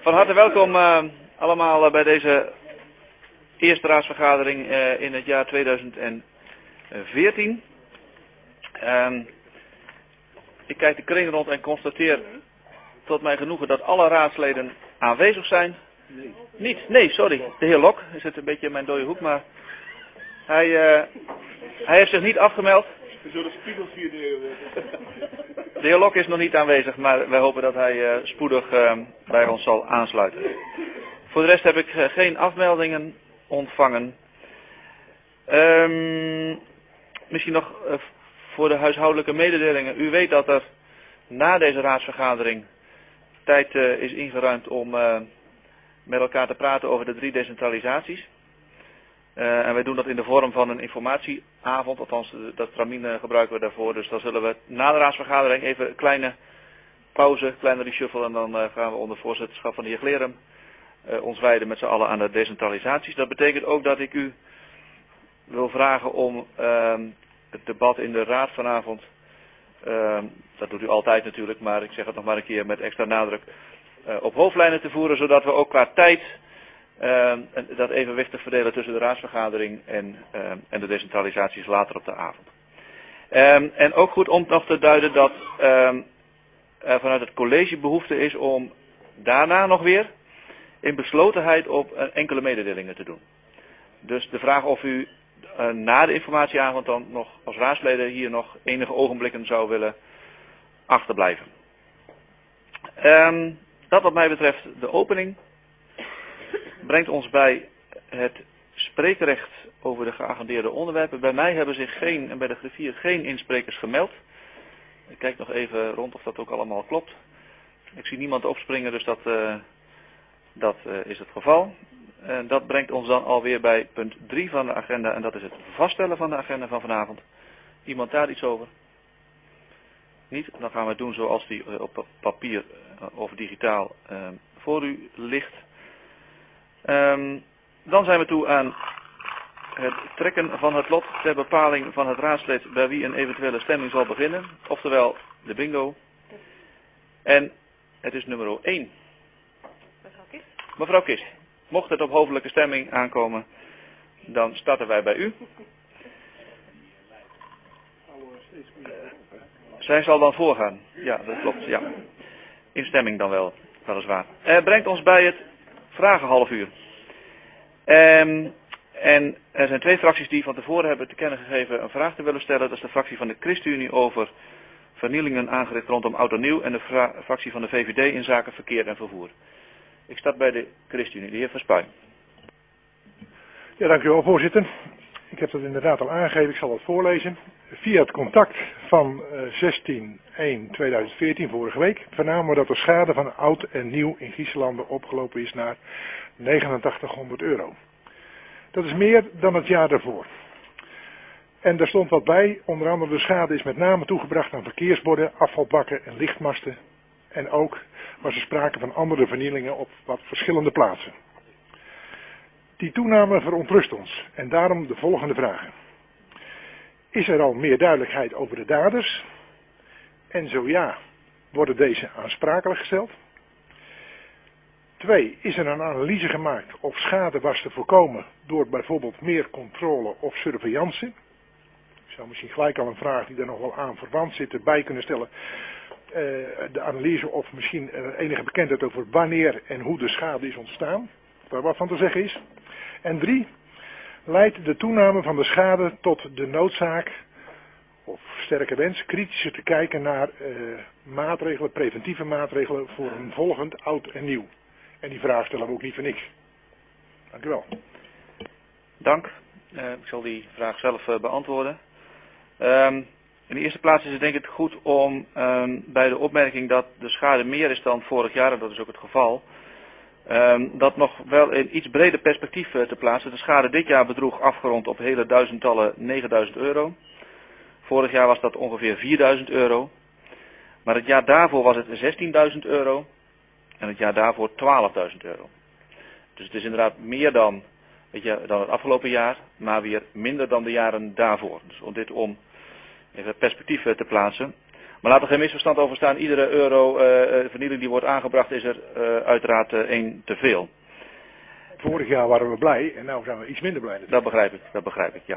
Van harte welkom allemaal bij deze eerste raadsvergadering in het jaar 2014. Ik kijk de kring rond en constateer tot mijn genoegen dat alle raadsleden aanwezig zijn. Nee. Niet? Nee, sorry. De heer Lok zit een beetje in mijn dode hoek, maar hij heeft zich niet afgemeld. Zullen spiegels hier neerleggen? De heer Lok is nog niet aanwezig, maar wij hopen dat hij spoedig bij ons zal aansluiten. Voor de rest heb ik geen afmeldingen ontvangen. Misschien nog voor de huishoudelijke mededelingen. U weet dat er na deze raadsvergadering tijd is ingeruimd om met elkaar te praten over de 3 decentralisaties. En wij doen dat in de vorm van een informatieavond, althans dat tramine gebruiken we daarvoor. Dus dan zullen we na de raadsvergadering even een kleine pauze, kleine reshuffle en dan gaan we onder voorzitterschap van de heer Glerum ons wijden met z'n allen aan de decentralisaties. Dat betekent ook dat ik u wil vragen om het debat in de raad vanavond, dat doet u altijd natuurlijk, maar ik zeg het nog maar een keer met extra nadruk, op hoofdlijnen te voeren, zodat we ook qua tijd dat evenwichtig verdelen tussen de raadsvergadering en de decentralisaties later op de avond. En ook goed om nog te duiden dat er vanuit het college behoefte is om daarna nog weer in beslotenheid op enkele mededelingen te doen. Dus de vraag of u na de informatieavond dan nog als raadsleden hier nog enige ogenblikken zou willen achterblijven. Dat wat mij betreft de opening brengt ons bij het spreekrecht over de geagendeerde onderwerpen. Bij mij hebben zich en bij de griffier geen insprekers gemeld. Ik kijk nog even rond of dat ook allemaal klopt. Ik zie niemand opspringen, dus dat is het geval. Dat brengt ons dan alweer bij punt 3 van de agenda en dat is het vaststellen van de agenda van vanavond. Iemand daar iets over? Niet? Dan gaan we het doen zoals die op papier of digitaal voor u ligt. Dan zijn we toe aan het trekken van het lot ter bepaling van het raadslid bij wie een eventuele stemming zal beginnen. Oftewel de bingo. En het is nummer 1. Mevrouw Kist, mocht het op hoofdelijke stemming aankomen, dan starten wij bij u. Zij zal dan voorgaan. Ja, dat klopt. Ja. In stemming dan wel, weliswaar. Brengt ons bij het vragenhalfuur. En er zijn 2 fracties die van tevoren hebben te kennen gegeven een vraag te willen stellen. Dat is de fractie van de ChristenUnie over vernielingen aangericht rondom oud en nieuw en de fractie van de VVD in zaken verkeer en vervoer. Ik start bij de ChristenUnie, de heer Verspuy. Ja, dank u wel, voorzitter. Ik heb dat inderdaad al aangegeven, ik zal het voorlezen. Via het contact van 16/1/2014, vorige week, vernamen we dat de schade van oud en nieuw in Giesselanden opgelopen is naar €8900. Dat is meer dan het jaar daarvoor. En daar stond wat bij, onder andere de schade is met name toegebracht aan verkeersborden, afvalbakken en lichtmasten. En ook was er sprake van andere vernielingen op wat verschillende plaatsen. Die toename verontrust ons en daarom de volgende vragen. Is er al meer duidelijkheid over de daders? En zo ja, worden deze aansprakelijk gesteld? 2. Is er een analyse gemaakt of schade was te voorkomen door bijvoorbeeld meer controle of surveillance? Ik zou misschien gelijk al een vraag die daar nog wel aan verwant zit erbij kunnen stellen. De analyse of misschien enige bekendheid over wanneer en hoe de schade is ontstaan. Waar wat van te zeggen is. En 3. Leidt de toename van de schade tot de noodzaak, of sterke wens, kritischer te kijken naar maatregelen, preventieve maatregelen voor een volgend oud en nieuw. En die vraag stellen we ook niet voor niks. Dank u wel. Dank. Ik zal die vraag zelf beantwoorden. In de eerste plaats is het denk ik goed om bij de opmerking dat de schade meer is dan vorig jaar, en dat is ook het geval, dat nog wel in iets breder perspectief te plaatsen. De schade dit jaar bedroeg afgerond op hele duizendtallen €9000. Vorig jaar was dat ongeveer €4000. Maar het jaar daarvoor was het €16.000 en het jaar daarvoor €12.000. Dus het is inderdaad meer dan het afgelopen jaar, maar weer minder dan de jaren daarvoor. Dus om dit om even perspectief te plaatsen. Maar laat er geen misverstand over staan. Iedere euro vernieling die wordt aangebracht is er uiteraard 1 te veel. Vorig jaar waren we blij en nu zijn we iets minder blij. Dat begrijp ik, ja.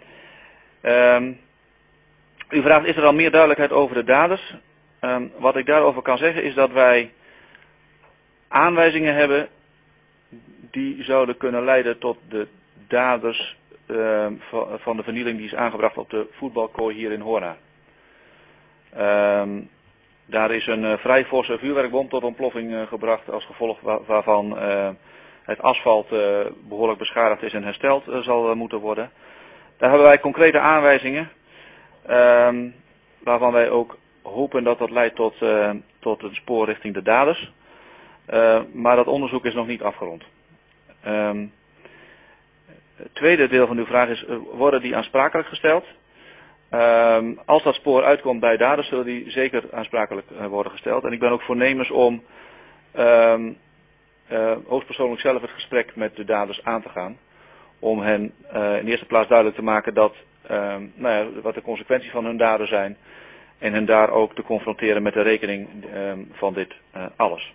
U vraagt, is er al meer duidelijkheid over de daders? Wat ik daarover kan zeggen is dat wij aanwijzingen hebben die zouden kunnen leiden tot de daders van de vernieling die is aangebracht op de voetbalkooi hier in Horna. Daar is een vrij forse vuurwerkbom tot ontploffing gebracht als gevolg waarvan het asfalt behoorlijk beschadigd is en hersteld zal moeten worden. Daar hebben wij concrete aanwijzingen waarvan wij ook hopen dat dat leidt tot een spoor richting de daders. Maar dat onderzoek is nog niet afgerond. Het tweede deel van uw vraag is, worden die aansprakelijk gesteld? Als dat spoor uitkomt bij daders, zullen die zeker aansprakelijk worden gesteld. En ik ben ook voornemens om hoogstpersoonlijk zelf het gesprek met de daders aan te gaan. Om hen in de eerste plaats duidelijk te maken dat, wat de consequenties van hun daden zijn. En hen daar ook te confronteren met de rekening van dit alles.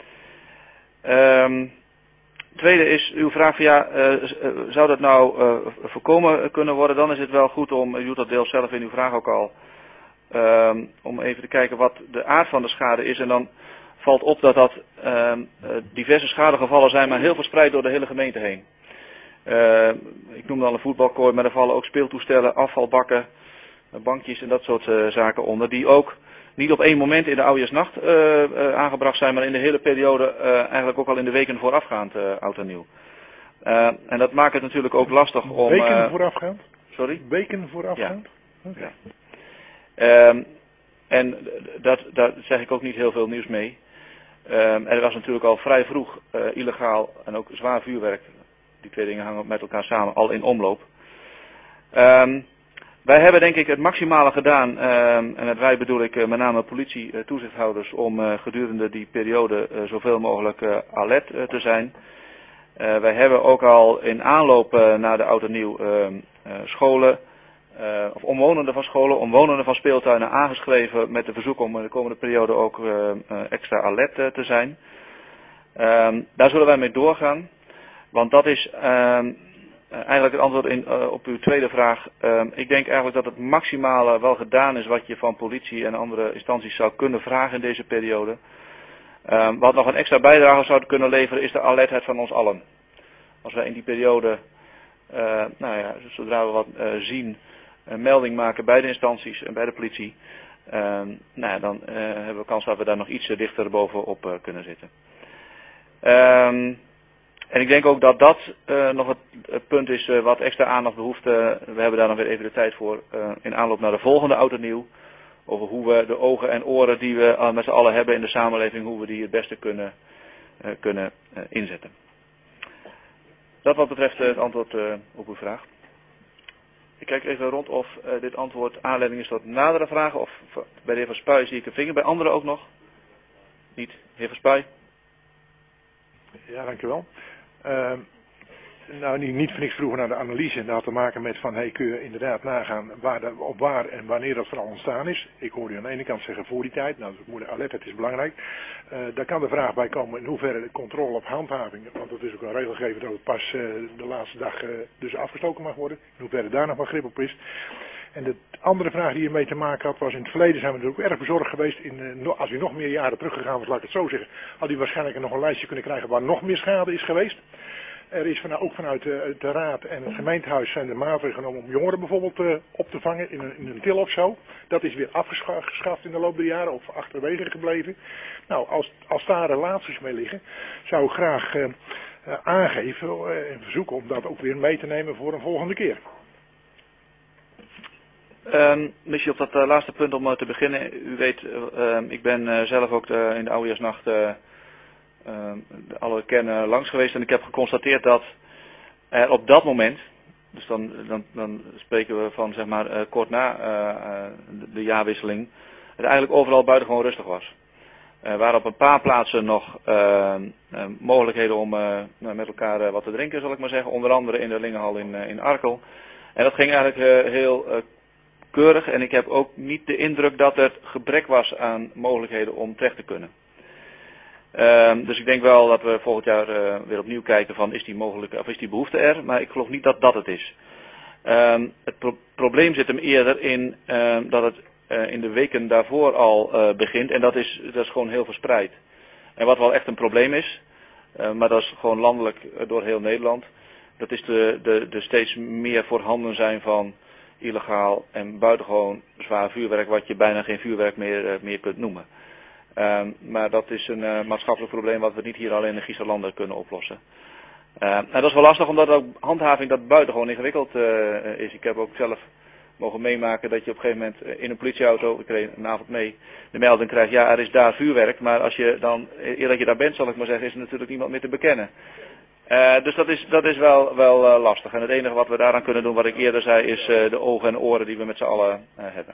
Tweede is uw vraag van zou dat nou voorkomen kunnen worden? Dan is het wel goed om, u doet dat deel zelf in uw vraag ook al, om even te kijken wat de aard van de schade is. En dan valt op dat diverse schadegevallen zijn, maar heel verspreid door de hele gemeente heen. Ik noemde al een voetbalkooi, maar er vallen ook speeltoestellen, afvalbakken, bankjes en dat soort zaken onder. Die ook niet op één moment in de oudejaarsnacht aangebracht zijn, maar in de hele periode eigenlijk ook al in de weken voorafgaand oud en nieuw. En dat maakt het natuurlijk ook lastig om... Weken voorafgaand? Sorry? Weken voorafgaand? Ja. Okay. Ja. En daar zeg ik ook niet heel veel nieuws mee. Er was natuurlijk al vrij vroeg illegaal en ook zwaar vuurwerk. Die twee dingen hangen met elkaar samen, al in omloop. Wij hebben denk ik het maximale gedaan, en met wij bedoel ik met name politie, toezichthouders, om gedurende die periode zoveel mogelijk alert te zijn. Wij hebben ook al in aanloop naar de oud en nieuw scholen, of omwonenden van scholen, omwonenden van speeltuinen aangeschreven met de verzoek om in de komende periode ook extra alert te zijn. Daar zullen wij mee doorgaan, want dat is eigenlijk het antwoord op uw tweede vraag. Ik denk eigenlijk dat het maximale wel gedaan is wat je van politie en andere instanties zou kunnen vragen in deze periode. Wat nog een extra bijdrage zou kunnen leveren is de alertheid van ons allen. Als wij in die periode, zodra we wat zien, een melding maken bij de instanties en bij de politie, dan hebben we kans dat we daar nog iets dichter bovenop kunnen zitten. En ik denk ook dat dat nog het punt is wat extra aandacht behoeft. We hebben daar nog weer even de tijd voor in aanloop naar de volgende oud en nieuw. Over hoe we de ogen en oren die we met z'n allen hebben in de samenleving, hoe we die het beste kunnen inzetten. Dat wat betreft het antwoord op uw vraag. Ik kijk even rond of dit antwoord aanleiding is tot nadere vragen. Of bij de heer Van Spuij zie ik een vinger, bij anderen ook nog? Niet. Heer Van Spuij? Ja, dankjewel. Niet voor niks vroeger naar de analyse. En dat had te maken met van, kun je inderdaad nagaan waar en wanneer dat vooral ontstaan is. Ik hoor u aan de ene kant zeggen voor die tijd. Nou, dat is moeilijk, alertheid is belangrijk. Daar kan de vraag bij komen in hoeverre de controle op handhaving, want dat is ook een regelgeving dat het pas de laatste dag dus afgestoken mag worden. In hoeverre daar nog wat grip op is. En de andere vraag die hiermee te maken had was, in het verleden zijn we natuurlijk erg bezorgd geweest. Als u nog meer jaren teruggegaan was, laat ik het zo zeggen, had u waarschijnlijk nog een lijstje kunnen krijgen waar nog meer schade is geweest. Er is ook vanuit de raad en het gemeentehuis zijn er maatregelen genomen om jongeren bijvoorbeeld op te vangen in een til of zo. Dat is weer afgeschaft in de loop der jaren of achterwege gebleven. Nou, als daar relaties mee liggen, zou ik graag aangeven en verzoeken om dat ook weer mee te nemen voor een volgende keer. Misschien op dat laatste punt om te beginnen. U weet, ik ben zelf ook in de oudejaarsnacht alle kernen langs geweest en ik heb geconstateerd dat er op dat moment, dus dan spreken we van zeg maar kort na de jaarwisseling, het eigenlijk overal buitengewoon rustig was. Er waren op een paar plaatsen nog mogelijkheden om met elkaar wat te drinken, zal ik maar zeggen, onder andere in de Lingenhal in Arkel. En dat ging eigenlijk heel keurig en ik heb ook niet de indruk dat er gebrek was aan mogelijkheden om terecht te kunnen. Dus ik denk wel dat we volgend jaar weer opnieuw kijken van is die behoefte er, maar ik geloof niet dat dat het is. Het probleem zit hem eerder in dat het in de weken daarvoor al begint en dat is gewoon heel verspreid. En wat wel echt een probleem is, maar dat is gewoon landelijk door heel Nederland, dat is de steeds meer voorhanden zijn van illegaal en buitengewoon zwaar vuurwerk wat je bijna geen vuurwerk meer kunt noemen. Maar dat is een maatschappelijk probleem wat we niet hier alleen in Giesserlanden kunnen oplossen. En dat is wel lastig omdat ook handhaving dat buitengewoon ingewikkeld is. Ik heb ook zelf mogen meemaken dat je op een gegeven moment in een politieauto, ik reed een avond mee, de melding krijgt, ja er is daar vuurwerk, maar als je dan, eer dat je daar bent zal ik maar zeggen, is er natuurlijk niemand meer te bekennen. Dus dat is wel lastig. En het enige wat we daaraan kunnen doen, wat ik eerder zei, is de ogen en oren die we met z'n allen hebben.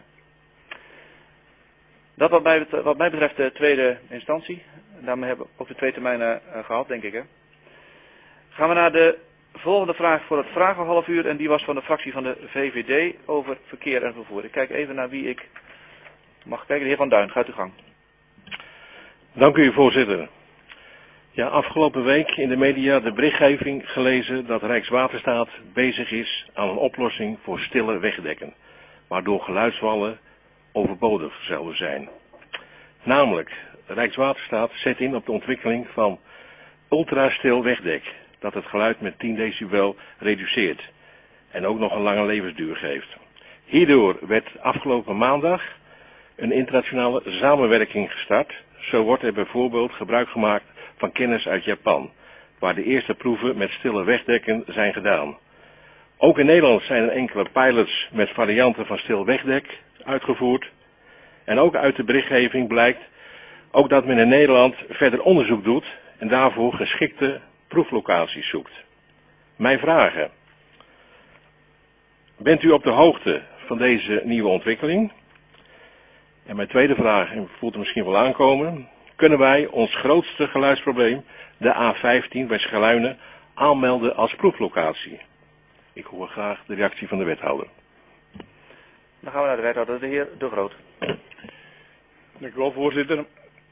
Dat wat mij betreft de tweede instantie. Daarmee hebben we ook de 2 termijnen gehad, denk ik. Hè? Gaan we naar de volgende vraag voor het vragenhalfuur. En die was van de fractie van de VVD over verkeer en vervoer. Ik kijk even naar wie ik mag kijken. De heer Van Duin, gaat uw gang. Dank u, voorzitter. Ja, afgelopen week in de media de berichtgeving gelezen dat Rijkswaterstaat bezig is aan een oplossing voor stille wegdekken, waardoor geluidswallen overbodig zouden zijn. Namelijk, Rijkswaterstaat zet in op de ontwikkeling van ultrastil wegdek, dat het geluid met 10 decibel reduceert en ook nog een lange levensduur geeft. Hierdoor werd afgelopen maandag een internationale samenwerking gestart. Zo wordt er bijvoorbeeld gebruik gemaakt van kennis uit Japan, waar de eerste proeven met stille wegdekken zijn gedaan. Ook in Nederland zijn er enkele pilots met varianten van stil wegdek uitgevoerd. En ook uit de berichtgeving blijkt ook dat men in Nederland verder onderzoek doet en daarvoor geschikte proeflocaties zoekt. Mijn vragen. Bent u op de hoogte van deze nieuwe ontwikkeling? En mijn tweede vraag, en u voelt het misschien wel aankomen, kunnen wij ons grootste geluidsprobleem, de A15 bij Schaluinen, aanmelden als proeflocatie? Ik hoor graag de reactie van de wethouder. Dan gaan we naar de wethouder, de heer De Groot. Dank u wel, voorzitter.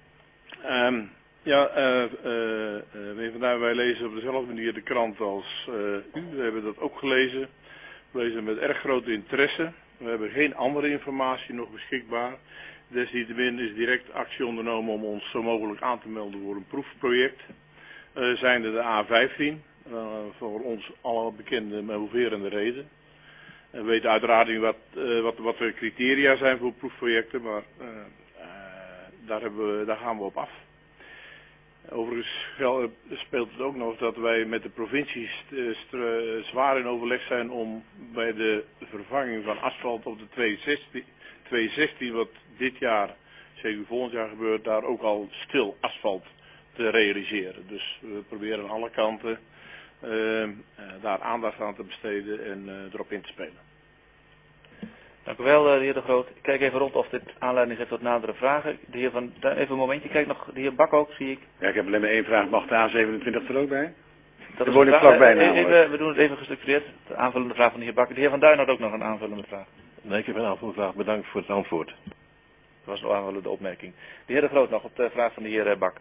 Meneer Van Duin, wij lezen op dezelfde manier de krant als u. We hebben dat ook gelezen. We lezen met erg grote interesse. We hebben geen andere informatie nog beschikbaar. Desniettemin is direct actie ondernomen om ons zo mogelijk aan te melden voor een proefproject. Zijnde de A15, voor ons alle bekende maar hoeverende reden. We weten uiteraard niet wat de criteria zijn voor proefprojecten, maar daar gaan we op af. Overigens speelt het ook nog dat wij met de provincies zwaar in overleg zijn om bij de vervanging van asfalt op de 216, wat dit jaar, zeker volgend jaar gebeurt, daar ook al stil asfalt te realiseren. Dus we proberen aan alle kanten daar aandacht aan te besteden en erop in te spelen. Dank u wel, de heer De Groot. Ik kijk even rond of dit aanleiding geeft tot nadere vragen. De heer Van Duin, even een momentje. Kijk nog, de heer Bak ook, zie ik. Ja, ik heb alleen maar 1 vraag. Mag de A27 er ook bij? Dat is woning vlakbij namelijk. We doen het even gestructureerd. De aanvullende vraag van de heer Bak. De heer Van Duin had ook nog een aanvullende vraag. Nee, ik heb een aanvullende vraag. Bedankt voor het antwoord. Dat was een aanvullende opmerking. De heer De Groot nog op de vraag van de heer Bak.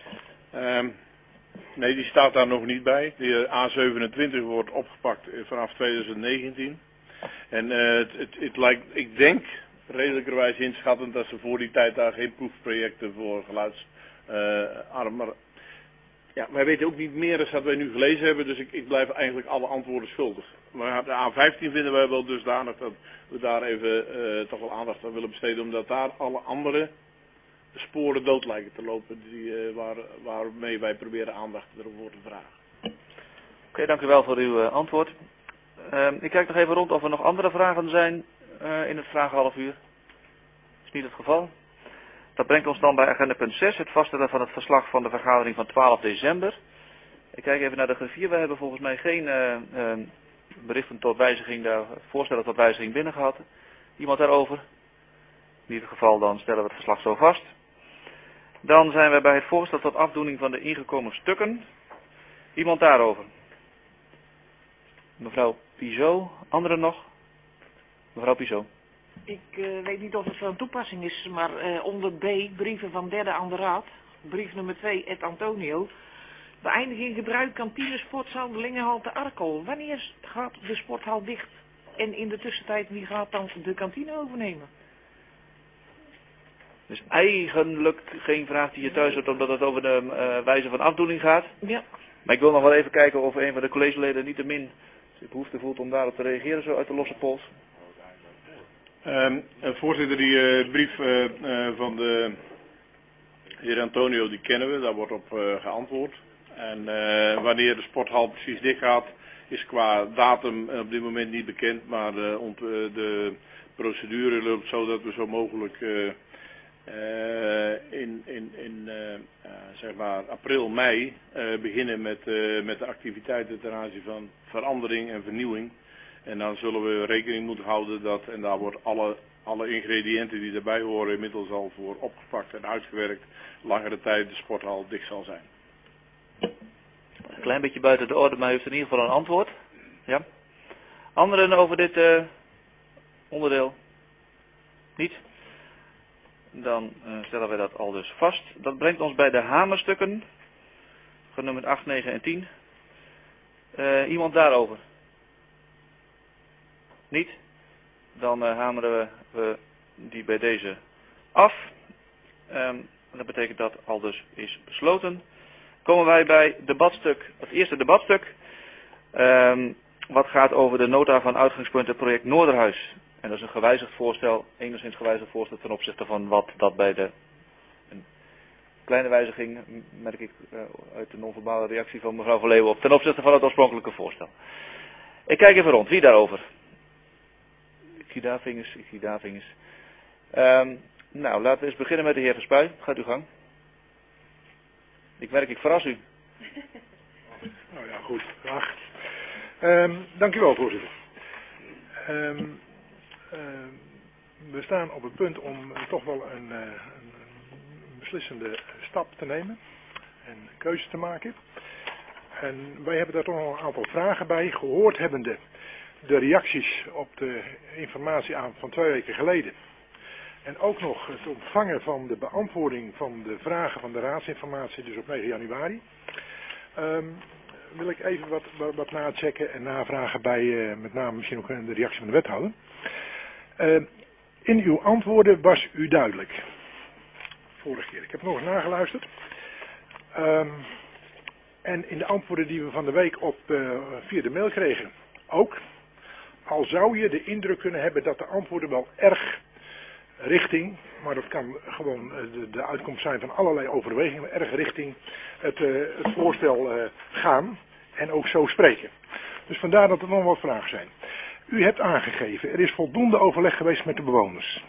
Nee, die staat daar nog niet bij. De A27 wordt opgepakt vanaf 2019. En het lijkt, ik denk, redelijkerwijs inschattend dat ze voor die tijd daar geen proefprojecten voor geluidsarm. Maar ja, wij weten ook niet meer dan dat wij nu gelezen hebben, dus ik blijf eigenlijk alle antwoorden schuldig. Maar de A15 vinden wij wel dusdanig dat we daar even toch wel aandacht aan willen besteden, omdat daar alle andere sporen dood lijken te lopen waarmee wij proberen aandacht ervoor te vragen. Oké, dank u wel voor uw antwoord. Ik kijk nog even rond of er nog andere vragen zijn in het vragenhalfuur. Dat is niet het geval. Dat brengt ons dan bij agenda punt 6, het vaststellen van het verslag van de vergadering van 12 december. Ik kijk even naar de griffier. We hebben volgens mij geen berichten tot wijziging, voorstellen tot wijziging binnen gehad. Iemand daarover? In ieder geval dan stellen we het verslag zo vast. Dan zijn we bij het voorstel tot afdoening van de ingekomen stukken. Iemand daarover? Mevrouw Piso, anderen nog? Mevrouw Piso. Ik weet niet of het van toepassing is, maar onder B, brieven van derde aan de raad, brief nummer 2, Ed Antonio. Beëindiging gebruik kantine, sportzaal, de Lingenhalte, Arkel. Wanneer gaat de sporthal dicht? En in de tussentijd, wie gaat dan de kantine overnemen? Dus eigenlijk geen vraag die je thuis hebt, omdat het over de wijze van afdoening gaat. Ja. Maar ik wil nog wel even kijken of een van de collegeleden niet te min de behoefte voelt om daarop te reageren, zo uit de losse pols. Voorzitter, die brief van de heer Antonio, die kennen we, daar wordt op geantwoord. En wanneer de sporthal precies dicht gaat, is qua datum op dit moment niet bekend, maar de procedure loopt zo dat we zo mogelijk zeg maar april, mei beginnen met de activiteiten ten aanzien van verandering en vernieuwing. En dan zullen we rekening moeten houden dat, en daar wordt alle ingrediënten die erbij horen inmiddels al voor opgepakt en uitgewerkt, langere tijd de sporthal dicht zal zijn. Een klein beetje buiten de orde, maar u heeft in ieder geval een antwoord. Ja. Anderen over dit onderdeel? Niet? Dan stellen wij dat al dus vast. Dat brengt ons bij de hamerstukken, genummerd 8, 9 en 10. Iemand daarover? Niet? Dan hameren we die bij deze af. Dat betekent dat al dus is besloten. Komen wij bij debatstuk, het eerste debatstuk. Wat gaat over de nota van uitgangspunten project Noorderhuis. En dat is een gewijzigd voorstel, enigszins gewijzigd voorstel ten opzichte van wat dat bij de een kleine wijziging, merk ik uit de non-verbale reactie van mevrouw Van Leeuwen op, ten opzichte van het oorspronkelijke voorstel. Ik kijk even rond, wie daarover? Ik zie daar vingers, ik zie daar vingers. Nou, laten we eens beginnen met de heer Verspuy. Gaat uw gang. Ik merk, ik verras u. Nou ja, goed. Graag. Dank u wel, voorzitter. We staan op het punt om toch wel een beslissende stap te nemen en een keuze te maken. En wij hebben daar toch nog een aantal vragen bij, gehoord hebbende de reacties op de informatieavond van 2 weken geleden. En ook nog het ontvangen van de beantwoording van de vragen van de raadsinformatie, dus op 9 januari. Wil ik even wat nachecken en navragen bij met name misschien ook de reactie van de wethouder. In uw antwoorden was u duidelijk. Vorige keer. Ik heb nog eens nageluisterd. En in de antwoorden die we van de week via de mail kregen ook. Al zou je de indruk kunnen hebben dat de antwoorden wel erg richting, maar dat kan gewoon de uitkomst zijn van allerlei overwegingen, erg richting het voorstel gaan en ook zo spreken. Dus vandaar dat er nog wat vragen zijn. U hebt aangegeven, er is voldoende overleg geweest met de bewoners.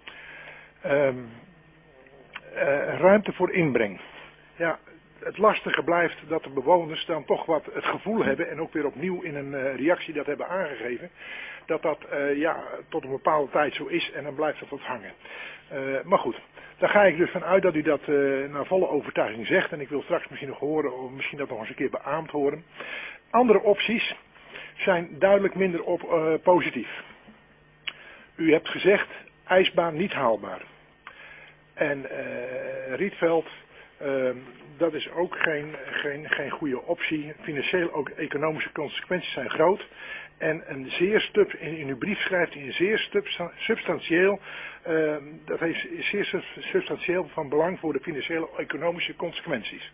Ruimte voor inbreng. Ja, het lastige blijft dat de bewoners dan toch wat het gevoel hebben, en ook weer opnieuw in een reactie dat hebben aangegeven, dat tot een bepaalde tijd zo is en dan blijft dat wat hangen. Maar goed, daar ga ik dus van uit dat u dat naar volle overtuiging zegt, en ik wil straks misschien nog horen, of misschien dat nog eens een keer beaamd horen. Andere opties zijn duidelijk minder positief. U hebt gezegd, ijsbaan niet haalbaar. En Rietveld, dat is ook geen goede optie. Financieel ook economische consequenties zijn groot. En in uw brief schrijft u een zeer substantieel, dat is zeer substantieel van belang voor de financiële economische consequenties.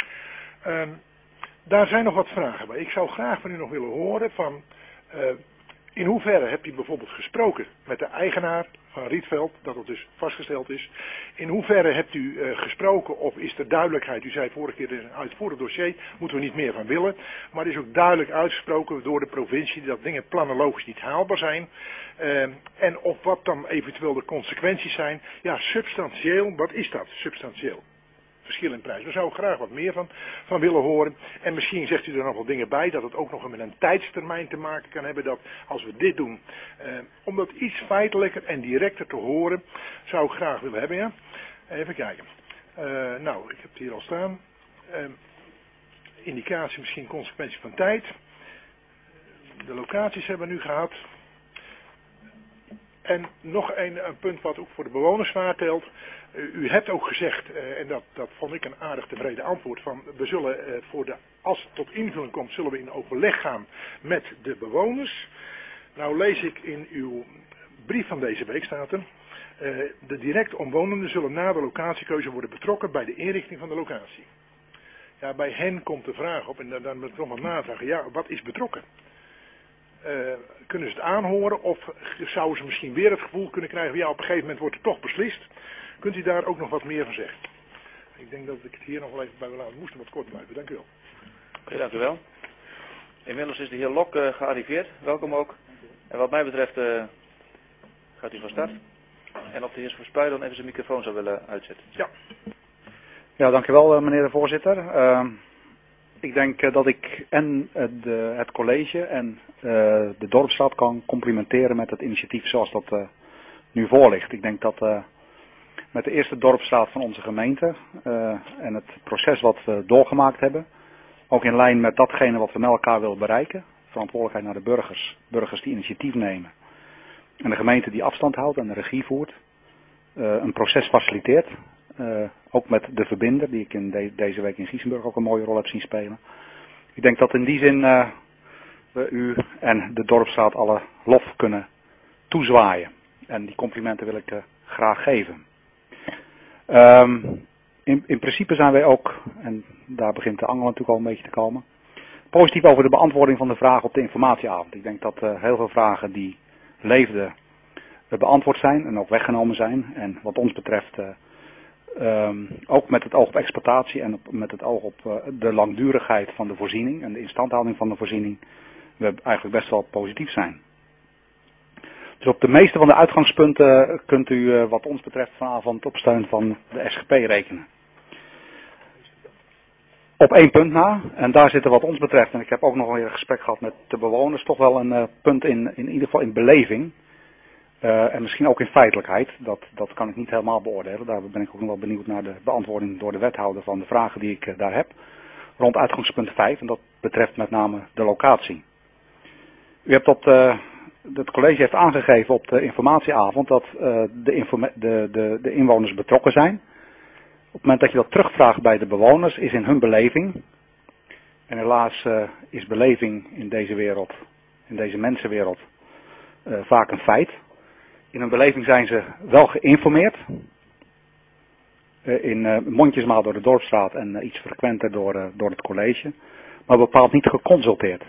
Daar zijn nog wat vragen bij. Ik zou graag van u nog willen horen van, in hoeverre hebt u bijvoorbeeld gesproken met de eigenaar van Rietveld, dat het dus vastgesteld is. In hoeverre hebt u gesproken of is er duidelijkheid, u zei vorige keer in een uitvoerig dossier, moeten we niet meer van willen. Maar er is ook duidelijk uitgesproken door de provincie dat dingen planologisch niet haalbaar zijn. En of wat dan eventueel de consequenties zijn. Ja, substantieel, wat is dat substantieel? Verschil in prijs. Daar zou ik graag wat meer van willen horen. En misschien zegt u er nog wel dingen bij dat het ook nog met een tijdstermijn te maken kan hebben. Dat als we dit doen, om dat iets feitelijker en directer te horen, zou ik graag willen hebben. Ja? Even kijken. Nou, ik heb het hier al staan. Indicatie misschien consequentie van tijd. De locaties hebben we nu gehad. En nog een punt wat ook voor de bewoners vaart telt. U hebt ook gezegd, en dat vond ik een aardig tevreden antwoord, van we zullen als het tot invulling komt, zullen we in overleg gaan met de bewoners. Nou lees ik in uw brief van deze week staat er, de direct omwonenden zullen na de locatiekeuze worden betrokken bij de inrichting van de locatie. Ja, bij hen komt de vraag op, en dan moet ik nog maar navragen, ja, wat is betrokken? Kunnen ze het aanhoren of zouden ze misschien weer het gevoel kunnen krijgen, ja, op een gegeven moment wordt er toch beslist. Kunt u daar ook nog wat meer van zeggen? Ik denk dat ik het hier nog wel even bij wil laten. Moest wat kort blijven. Dank u wel. Oké, dank u wel. Inmiddels is de heer Lok gearriveerd. Welkom ook. En wat mij betreft gaat u van start. En of de heer Verspuy dan even zijn microfoon zou willen uitzetten. Ja, dank u wel meneer de voorzitter. Ik denk dat ik en het college en de dorpsraad kan complimenteren met het initiatief zoals dat nu voor ligt. Ik denk dat met de eerste dorpsraad van onze gemeente en het proces wat we doorgemaakt hebben, ook in lijn met datgene wat we met elkaar willen bereiken, verantwoordelijkheid naar de burgers die initiatief nemen en de gemeente die afstand houdt en de regie voert, een proces faciliteert. Ook met de verbinder, die ik in deze week in Giessenburg ook een mooie rol heb zien spelen. Ik denk dat in die zin we u en de dorpsraad alle lof kunnen toezwaaien. En die complimenten wil ik graag geven. In principe zijn wij ook, en daar begint de angel natuurlijk al een beetje te komen, positief over de beantwoording van de vraag op de informatieavond. Ik denk dat heel veel vragen die leefden beantwoord zijn en ook weggenomen zijn. En wat ons betreft ook met het oog op exploitatie en met het oog op de langdurigheid van de voorziening en de instandhouding van de voorziening, we eigenlijk best wel positief zijn. Dus op de meeste van de uitgangspunten kunt u wat ons betreft vanavond op steun van de SGP rekenen. Op één punt na, en daar zitten wat ons betreft, en ik heb ook nog een gesprek gehad met de bewoners, toch wel een punt in ieder geval in beleving. En misschien ook in feitelijkheid, dat kan ik niet helemaal beoordelen. Daar ben ik ook nog wel benieuwd naar de beantwoording door de wethouder van de vragen die ik daar heb. Rond uitgangspunt 5, en dat betreft met name de locatie. U hebt het college heeft aangegeven op de informatieavond dat de inwoners betrokken zijn. Op het moment dat je dat terugvraagt bij de bewoners is in hun beleving, en helaas is beleving in deze wereld, in deze mensenwereld, vaak een feit. In hun beleving zijn ze wel geïnformeerd, in mondjesmaat door de dorpsraad en iets frequenter door het college, maar bepaald niet geconsulteerd.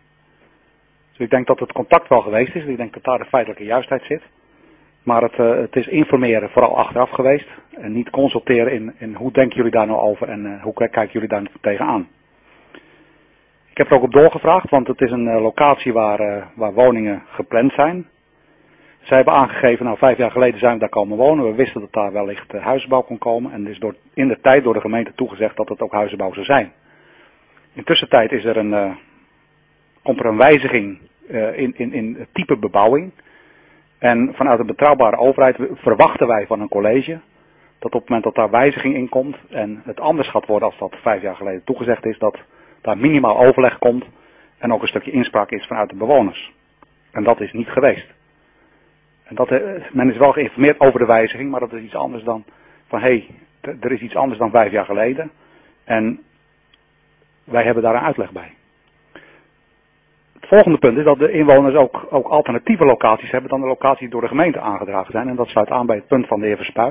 Dus ik denk dat het contact wel geweest is, ik denk dat daar de feitelijke juistheid zit. Maar het is informeren vooral achteraf geweest en niet consulteren in hoe denken jullie daar nou over en hoe kijken jullie daar tegenaan. Ik heb er ook op doorgevraagd, want het is een locatie waar woningen gepland zijn. Zij hebben aangegeven, nou 5 jaar geleden zijn we daar komen wonen. We wisten dat daar wellicht huizenbouw kon komen. En er is in de tijd door de gemeente toegezegd dat het ook huizenbouw zou zijn. Intussen tijd komt er een wijziging in het type bebouwing. En vanuit een betrouwbare overheid verwachten wij van een college dat op het moment dat daar wijziging in komt en het anders gaat worden als dat 5 jaar geleden toegezegd is, dat daar minimaal overleg komt en ook een stukje inspraak is vanuit de bewoners. En dat is niet geweest. En men is wel geïnformeerd over de wijziging, maar dat is iets anders dan van er is iets anders dan 5 jaar geleden. En wij hebben daar een uitleg bij. Het volgende punt is dat de inwoners ook alternatieve locaties hebben dan de locaties die door de gemeente aangedragen zijn. En dat sluit aan bij het punt van de heer Verspuy.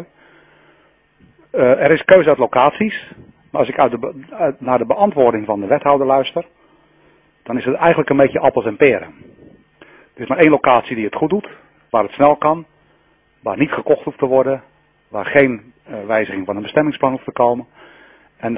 Er is keuze uit locaties, maar als ik naar de beantwoording van de wethouder luister, dan is het eigenlijk een beetje appels en peren. Er is maar 1 locatie die het goed doet, waar het snel kan, waar niet gekocht hoeft te worden, waar geen wijziging van een bestemmingsplan hoeft te komen. En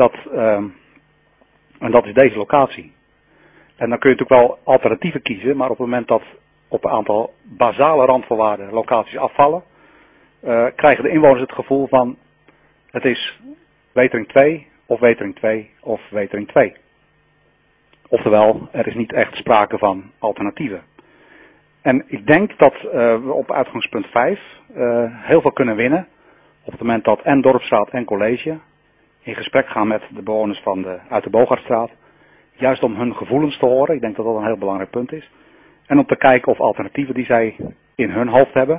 dat is deze locatie. En dan kun je natuurlijk wel alternatieven kiezen, maar op het moment dat op een aantal basale randvoorwaarden locaties afvallen, krijgen de inwoners het gevoel van het is wetering 2 of wetering 2 of wetering 2. Oftewel, er is niet echt sprake van alternatieven. En ik denk dat we op uitgangspunt 5 heel veel kunnen winnen op het moment dat en dorpsraad en college in gesprek gaan met de bewoners uit de Bogartstraat. Juist om hun gevoelens te horen, ik denk dat dat een heel belangrijk punt is. En om te kijken of alternatieven die zij in hun hoofd hebben,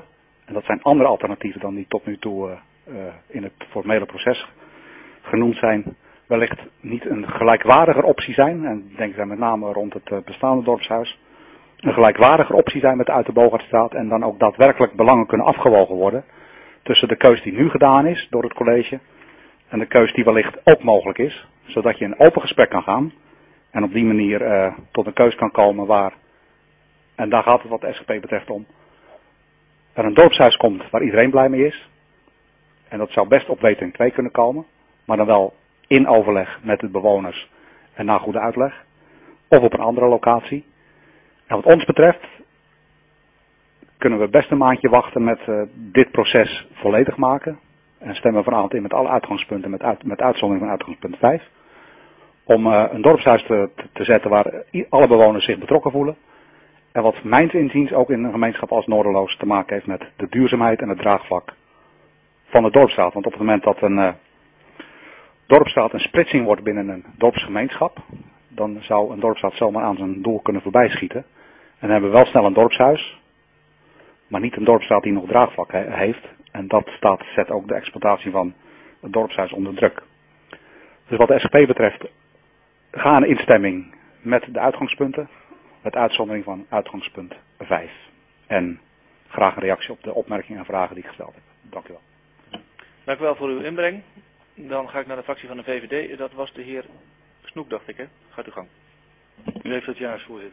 En dat zijn andere alternatieven dan die tot nu toe in het formele proces genoemd zijn. Wellicht niet een gelijkwaardiger optie zijn. En denk daar met name rond het bestaande dorpshuis. Een gelijkwaardiger optie zijn met de Uiterbogaardstraat. En dan ook daadwerkelijk belangen kunnen afgewogen worden. Tussen de keus die nu gedaan is door het college. En de keus die wellicht ook mogelijk is. Zodat je in open gesprek kan gaan. En op die manier tot een keus kan komen waar, en daar gaat het wat de SGP betreft om, er een dorpshuis komt waar iedereen blij mee is. En dat zou best op wetering 2 kunnen komen. Maar dan wel in overleg met de bewoners en na goede uitleg. Of op een andere locatie. En wat ons betreft kunnen we best een maandje wachten met dit proces volledig maken. En stemmen vanavond in met alle uitgangspunten, met uitzondering van uitgangspunt 5. Om een dorpshuis te zetten waar alle bewoners zich betrokken voelen. En wat mijns inziens ook in een gemeenschap als Noorderloos te maken heeft met de duurzaamheid en het draagvlak van de dorpsstraat. Want op het moment dat een dorpsstraat een splitsing wordt binnen een dorpsgemeenschap, dan zou een dorpsstraat zomaar aan zijn doel kunnen voorbijschieten. En dan hebben we wel snel een dorpshuis, maar niet een dorpsstraat die nog draagvlak heeft. En dat zet ook de exploitatie van het dorpshuis onder druk. Dus wat de SGP betreft, ga een instemming met de uitgangspunten, met uitzondering van uitgangspunt 5. En graag een reactie op de opmerkingen en vragen die ik gesteld heb. Dank u wel. Dank u wel voor uw inbreng. Dan ga ik naar de fractie van de VVD. Dat was de heer Snoek, dacht ik, hè? Gaat uw gang. U heeft het juist, voorzitter.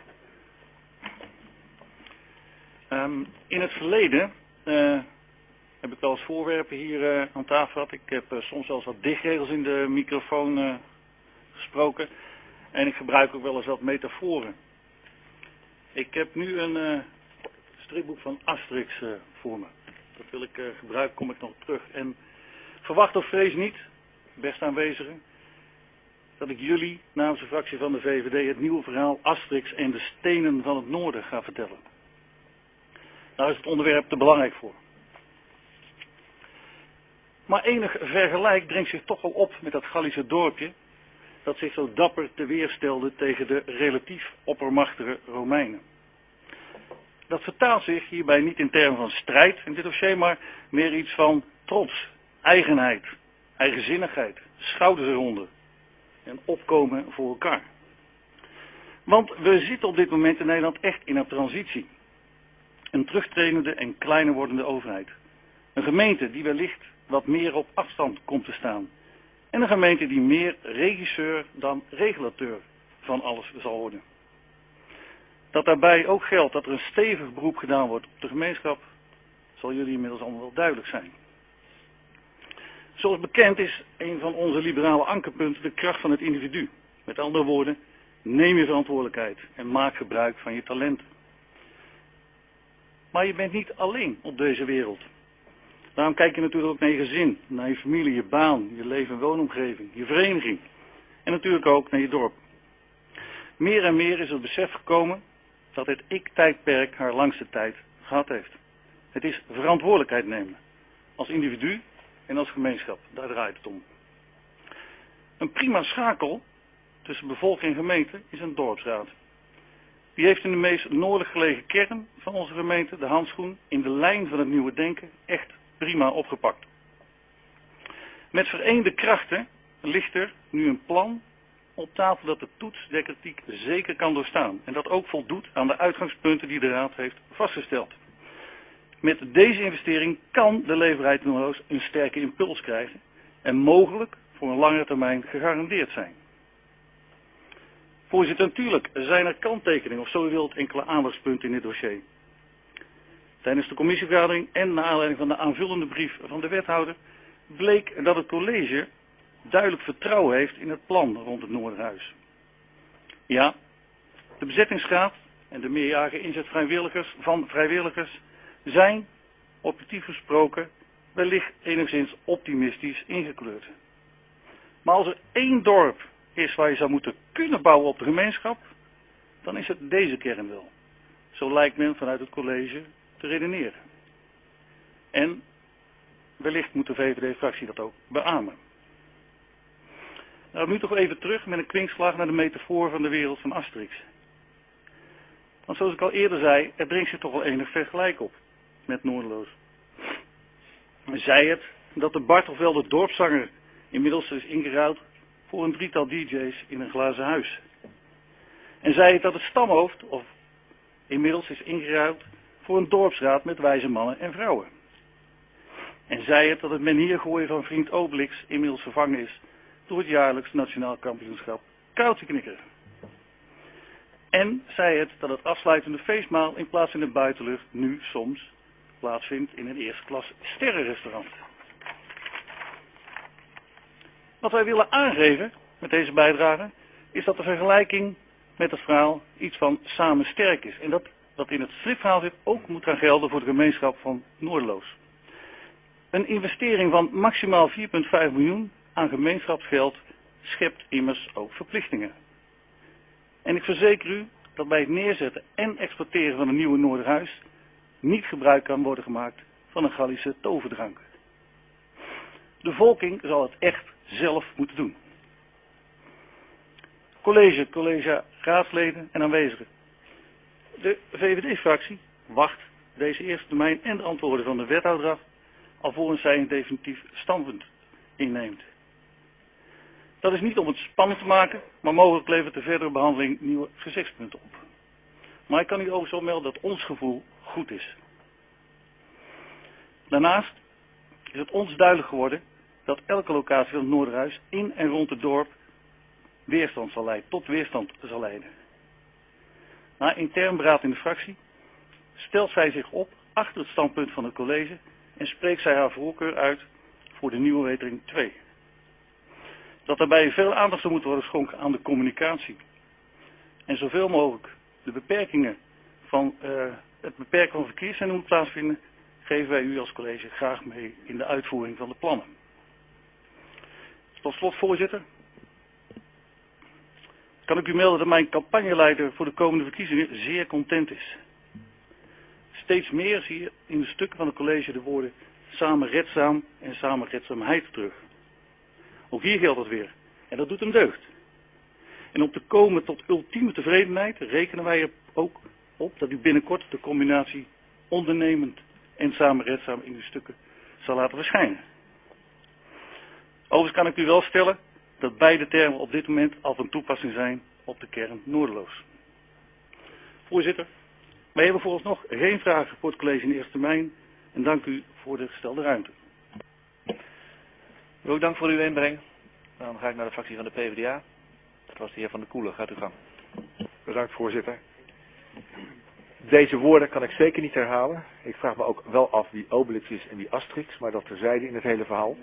In het verleden heb ik wel eens voorwerpen hier aan tafel gehad. Ik heb soms wel eens wat dichtregels in de microfoon gesproken. En ik gebruik ook wel eens wat metaforen. Ik heb nu een stripboek van Asterix voor me. Dat wil ik gebruiken, kom ik nog terug. En verwacht of vrees niet, beste aanwezigen, dat ik jullie namens de fractie van de VVD het nieuwe verhaal Asterix en de stenen van het noorden ga vertellen. Daar is het onderwerp te belangrijk voor. Maar enig vergelijk dringt zich toch wel op met dat Gallische dorpje dat zich zo dapper te weerstelde tegen de relatief oppermachtige Romeinen. Dat vertaalt zich hierbij niet in termen van strijd in dit dossier, maar meer iets van trots, eigenheid, eigenzinnigheid, schouders eronder en opkomen voor elkaar. Want we zitten op dit moment in Nederland echt in een transitie. Een terugtredende en kleiner wordende overheid. Een gemeente die wellicht wat meer op afstand komt te staan. En een gemeente die meer regisseur dan regulateur van alles zal worden. Dat daarbij ook geldt dat er een stevig beroep gedaan wordt op de gemeenschap, zal jullie inmiddels allemaal wel duidelijk zijn. Zoals bekend is een van onze liberale ankerpunten de kracht van het individu. Met andere woorden, neem je verantwoordelijkheid en maak gebruik van je talenten. Maar je bent niet alleen op deze wereld. Daarom kijk je natuurlijk ook naar je gezin, naar je familie, je baan, je leven- en woonomgeving, je vereniging. En natuurlijk ook naar je dorp. Meer en meer is het besef gekomen dat het ik-tijdperk haar langste tijd gehad heeft. Het is verantwoordelijkheid nemen. Als individu en als gemeenschap. Daar draait het om. Een prima schakel tussen bevolking en gemeente is een dorpsraad. Die heeft in de meest noordelijk gelegen kern van onze gemeente de handschoen in de lijn van het nieuwe denken echt prima opgepakt. Met vereende krachten ligt er nu een plan op tafel dat de toets der kritiek zeker kan doorstaan. En dat ook voldoet aan de uitgangspunten die de Raad heeft vastgesteld. Met deze investering kan de leefbaarheid Noorderloos een sterke impuls krijgen. En mogelijk voor een langere termijn gegarandeerd zijn. Voorzitter, natuurlijk zijn er kanttekeningen of zo u wilt enkele aandachtspunten in dit dossier. Tijdens de commissievergadering en naar aanleiding van de aanvullende brief van de wethouder bleek dat het college duidelijk vertrouwen heeft in het plan rond het Noorderhuis. Ja, de bezettingsgraad en de meerjarige inzet van vrijwilligers zijn, objectief gesproken, wellicht enigszins optimistisch ingekleurd. Maar als er één dorp is waar je zou moeten kunnen bouwen op de gemeenschap, dan is het deze kern wel. Zo lijkt men vanuit het college te redeneren. En wellicht moet de VVD-fractie dat ook beamen. Nou, nu toch even terug met een kwinkslag naar de metafoor van de wereld van Asterix. Want zoals ik al eerder zei, er dringt zich toch wel enig vergelijk op. met Noorderloos. Zij het dat de Bartelvelder dorpszanger inmiddels is ingeruild voor een drietal DJ's in een glazen huis. En zij het dat het stamhoofd inmiddels is ingeruild voor een dorpsraad met wijze mannen en vrouwen. En zij het dat het menhiergooien van vriend Obelix inmiddels vervangen is door het jaarlijks nationaal kampioenschap koudteknikker. En zij het dat het afsluitende feestmaal in plaats van in de buitenlucht nu soms plaatsvindt in een eerste klas sterrenrestaurant. Wat wij willen aangeven met deze bijdrage is dat de vergelijking met het verhaal iets van samen sterk is. En dat in het slipverhaal zit ook moet gaan gelden voor de gemeenschap van Noorderloos. Een investering van maximaal 4,5 miljoen aan gemeenschapsgeld schept immers ook verplichtingen. En ik verzeker u dat bij het neerzetten en exploiteren van een nieuwe Noorderhuis niet gebruik kan worden gemaakt van een Gallische toverdrank. De volking zal het echt zelf moeten doen. College, raadsleden en aanwezigen. De VVD-fractie wacht deze eerste termijn en de antwoorden van de wethouder af, alvorens zij een definitief standpunt inneemt. Dat is niet om het spannend te maken, maar mogelijk levert de verdere behandeling nieuwe gezichtspunten op. Maar ik kan u overigens wel melden dat ons gevoel goed is. Daarnaast is het ons duidelijk geworden dat elke locatie van het Noorderhuis in en rond het dorp weerstand zal leiden. Na intern beraad in de fractie stelt zij zich op achter het standpunt van het college en spreekt zij haar voorkeur uit voor de nieuwe wetering 2. Dat daarbij veel aandacht zou moeten worden geschonken aan de communicatie en zoveel mogelijk de beperkingen van het beperken van verkeerszending moet plaatsvinden, geven wij u als college graag mee in de uitvoering van de plannen. Tot slot, voorzitter, kan ik u melden dat mijn campagneleider voor de komende verkiezingen zeer content is. Steeds meer zie je in de stukken van het college de woorden samenredzaam en samenredzaamheid terug. Ook hier geldt het weer. En dat doet hem deugd. En om te komen tot ultieme tevredenheid rekenen wij er ook op dat u binnenkort de combinatie ondernemend en samenredzaam in uw stukken zal laten verschijnen. Overigens kan ik u wel stellen dat beide termen op dit moment al van toepassing zijn op de kern Noorderloos. Voorzitter, wij hebben vooralsnog geen vragen voor het college in de eerste termijn en dank u voor de gestelde ruimte. Ook dank voor uw inbreng. Dan ga ik naar de fractie van de PvdA. Dat was de heer Van der Koelen. Gaat u gang. Bedankt, voorzitter. Deze woorden kan ik zeker niet herhalen. Ik vraag me ook wel af wie Obelix is en wie Asterix, maar dat terzijde in het hele verhaal.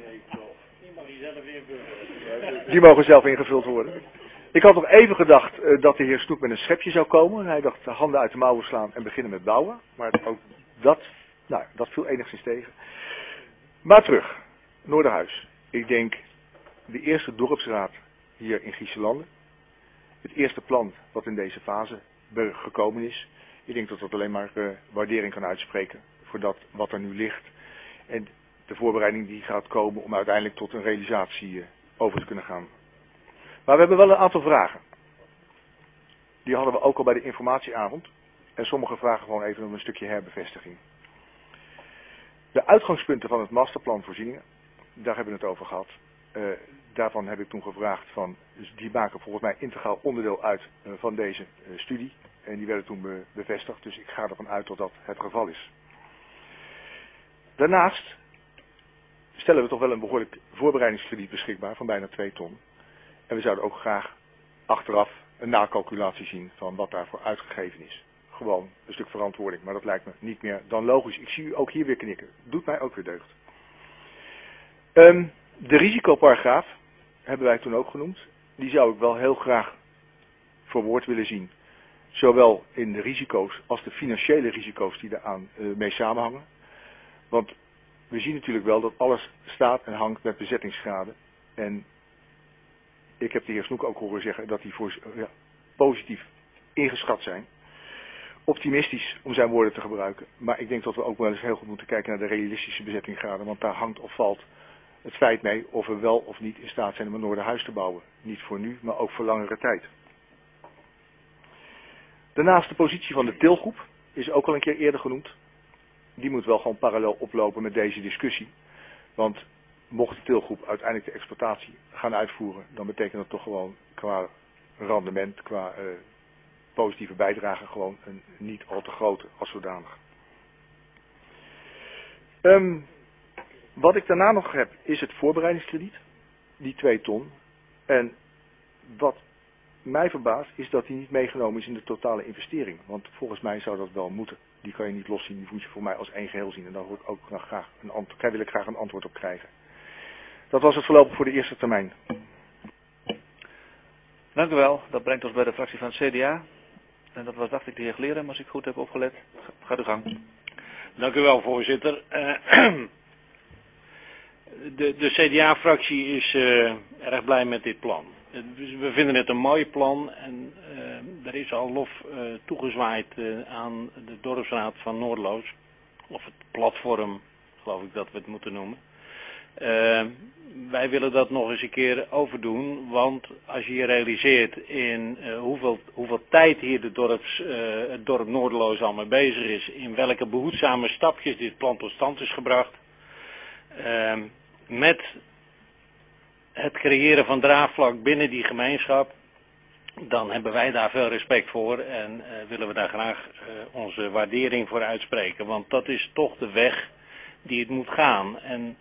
Die mogen zelf ingevuld worden. Ik had nog even gedacht dat de heer Snoek met een schepje zou komen. Hij dacht handen uit de mouwen slaan en beginnen met bouwen. Maar ook dat viel enigszins tegen. Maar terug, Noorderhuis. Ik denk de eerste dorpsraad hier in Giesselanden. Het eerste plan wat in deze fase gekomen is. Ik denk dat dat alleen maar waardering kan uitspreken voor dat wat er nu ligt. En de voorbereiding die gaat komen om uiteindelijk tot een realisatie over te kunnen gaan. Maar we hebben wel een aantal vragen. Die hadden we ook al bij de informatieavond. En sommige vragen gewoon even om een stukje herbevestiging. De uitgangspunten van het masterplan voorzieningen, daar hebben we het over gehad. Daarvan heb ik toen gevraagd van, dus die maken volgens mij integraal onderdeel uit van deze studie. En die werden toen bevestigd, dus ik ga ervan uit dat dat het geval is. Daarnaast stellen we toch wel een behoorlijk voorbereidingskrediet beschikbaar van bijna 2 ton. En we zouden ook graag achteraf een nakalculatie zien van wat daarvoor uitgegeven is. Gewoon een stuk verantwoording, maar dat lijkt me niet meer dan logisch. Ik zie u ook hier weer knikken. Doet mij ook weer deugd. De risicoparagraaf hebben wij toen ook genoemd. Die zou ik wel heel graag verwoord willen zien. Zowel in de risico's als de financiële risico's die daaraan mee samenhangen. Want we zien natuurlijk wel dat alles staat en hangt met bezettingsgraden. En ik heb de heer Snoek ook horen zeggen dat die positief ingeschat zijn. Optimistisch om zijn woorden te gebruiken. Maar ik denk dat we ook wel eens heel goed moeten kijken naar de realistische bezettingsgraden. Want daar hangt of valt het feit mee of we wel of niet in staat zijn om een Noorderhuis te bouwen. Niet voor nu, maar ook voor langere tijd. Daarnaast de positie van de tilgroep is ook al een keer eerder genoemd. die moet wel gewoon parallel oplopen met deze discussie. Want mocht de teelgroep uiteindelijk de exploitatie gaan uitvoeren, dan betekent dat toch gewoon qua rendement, qua positieve bijdrage gewoon een niet al te grote als zodanig. Wat ik daarna nog heb is het voorbereidingskrediet, die 2 ton. En wat mij verbaast is dat die niet meegenomen is in de totale investering. Want volgens mij zou dat wel moeten. Die kan je niet loszien, die moet je voor mij als één geheel zien. En daar wil ik graag een antwoord op krijgen. Dat was het voorlopig voor de eerste termijn. Dank u wel. Dat brengt ons bij de fractie van het CDA. En dat was, dacht ik, de heer Glerum, als ik goed heb opgelet. Gaat uw gang. Dank u wel, voorzitter. De CDA-fractie is erg blij met dit plan. We vinden het een mooi plan en er is al lof toegezwaaid aan de dorpsraad van Noordloos. Of het platform, geloof ik dat we het moeten noemen. Wij willen dat nog eens een keer overdoen, want als je je realiseert in hoeveel tijd hier het dorp Noorderloos al mee bezig is, in welke behoedzame stapjes dit plan tot stand is gebracht, met het creëren van draagvlak binnen die gemeenschap, dan hebben wij daar veel respect voor en willen we daar graag onze waardering voor uitspreken, want dat is toch de weg die het moet gaan. En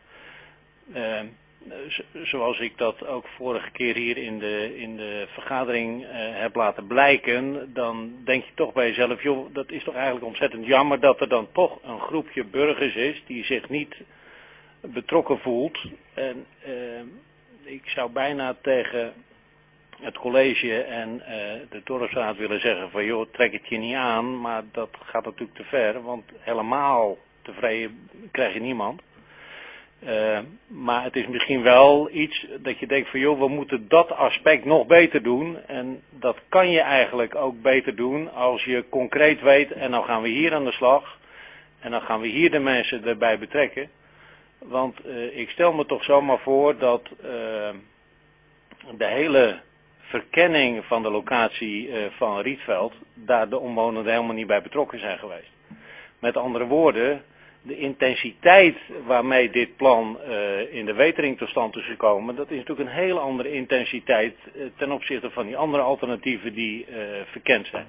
zoals ik dat ook vorige keer hier in de vergadering heb laten blijken, dan denk je toch bij jezelf, joh, dat is toch eigenlijk ontzettend jammer dat er dan toch een groepje burgers is die zich niet betrokken voelt. En ik zou bijna tegen het college en de dorpsraad willen zeggen van joh, trek het je niet aan, maar dat gaat natuurlijk te ver, want helemaal tevreden krijg je niemand. Maar het is misschien wel iets dat je denkt van joh, we moeten dat aspect nog beter doen. En dat kan je eigenlijk ook beter doen als je concreet weet en dan gaan we hier aan de slag. En dan gaan we hier de mensen erbij betrekken. Want ik stel me toch zomaar voor dat de hele verkenning van de locatie van Rietveld, daar de omwonenden helemaal niet bij betrokken zijn geweest. Met andere woorden, de intensiteit waarmee dit plan in de wetering tot stand is gekomen, dat is natuurlijk een hele andere intensiteit ten opzichte van die andere alternatieven die verkend zijn.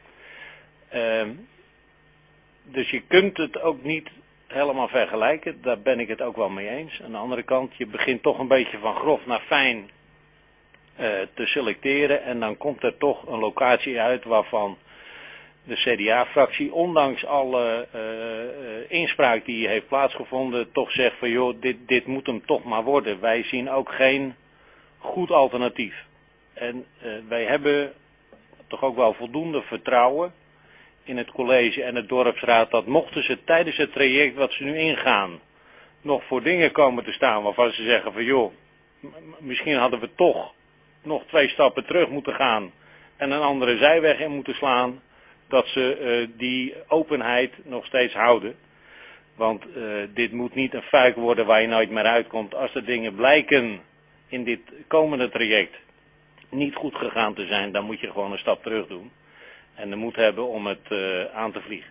Dus je kunt het ook niet helemaal vergelijken, daar ben ik het ook wel mee eens. Aan de andere kant, je begint toch een beetje van grof naar fijn te selecteren en dan komt er toch een locatie uit waarvan de CDA-fractie, ondanks alle inspraak die heeft plaatsgevonden, toch zegt van joh, dit moet hem toch maar worden. Wij zien ook geen goed alternatief. En wij hebben toch ook wel voldoende vertrouwen in het college en het dorpsraad dat mochten ze tijdens het traject wat ze nu ingaan nog voor dingen komen te staan waarvan ze zeggen van joh, misschien hadden we toch nog 2 stappen terug moeten gaan en een andere zijweg in moeten slaan, dat ze die openheid nog steeds houden. Want dit moet niet een fuik worden waar je nooit meer uitkomt. Als er dingen blijken in dit komende traject niet goed gegaan te zijn, dan moet je gewoon een stap terug doen. En de moed hebben om het aan te vliegen.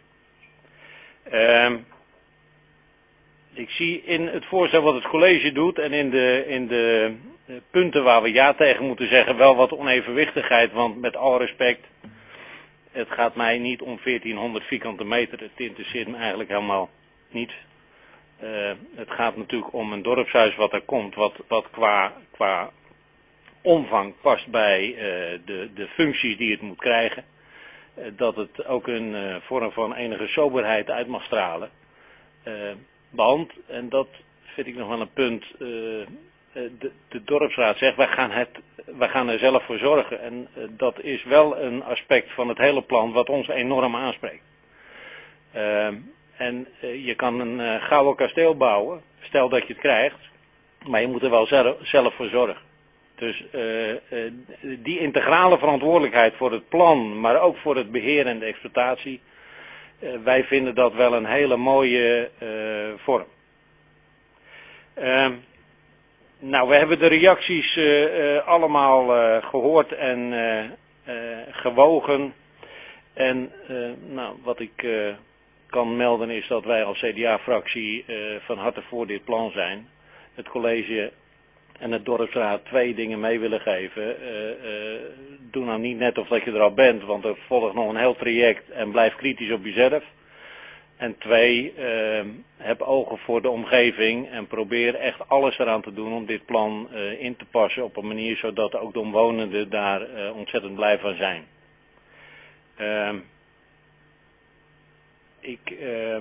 Ik zie in het voorstel wat het college doet en in de punten waar we ja tegen moeten zeggen wel wat onevenwichtigheid. Want met al respect, het gaat mij niet om 1400 vierkante meter. Het interesseert me eigenlijk helemaal niet. Het gaat natuurlijk om een dorpshuis wat er komt, wat qua omvang past bij de functies die het moet krijgen. Dat het ook een vorm van enige soberheid uit mag stralen. Want, en dat vind ik nog wel een punt, de dorpsraad zegt, wij gaan er zelf voor zorgen. En dat is wel een aspect van het hele plan wat ons enorm aanspreekt. En je kan een gouden kasteel bouwen, stel dat je het krijgt, maar je moet er wel zelf voor zorgen. Dus die integrale verantwoordelijkheid voor het plan, maar ook voor het beheer en de exploitatie, wij vinden dat wel een hele mooie vorm. Nou, we hebben de reacties allemaal gehoord en gewogen. En nou, wat ik kan melden is dat wij als CDA-fractie van harte voor dit plan zijn. Het college en het dorpsraad 2 dingen mee willen geven. Doe nou niet net of dat je er al bent, want er volgt nog een heel traject en blijf kritisch op jezelf. En 2, heb ogen voor de omgeving en probeer echt alles eraan te doen om dit plan in te passen op een manier zodat ook de omwonenden daar ontzettend blij van zijn. Ik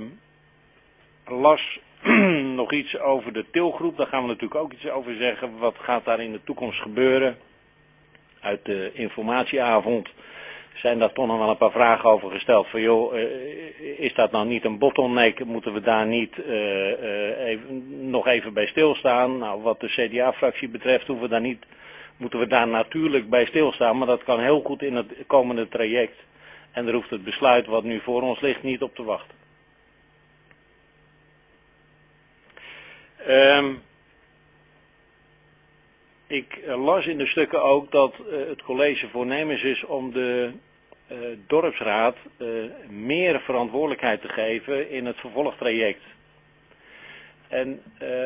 las nog iets over de tilgroep, daar gaan we natuurlijk ook iets over zeggen. Wat gaat daar in de toekomst gebeuren? Uit de informatieavond zijn daar toch nog wel een paar vragen over gesteld. Van joh, is dat nou niet een bottleneck? Moeten we daar niet nog even bij stilstaan? Nou, wat de CDA-fractie betreft moeten we daar natuurlijk bij stilstaan. Maar dat kan heel goed in het komende traject. En daar hoeft het besluit wat nu voor ons ligt niet op te wachten. Ik las in de stukken ook dat het college voornemens is om de dorpsraad meer verantwoordelijkheid te geven in het vervolgtraject. En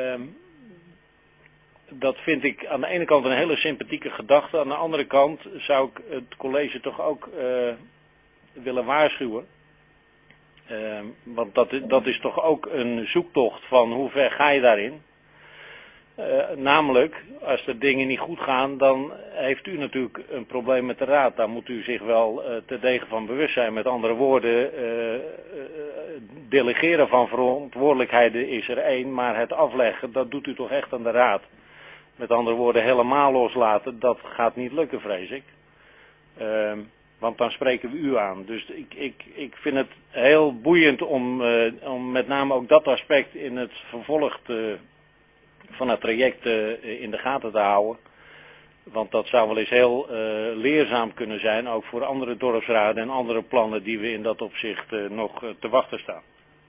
dat vind ik aan de ene kant een hele sympathieke gedachte. Aan de andere kant zou ik het college toch ook willen waarschuwen. Want dat is toch ook een zoektocht van hoe ver ga je daarin. Namelijk, als er dingen niet goed gaan, dan heeft u natuurlijk een probleem met de raad. Daar moet u zich wel terdege van bewust zijn. Met andere woorden, delegeren van verantwoordelijkheden is er 1, maar het afleggen, dat doet u toch echt aan de raad. Met andere woorden, helemaal loslaten, dat gaat niet lukken, vrees ik. Want dan spreken we u aan. Dus ik vind het heel boeiend om met name ook dat aspect in het vervolg van het traject in de gaten te houden. Want dat zou wel eens heel leerzaam kunnen zijn, ook voor andere dorpsraden en andere plannen die we in dat opzicht nog te wachten staan.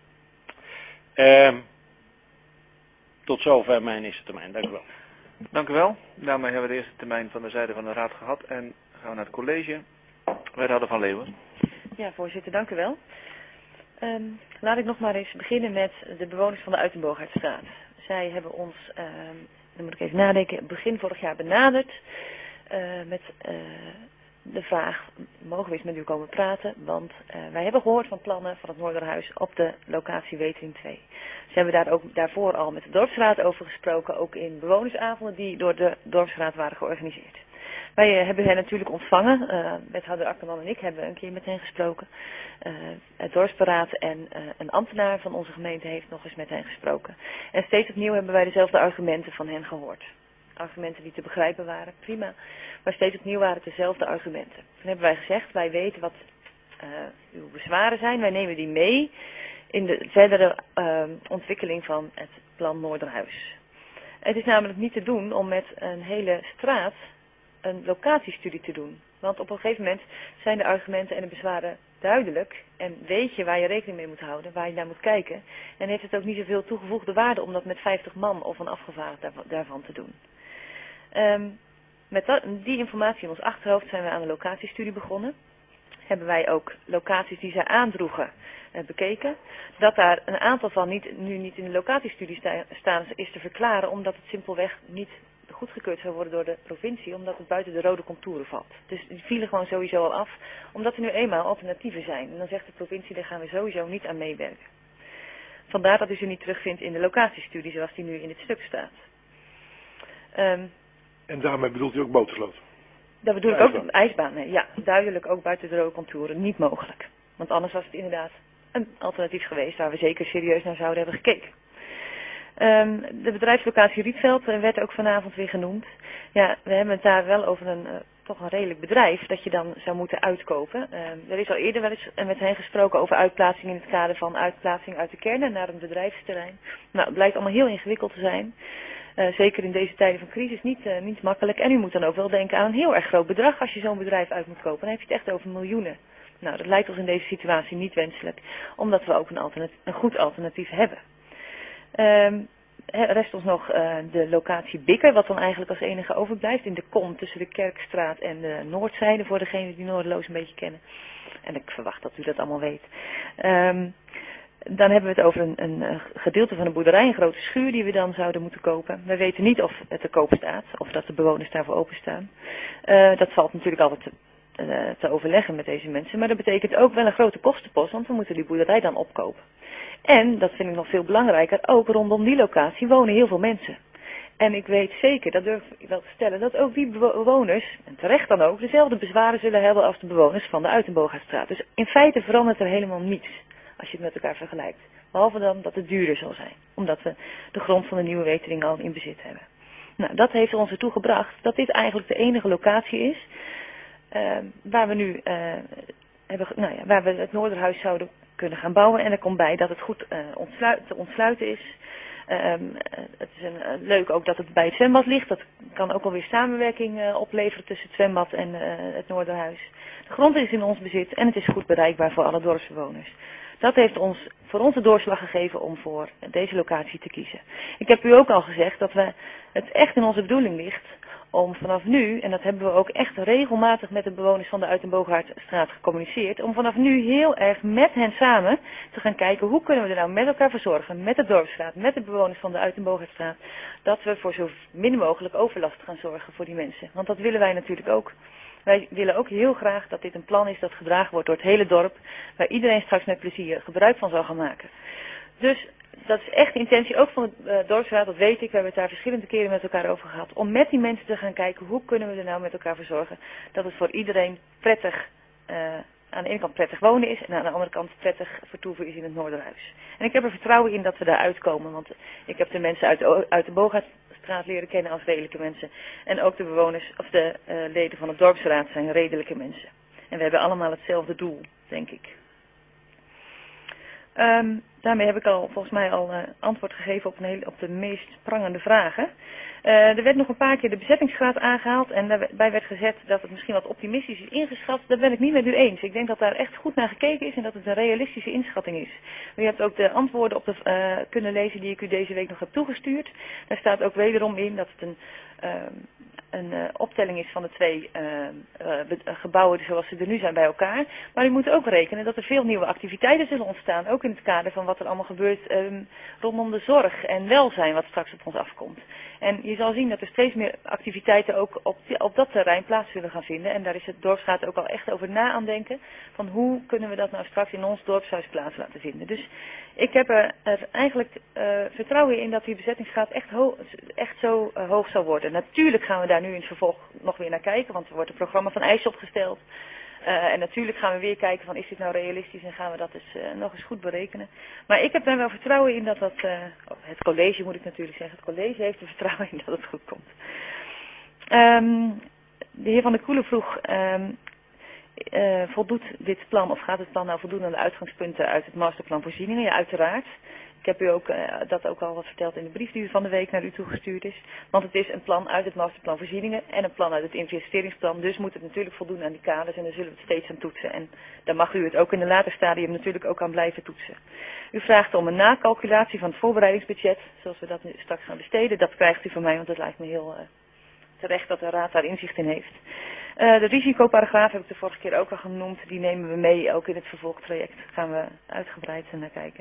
Tot zover mijn eerste termijn. Dank u wel. Dank u wel. Daarmee hebben we de eerste termijn van de zijde van de raad gehad en gaan we naar het college. Wethouder van Leeuwen. Ja, voorzitter, dank u wel. Laat ik nog maar eens beginnen met de bewoners van de Uitenboogaardstraat. Zij hebben ons, dan moet ik even nadenken, begin vorig jaar benaderd met de vraag, mogen we eens met u komen praten? Want wij hebben gehoord van plannen van het Noorderhuis op de locatie Wetering 2. Ze hebben daarvoor al met de dorpsraad over gesproken, ook in bewonersavonden die door de dorpsraad waren georganiseerd. Wij hebben hen natuurlijk ontvangen, wethouder Akkerman en ik hebben een keer met hen gesproken. Het dorpsberaad en een ambtenaar van onze gemeente heeft nog eens met hen gesproken. En steeds opnieuw hebben wij dezelfde argumenten van hen gehoord. Argumenten die te begrijpen waren, prima. Maar steeds opnieuw waren het dezelfde argumenten. Toen hebben wij gezegd, wij weten wat uw bezwaren zijn. Wij nemen die mee in de verdere ontwikkeling van het plan Noorderhuis. Het is namelijk niet te doen om met een hele straat een locatiestudie te doen. Want op een gegeven moment zijn de argumenten en de bezwaren duidelijk. En weet je waar je rekening mee moet houden, waar je naar moet kijken. En heeft het ook niet zoveel toegevoegde waarde om dat met 50 man of een afgevaardigde daarvan te doen. Met die informatie in ons achterhoofd zijn we aan de locatiestudie begonnen. Hebben wij ook locaties die zij aandroegen bekeken. Dat daar een aantal van nu niet in de locatiestudie staan is te verklaren, omdat het simpelweg niet goedgekeurd zou worden door de provincie, omdat het buiten de rode contouren valt. Dus die vielen gewoon sowieso al af, omdat er nu eenmaal alternatieven zijn. En dan zegt de provincie, daar gaan we sowieso niet aan meewerken. Vandaar dat u ze niet terugvindt in de locatiestudie, zoals die nu in dit stuk staat. En daarmee bedoelt u ook Botersloot? Dat bedoel ik ook ijsbaan. Ja, duidelijk ook buiten de rode contouren. Niet mogelijk. Want anders was het inderdaad een alternatief geweest waar we zeker serieus naar zouden hebben gekeken. De bedrijfslocatie Rietveld werd ook vanavond weer genoemd. Ja, we hebben het daar wel over toch een redelijk bedrijf dat je dan zou moeten uitkopen. Er is al eerder wel eens met hen gesproken over uitplaatsing in het kader van uitplaatsing uit de kernen naar een bedrijfsterrein. Nou, het blijkt allemaal heel ingewikkeld te zijn. Zeker in deze tijden van crisis niet makkelijk. En u moet dan ook wel denken aan een heel erg groot bedrag als je zo'n bedrijf uit moet kopen. Dan heb je het echt over miljoenen. Nou, dat lijkt ons in deze situatie niet wenselijk, omdat we ook een goed alternatief hebben. Rest ons nog de locatie Bikker, wat dan eigenlijk als enige overblijft in de kom tussen de Kerkstraat en de Noordzijde, voor degenen die Noorderloos een beetje kennen. En ik verwacht dat u dat allemaal weet. Dan hebben we het over een gedeelte van een boerderij, een grote schuur die we dan zouden moeten kopen. We weten niet of het te koop staat, of dat de bewoners daarvoor openstaan. Dat valt natuurlijk altijd te overleggen met deze mensen. Maar dat betekent ook wel een grote kostenpost, want we moeten die boerderij dan opkopen. En, dat vind ik nog veel belangrijker, ook rondom die locatie wonen heel veel mensen. En ik weet zeker, dat durf ik wel te stellen, dat ook die bewoners, en terecht dan ook, dezelfde bezwaren zullen hebben als de bewoners van de Uitenbogastraat. Dus in feite verandert er helemaal niets, als je het met elkaar vergelijkt. Behalve dan dat het duurder zal zijn, omdat we de grond van de Nieuwe Wetering al in bezit hebben. Nou, dat heeft ons ertoe gebracht dat dit eigenlijk de enige locatie is waar we nu waar we het Noorderhuis zouden kunnen gaan bouwen. En er komt bij dat het goed te ontsluiten is. Het is leuk ook dat het bij het zwembad ligt. Dat kan ook alweer samenwerking opleveren tussen het zwembad en het Noorderhuis. De grond is in ons bezit en het is goed bereikbaar voor alle dorpsbewoners. Dat heeft voor ons de doorslag gegeven om voor deze locatie te kiezen. Ik heb u ook al gezegd dat het echt in onze bedoeling ligt om vanaf nu, en dat hebben we ook echt regelmatig met de bewoners van de Uitenbogaardstraat gecommuniceerd, om vanaf nu heel erg met hen samen te gaan kijken hoe kunnen we er nou met elkaar voor zorgen, met de dorpsraad, met de bewoners van de Uitenbogaardstraat, dat we voor zo min mogelijk overlast gaan zorgen voor die mensen. Want dat willen wij natuurlijk ook. Wij willen ook heel graag dat dit een plan is dat gedragen wordt door het hele dorp, waar iedereen straks met plezier gebruik van zal gaan maken. Dus dat is echt de intentie ook van de dorpsraad, dat weet ik, we hebben het daar verschillende keren met elkaar over gehad, om met die mensen te gaan kijken hoe kunnen we er nou met elkaar voor zorgen dat het voor iedereen prettig, aan de ene kant prettig wonen is en aan de andere kant prettig vertoeven is in het Noorderhuis. En ik heb er vertrouwen in dat we daar uitkomen, want ik heb de mensen uit de Bogaardstraat leren kennen als redelijke mensen. En ook de bewoners, of de leden van de dorpsraad zijn redelijke mensen. En we hebben allemaal hetzelfde doel, denk ik. Daarmee heb ik volgens mij al antwoord gegeven op de meest prangende vragen. Er werd nog een paar keer de bezettingsgraad aangehaald en daarbij werd gezet dat het misschien wat optimistisch is ingeschat. Dat ben ik niet met u eens. Ik denk dat daar echt goed naar gekeken is en dat het een realistische inschatting is. U hebt ook de antwoorden kunnen lezen die ik u deze week nog heb toegestuurd. Daar staat ook wederom in dat het een optelling is van de twee gebouwen zoals ze er nu zijn bij elkaar. Maar u moet ook rekenen dat er veel nieuwe activiteiten zullen ontstaan. Ook in het kader van wat er allemaal gebeurt rondom de zorg en welzijn wat straks op ons afkomt. En je zal zien dat er steeds meer activiteiten ook op dat terrein plaats zullen gaan vinden. En daar is het dorpsraad ook al echt over na aan denken. Van hoe kunnen we dat nou straks in ons dorpshuis plaats laten vinden. Dus ik heb er eigenlijk vertrouwen in dat die bezettingsgraad echt zo hoog zal worden. Natuurlijk gaan we daar nu in het vervolg nog weer naar kijken. Want er wordt een programma van eisen opgesteld. En natuurlijk gaan we weer kijken van is dit nou realistisch en gaan we dat nog eens goed berekenen. Maar ik heb daar wel vertrouwen in dat het college moet ik natuurlijk zeggen, het college heeft er vertrouwen in dat het goed komt. De heer Van der Koelen vroeg, voldoet dit plan of gaat het plan nou voldoen aan de uitgangspunten uit het masterplan voorzieningen? Ja, uiteraard. Ik heb u ook dat ook al wat verteld in de brief die van de week naar u toegestuurd is. Want het is een plan uit het masterplan voorzieningen en een plan uit het investeringsplan. Dus moet het natuurlijk voldoen aan die kaders en daar zullen we het steeds aan toetsen. En daar mag u het ook in een later stadium natuurlijk ook aan blijven toetsen. U vraagt om een nakalculatie van het voorbereidingsbudget, zoals we dat nu straks gaan besteden. Dat krijgt u van mij, want het lijkt me heel terecht dat de raad daar inzicht in heeft. De risicoparagraaf heb ik de vorige keer ook al genoemd. Die nemen we mee, ook in het vervolgtraject. Daar gaan we uitgebreid naar kijken.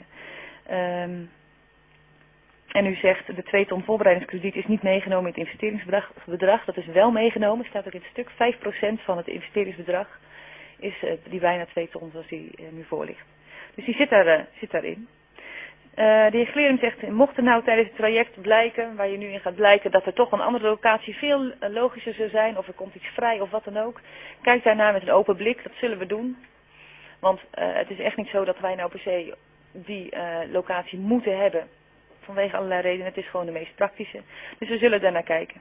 En u zegt, de 2 ton voorbereidingskrediet is niet meegenomen in het investeringsbedrag. Dat is wel meegenomen, staat ook in het stuk. 5% van het investeringsbedrag is die bijna 2 ton zoals die nu voor ligt. Dus die zit daarin. De heer Glerum zegt, mocht er nou tijdens het traject blijken, waar je nu in gaat blijken, dat er toch een andere locatie veel logischer zou zijn, of er komt iets vrij of wat dan ook, kijk daarnaar met een open blik, dat zullen we doen. Want het is echt niet zo dat wij nou per se die locatie moeten hebben, vanwege allerlei redenen. Het is gewoon de meest praktische. Dus we zullen daarnaar kijken.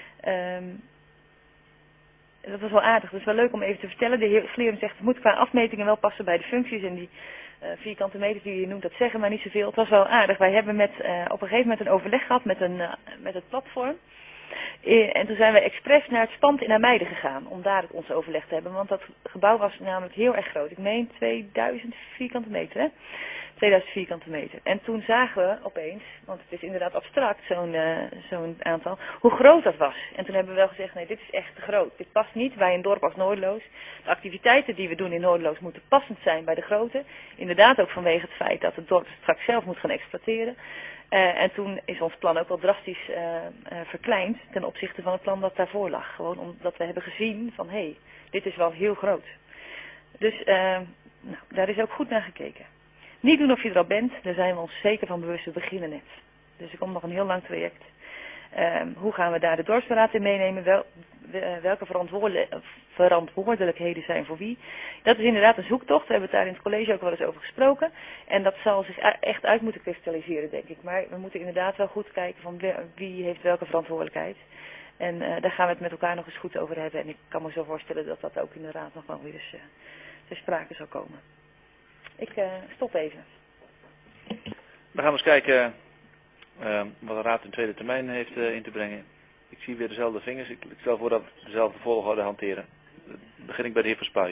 Dat was wel aardig, dat is wel leuk om even te vertellen. De heer Glerum zegt, het moet qua afmetingen wel passen bij de functies en die vierkante meters die je noemt, dat zeggen maar niet zoveel. Het was wel aardig. Wij hebben op een gegeven moment een overleg gehad met het platform. En toen zijn we expres naar het pand in Ameide gegaan om daar ons overleg te hebben. Want dat gebouw was namelijk heel erg groot. Ik meen 2000 vierkante meter, hè? 2000 vierkante meter. En toen zagen we opeens, want het is inderdaad abstract, zo'n aantal, hoe groot dat was. En toen hebben we wel gezegd, nee, dit is echt te groot. Dit past niet bij een dorp als Noorderloos. De activiteiten die we doen in Noorderloos moeten passend zijn bij de grootte. Inderdaad ook vanwege het feit dat het dorp straks zelf moet gaan exploiteren. En toen is ons plan ook wel drastisch verkleind ten opzichte van het plan dat daarvoor lag. Gewoon omdat we hebben gezien van, hé, dit is wel heel groot. Dus daar is ook goed naar gekeken. Niet doen of je er al bent, daar zijn we ons zeker van bewust, we beginnen net. Dus er komt nog een heel lang traject. Hoe gaan we daar de dorpsberaad in meenemen? Welke verantwoordelijkheden zijn voor wie? Dat is inderdaad een zoektocht. We hebben het daar in het college ook wel eens over gesproken. En dat zal zich echt uit moeten kristalliseren, denk ik. Maar we moeten inderdaad wel goed kijken van wie heeft welke verantwoordelijkheid. En daar gaan we het met elkaar nog eens goed over hebben. En ik kan me zo voorstellen dat dat ook in de raad nog wel weer eens ter sprake zal komen. Ik stop even. Dan gaan we eens kijken wat de raad in tweede termijn heeft in te brengen. Ik zie weer dezelfde vingers. Ik stel voor dat we dezelfde volgorde hanteren. Dan begin ik bij de heer Verspuy.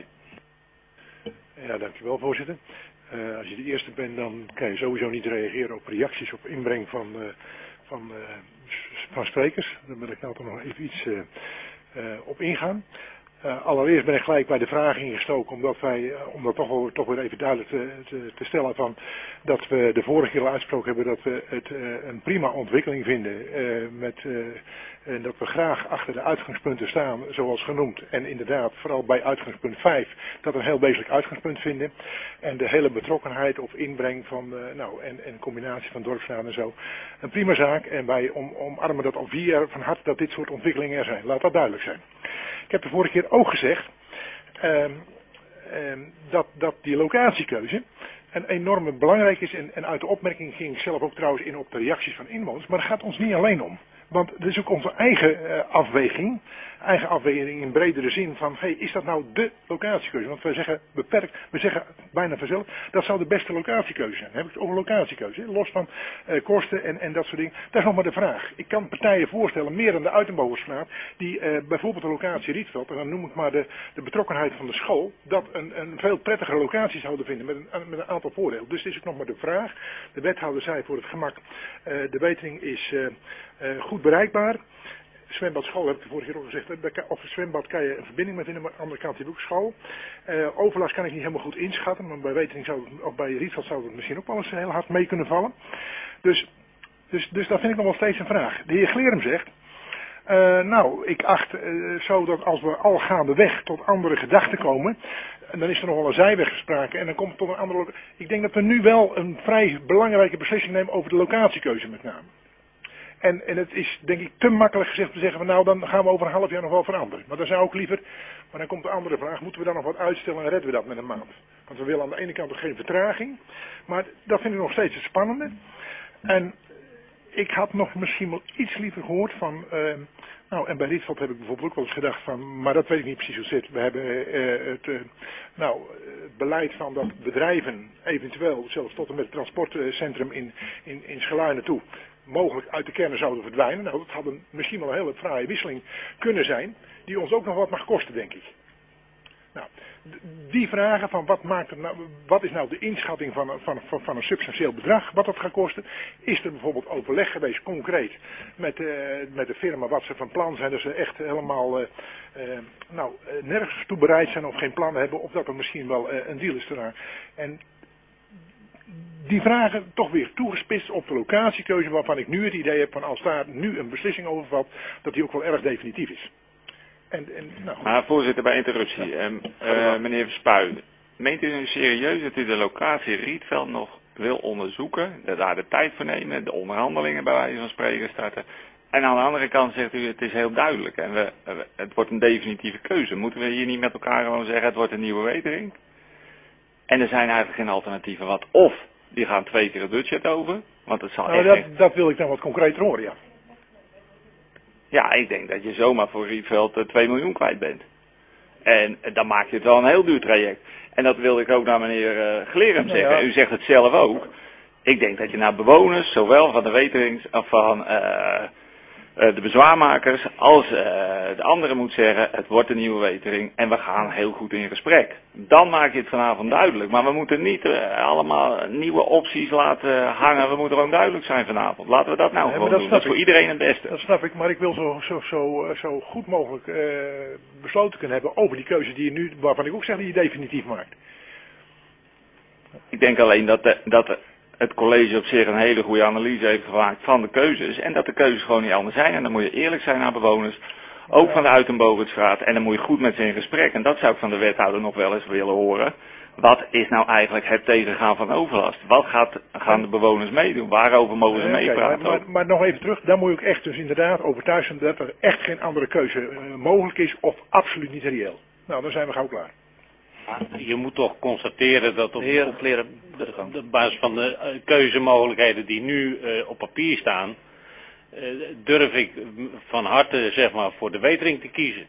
Ja, dankjewel voorzitter. Als je de eerste bent, dan kan je sowieso niet reageren op reacties op inbreng van sprekers. Daar wil ik nou toch nog even iets op ingaan. Allereerst ben ik gelijk bij de vraag ingestoken, om dat toch weer even duidelijk te stellen van dat we de vorige keer al uitgesproken hebben dat we het een prima ontwikkeling vinden en dat we graag achter de uitgangspunten staan zoals genoemd en inderdaad vooral bij uitgangspunt 5 dat we een heel wezenlijk uitgangspunt vinden en de hele betrokkenheid of inbreng van en combinatie van dorpsraad en zo een prima zaak en wij omarmen dat al 4 jaar van harte dat dit soort ontwikkelingen er zijn. Laat dat duidelijk zijn. Ik heb de vorige keer ook gezegd dat die locatiekeuze een enorme belangrijk is. En uit de opmerking ging ik zelf ook trouwens in op de reacties van inwoners. Maar het gaat ons niet alleen om. Want het is ook onze eigen afweging in bredere zin van, is dat nou de locatiekeuze? Want wij zeggen beperkt, we zeggen bijna vanzelf, dat zou de beste locatiekeuze zijn. Dan heb ik het over locatiekeuze, los van kosten en dat soort dingen. Dat is nog maar de vraag. Ik kan partijen voorstellen, meer dan de Uitenbovenstraat, die bijvoorbeeld de locatie Rietveld, en dan noem ik maar de betrokkenheid van de school, dat een veel prettigere locatie zouden vinden met een aantal voordelen. Dus het is ook nog maar de vraag. De wethouder zei voor het gemak, de wetering is goed bereikbaar. Zwembad school heb ik de vorige keer ook gezegd. Of het zwembad kan je een verbinding met in, maar aan de andere kant heb je ook school. Overlast kan ik niet helemaal goed inschatten, maar bij Wetering of bij Rietveld zou het misschien ook wel eens heel hard mee kunnen vallen. Dus dat vind ik nog wel steeds een vraag. De heer Glerum zegt, ik acht zo dat als we al gaandeweg tot andere gedachten komen, dan is er nog wel een zijweg gesproken en dan komt het tot een andere. Ik denk dat we nu wel een vrij belangrijke beslissing nemen over de locatiekeuze met name. En het is denk ik te makkelijk gezegd te zeggen van dan gaan we over een half jaar nog wel veranderen. Maar dan zou ik liever, maar dan komt de andere vraag, moeten we dan nog wat uitstellen en redden we dat met een maand? Want we willen aan de ene kant ook geen vertraging, maar dat vind ik nog steeds het spannende. En ik had nog misschien wel iets liever gehoord van, en bij Rietveld heb ik bijvoorbeeld ook wel eens gedacht van, maar dat weet ik niet precies hoe het zit. We hebben het beleid van dat bedrijven eventueel zelfs tot en met het transportcentrum in Scheluinen toe mogelijk uit de kernen zouden verdwijnen. Nou, dat had misschien wel een hele fraaie wisseling kunnen zijn, die ons ook nog wat mag kosten, denk ik. Nou, die vragen van wat is nou de inschatting van een substantieel bedrag, wat dat gaat kosten. Is er bijvoorbeeld overleg geweest, concreet, met de firma, wat ze van plan zijn, dat ze echt helemaal nergens toe bereid zijn of geen plannen hebben, of dat er misschien wel een deal is eraan. En die vragen toch weer toegespitst op de locatiekeuze waarvan ik nu het idee heb van als daar nu een beslissing over valt, dat die ook wel erg definitief is. Maar voorzitter, bij interruptie. Meneer Verspuy, meent u nu serieus dat u de locatie Rietveld nog wil onderzoeken, daar de tijd voor nemen, de onderhandelingen bij wijze van spreken starten? En aan de andere kant zegt u, het is heel duidelijk en het wordt een definitieve keuze. Moeten we hier niet met elkaar gewoon zeggen, het wordt een nieuwe Wetering? En er zijn eigenlijk geen alternatieven. Want of die gaan 2 keer het budget over. Want het zal dat wil ik dan wat concreter horen, ja. Ja, ik denk dat je zomaar voor Rietveld 2 miljoen kwijt bent. En dan maak je het wel een heel duur traject. En dat wilde ik ook naar meneer Glerum zeggen. Ja. U zegt het zelf ook. Ik denk dat je naar bewoners, zowel van de Weterings of van de bezwaarmakers als de andere moet zeggen, het wordt een nieuwe wetering en we gaan heel goed in gesprek. Dan maak je het vanavond duidelijk. Maar we moeten niet allemaal nieuwe opties laten hangen. We moeten gewoon duidelijk zijn vanavond. Laten we dat nou gewoon doen. Dat is voor iedereen het beste. Dat snap ik, maar ik wil zo goed mogelijk besloten kunnen hebben over die keuze die je nu, waarvan ik ook zeg die je definitief maakt. Ik denk alleen dat het college op zich een hele goede analyse heeft gemaakt van de keuzes. En dat de keuzes gewoon niet anders zijn. En dan moet je eerlijk zijn naar bewoners. Ook van de Uitenbogertstraat. En dan moet je goed met ze in gesprek. En dat zou ik van de wethouder nog wel eens willen horen. Wat is nou eigenlijk het tegengaan van overlast? Wat gaan de bewoners meedoen? Waarover mogen ze meepraten? Maar nog even terug. Daar moet je ook echt dus inderdaad overtuigd zijn dat er echt geen andere keuze mogelijk is. Of absoluut niet reëel. Nou, dan zijn we gauw klaar. Je moet toch constateren dat op de basis van de keuzemogelijkheden die nu op papier staan, durf ik van harte zeg maar voor de wetering te kiezen.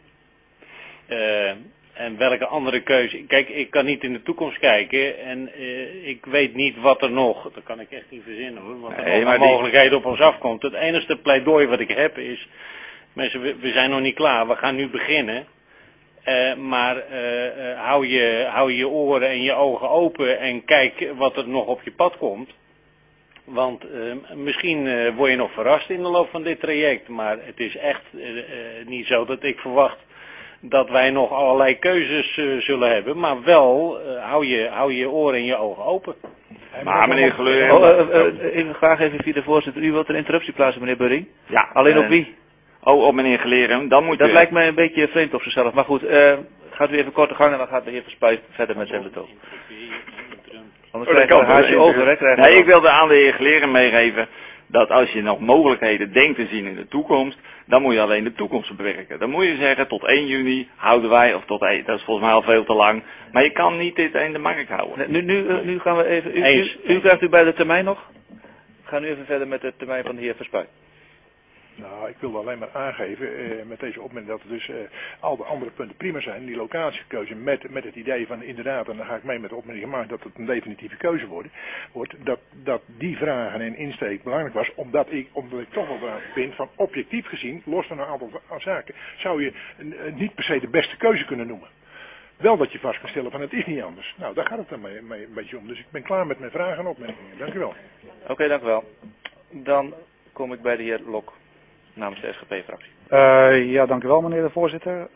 En welke andere keuze. Kijk, ik kan niet in de toekomst kijken en ik weet niet wat er nog, dat kan ik echt niet verzinnen hoor, wat er nog mogelijkheden op ons afkomt. Het enige pleidooi wat ik heb is, mensen, we zijn nog niet klaar, we gaan nu beginnen. Maar hou je oren en je ogen open en kijk wat er nog op je pad komt. Want misschien word je nog verrast in de loop van dit traject. Maar het is echt niet zo dat ik verwacht dat wij nog allerlei keuzes zullen hebben. Maar wel hou je oren en je ogen open. Maar meneer Geleur... graag even via de voorzitter. U wilt een interruptie plaatsen, meneer Burring? Ja. Alleen op wie? Op meneer Geleren, dan moet dat lijkt mij een beetje vreemd op zichzelf. Maar goed, gaat u even korte gang en dan gaat de heer Verspuit verder met zijn betoog. Anders krijg je een haasje over, hè? Nee, ik wilde aan de heer Geleren meegeven dat als je nog mogelijkheden denkt te zien in de toekomst, dan moet je alleen de toekomst bewerken. Dan moet je zeggen, tot 1 juni houden wij, of tot 1, dat is volgens mij al veel te lang. Maar je kan niet dit in de markt houden. Nu gaan we even, u krijgt u bij de termijn nog? We gaan nu even verder met de termijn van de heer Verspuit. Nou, ik wilde alleen maar aangeven met deze opmerking dat er dus al de andere punten prima zijn. Die locatiekeuze met het idee van inderdaad, en dan ga ik mee met de opmerking gemaakt dat het een definitieve keuze wordt. Dat die vragen en insteek belangrijk was, omdat ik toch wel ben van objectief gezien, los van een aantal zaken, zou je niet per se de beste keuze kunnen noemen. Wel dat je vast kan stellen van het is niet anders. Nou, daar gaat het dan mee een beetje om. Dus ik ben klaar met mijn vragen en opmerkingen. Dank u wel. Oké, dank u wel. Dan kom ik bij de heer Lok. Namens de SGP-fractie. Ja, dank u wel meneer de voorzitter.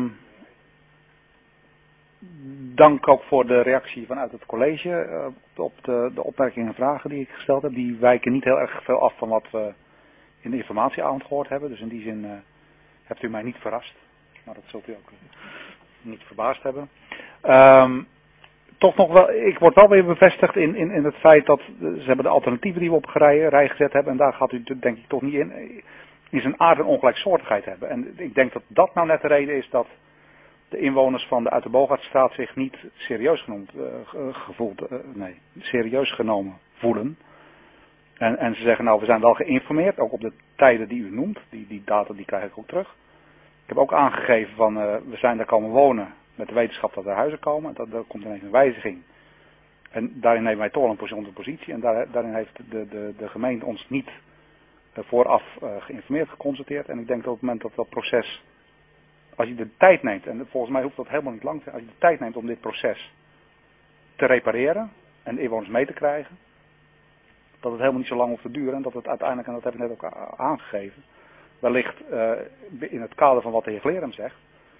Dank ook voor de reactie vanuit het college op de opmerkingen en vragen die ik gesteld heb. Die wijken niet heel erg veel af van wat we in de informatieavond gehoord hebben. Dus in die zin hebt u mij niet verrast. Maar dat zult u ook niet verbaasd hebben. Toch nog wel, ik word wel weer bevestigd in het feit dat ze hebben de alternatieven die we op rij gezet hebben. En daar gaat u denk ik toch niet in zijn aard en ongelijksoortigheid hebben. En ik denk dat dat nou net de reden is dat de inwoners van de Uiterbogaertstraat zich niet serieus serieus genomen voelen. En ze zeggen nou, we zijn wel geïnformeerd, ook op de tijden die u noemt. Die data die krijg ik ook terug. Ik heb ook aangegeven van we zijn daar komen wonen met de wetenschap dat er huizen komen. Er komt ineens een wijziging. En daarin nemen wij toch een positie. En daarin heeft de gemeente ons niet vooraf geïnformeerd, geconsulteerd. En ik denk dat op het moment dat dat proces, als je de tijd neemt, en volgens mij hoeft dat helemaal niet lang te zijn, als je de tijd neemt om dit proces te repareren en de inwoners mee te krijgen, dat het helemaal niet zo lang hoeft te duren en dat het uiteindelijk, en dat heb ik net ook aangegeven, wellicht in het kader van wat de heer Glerum zegt,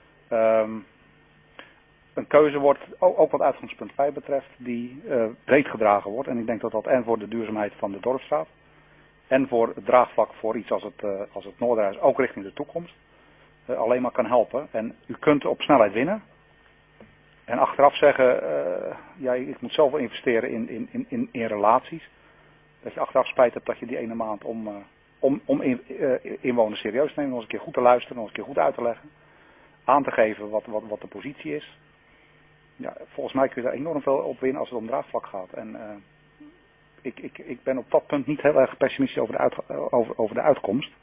een keuze wordt, ook wat uitgangspunt 5 betreft, die breed gedragen wordt. En ik denk dat dat en voor de duurzaamheid van de Dorpsstraat en voor het draagvlak voor iets als het Noorderhuis, ook richting de toekomst, alleen maar kan helpen. En u kunt op snelheid winnen. En achteraf zeggen, ik moet zoveel investeren in relaties. Dat je achteraf spijt hebt dat je die ene maand om inwoners serieus te nemen, nog eens een keer goed te luisteren, nog eens een keer goed uit te leggen. Aan te geven wat de positie is. Ja, volgens mij kun je daar enorm veel op winnen als het om draagvlak gaat. En ik ben op dat punt niet heel erg pessimistisch over de uitkomst.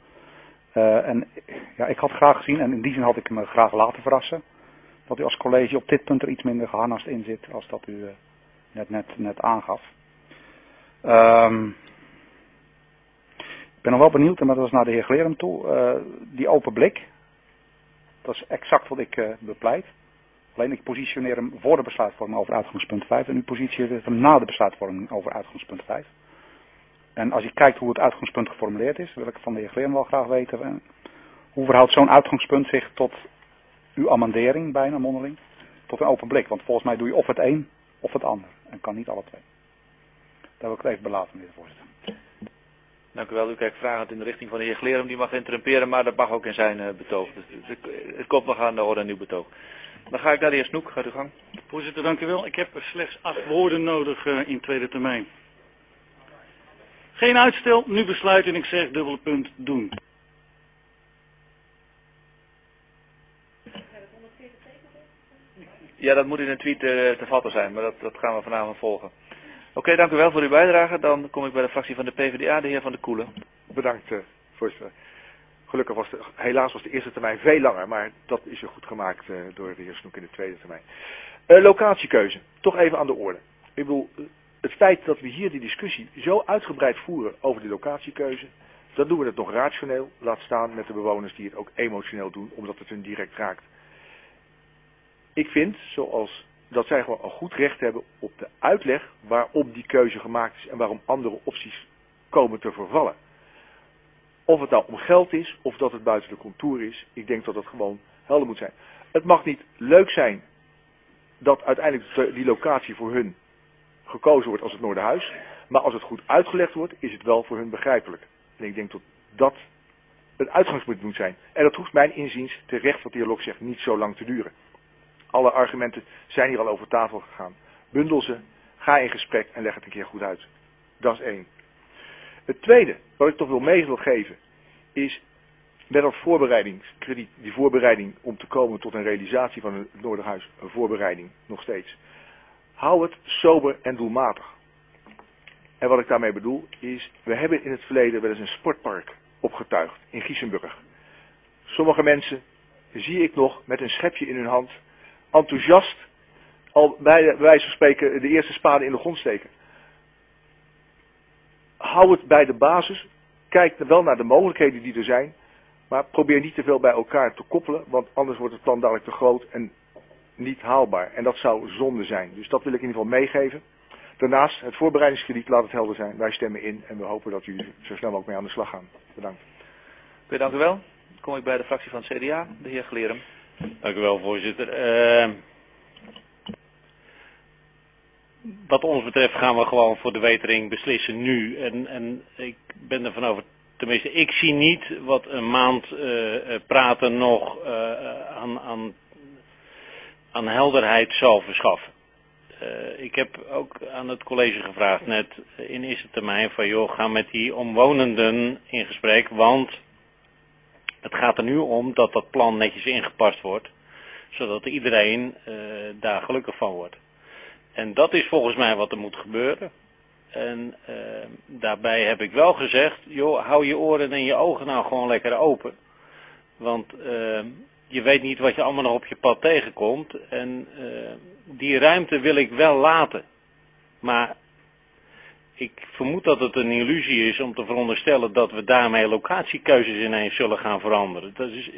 Ik had graag gezien, en in die zin had ik me graag laten verrassen, dat u als college op dit punt er iets minder geharnast in zit als dat u net aangaf. Ik ben nog wel benieuwd, maar dat is naar de heer Glerum toe, die open blik. Dat is exact wat ik bepleit. Alleen ik positioneer hem voor de besluitvorming over uitgangspunt 5 en u positioneert hem na de besluitvorming over uitgangspunt 5. En als je kijkt hoe het uitgangspunt geformuleerd is, wil ik van de heer Glerum wel graag weten, hoe verhoudt zo'n uitgangspunt zich tot uw amendering, bijna mondeling, tot een open blik? Want volgens mij doe je of het een of het ander en kan niet alle twee. Daar wil ik het even belaten, meneer de voorzitter. Dank u wel. U kijkt vragend in de richting van de heer Glerum. Die mag interrumperen, maar dat mag ook in zijn betoog. Dus het komt nog aan de orde, een nieuw betoog. Dan ga ik naar de heer Snoek. Gaat u gang. Voorzitter, dank u wel. Ik heb slechts 8 woorden nodig in tweede termijn. Geen uitstel, nu besluiten en ik zeg dubbele punt doen. Ja, dat moet in een tweet te vatten zijn, maar dat gaan we vanavond volgen. Oké, dank u wel voor uw bijdrage. Dan kom ik bij de fractie van de PvdA, de heer Van der Koelen. Bedankt, voorzitter. Gelukkig helaas was de eerste termijn veel langer, maar dat is er goed gemaakt door de heer Snoek in de tweede termijn. Locatiekeuze, toch even aan de orde. Ik bedoel, het feit dat we hier die discussie zo uitgebreid voeren over die locatiekeuze, dan doen we het nog rationeel, laat staan met de bewoners die het ook emotioneel doen, omdat het hun direct raakt. Ik vind, dat zij gewoon een goed recht hebben op de uitleg waarom die keuze gemaakt is en waarom andere opties komen te vervallen. Of het nou om geld is, of dat het buiten de contour is, ik denk dat het gewoon helder moet zijn. Het mag niet leuk zijn dat uiteindelijk die locatie voor hun gekozen wordt als het Noorderhuis, maar als het goed uitgelegd wordt, is het wel voor hun begrijpelijk. En ik denk dat dat het uitgangspunt moet zijn. En dat hoeft mijn inziens, terecht wat de heer Lok zegt, niet zo lang te duren. Alle argumenten zijn hier al over tafel gegaan. Bundel ze, ga in gesprek en leg het een keer goed uit. Dat is 1. Het tweede, wat ik toch wil mee wil geven, is met dat voorbereidingskrediet, die voorbereiding om te komen tot een realisatie van het Noorderhuis, een voorbereiding nog steeds. Hou het sober en doelmatig. En wat ik daarmee bedoel is, we hebben in het verleden wel eens een sportpark opgetuigd in Giesenburg. Sommige mensen zie ik nog met een schepje in hun hand, enthousiast, al bij wijze van spreken de eerste spade in de grond steken. Hou het bij de basis, kijk wel naar de mogelijkheden die er zijn, maar probeer niet te veel bij elkaar te koppelen, want anders wordt het plan dadelijk te groot en niet haalbaar. En dat zou zonde zijn. Dus dat wil ik in ieder geval meegeven. Daarnaast, het voorbereidingskrediet, laat het helder zijn. Wij stemmen in en we hopen dat jullie zo snel mogelijk mee aan de slag gaan. Bedankt. Oké, dank u wel. Dan kom ik bij de fractie van het CDA, de heer Glerum. Dank u wel, voorzitter. Wat ons betreft gaan we gewoon voor de wetering beslissen nu. En ik ben ervan over, tenminste ik zie niet wat een maand praten nog aan helderheid zal verschaffen. Ik heb ook aan het college gevraagd net in eerste termijn van joh, ga met die omwonenden in gesprek, want het gaat er nu om dat dat plan netjes ingepast wordt, zodat iedereen daar gelukkig van wordt. En dat is volgens mij wat er moet gebeuren. En daarbij heb ik wel gezegd, joh, hou je oren en je ogen nou gewoon lekker open. Want je weet niet wat je allemaal nog op je pad tegenkomt. En die ruimte wil ik wel laten. Maar ik vermoed dat het een illusie is om te veronderstellen dat we daarmee locatiekeuzes ineens zullen gaan veranderen. Dat is,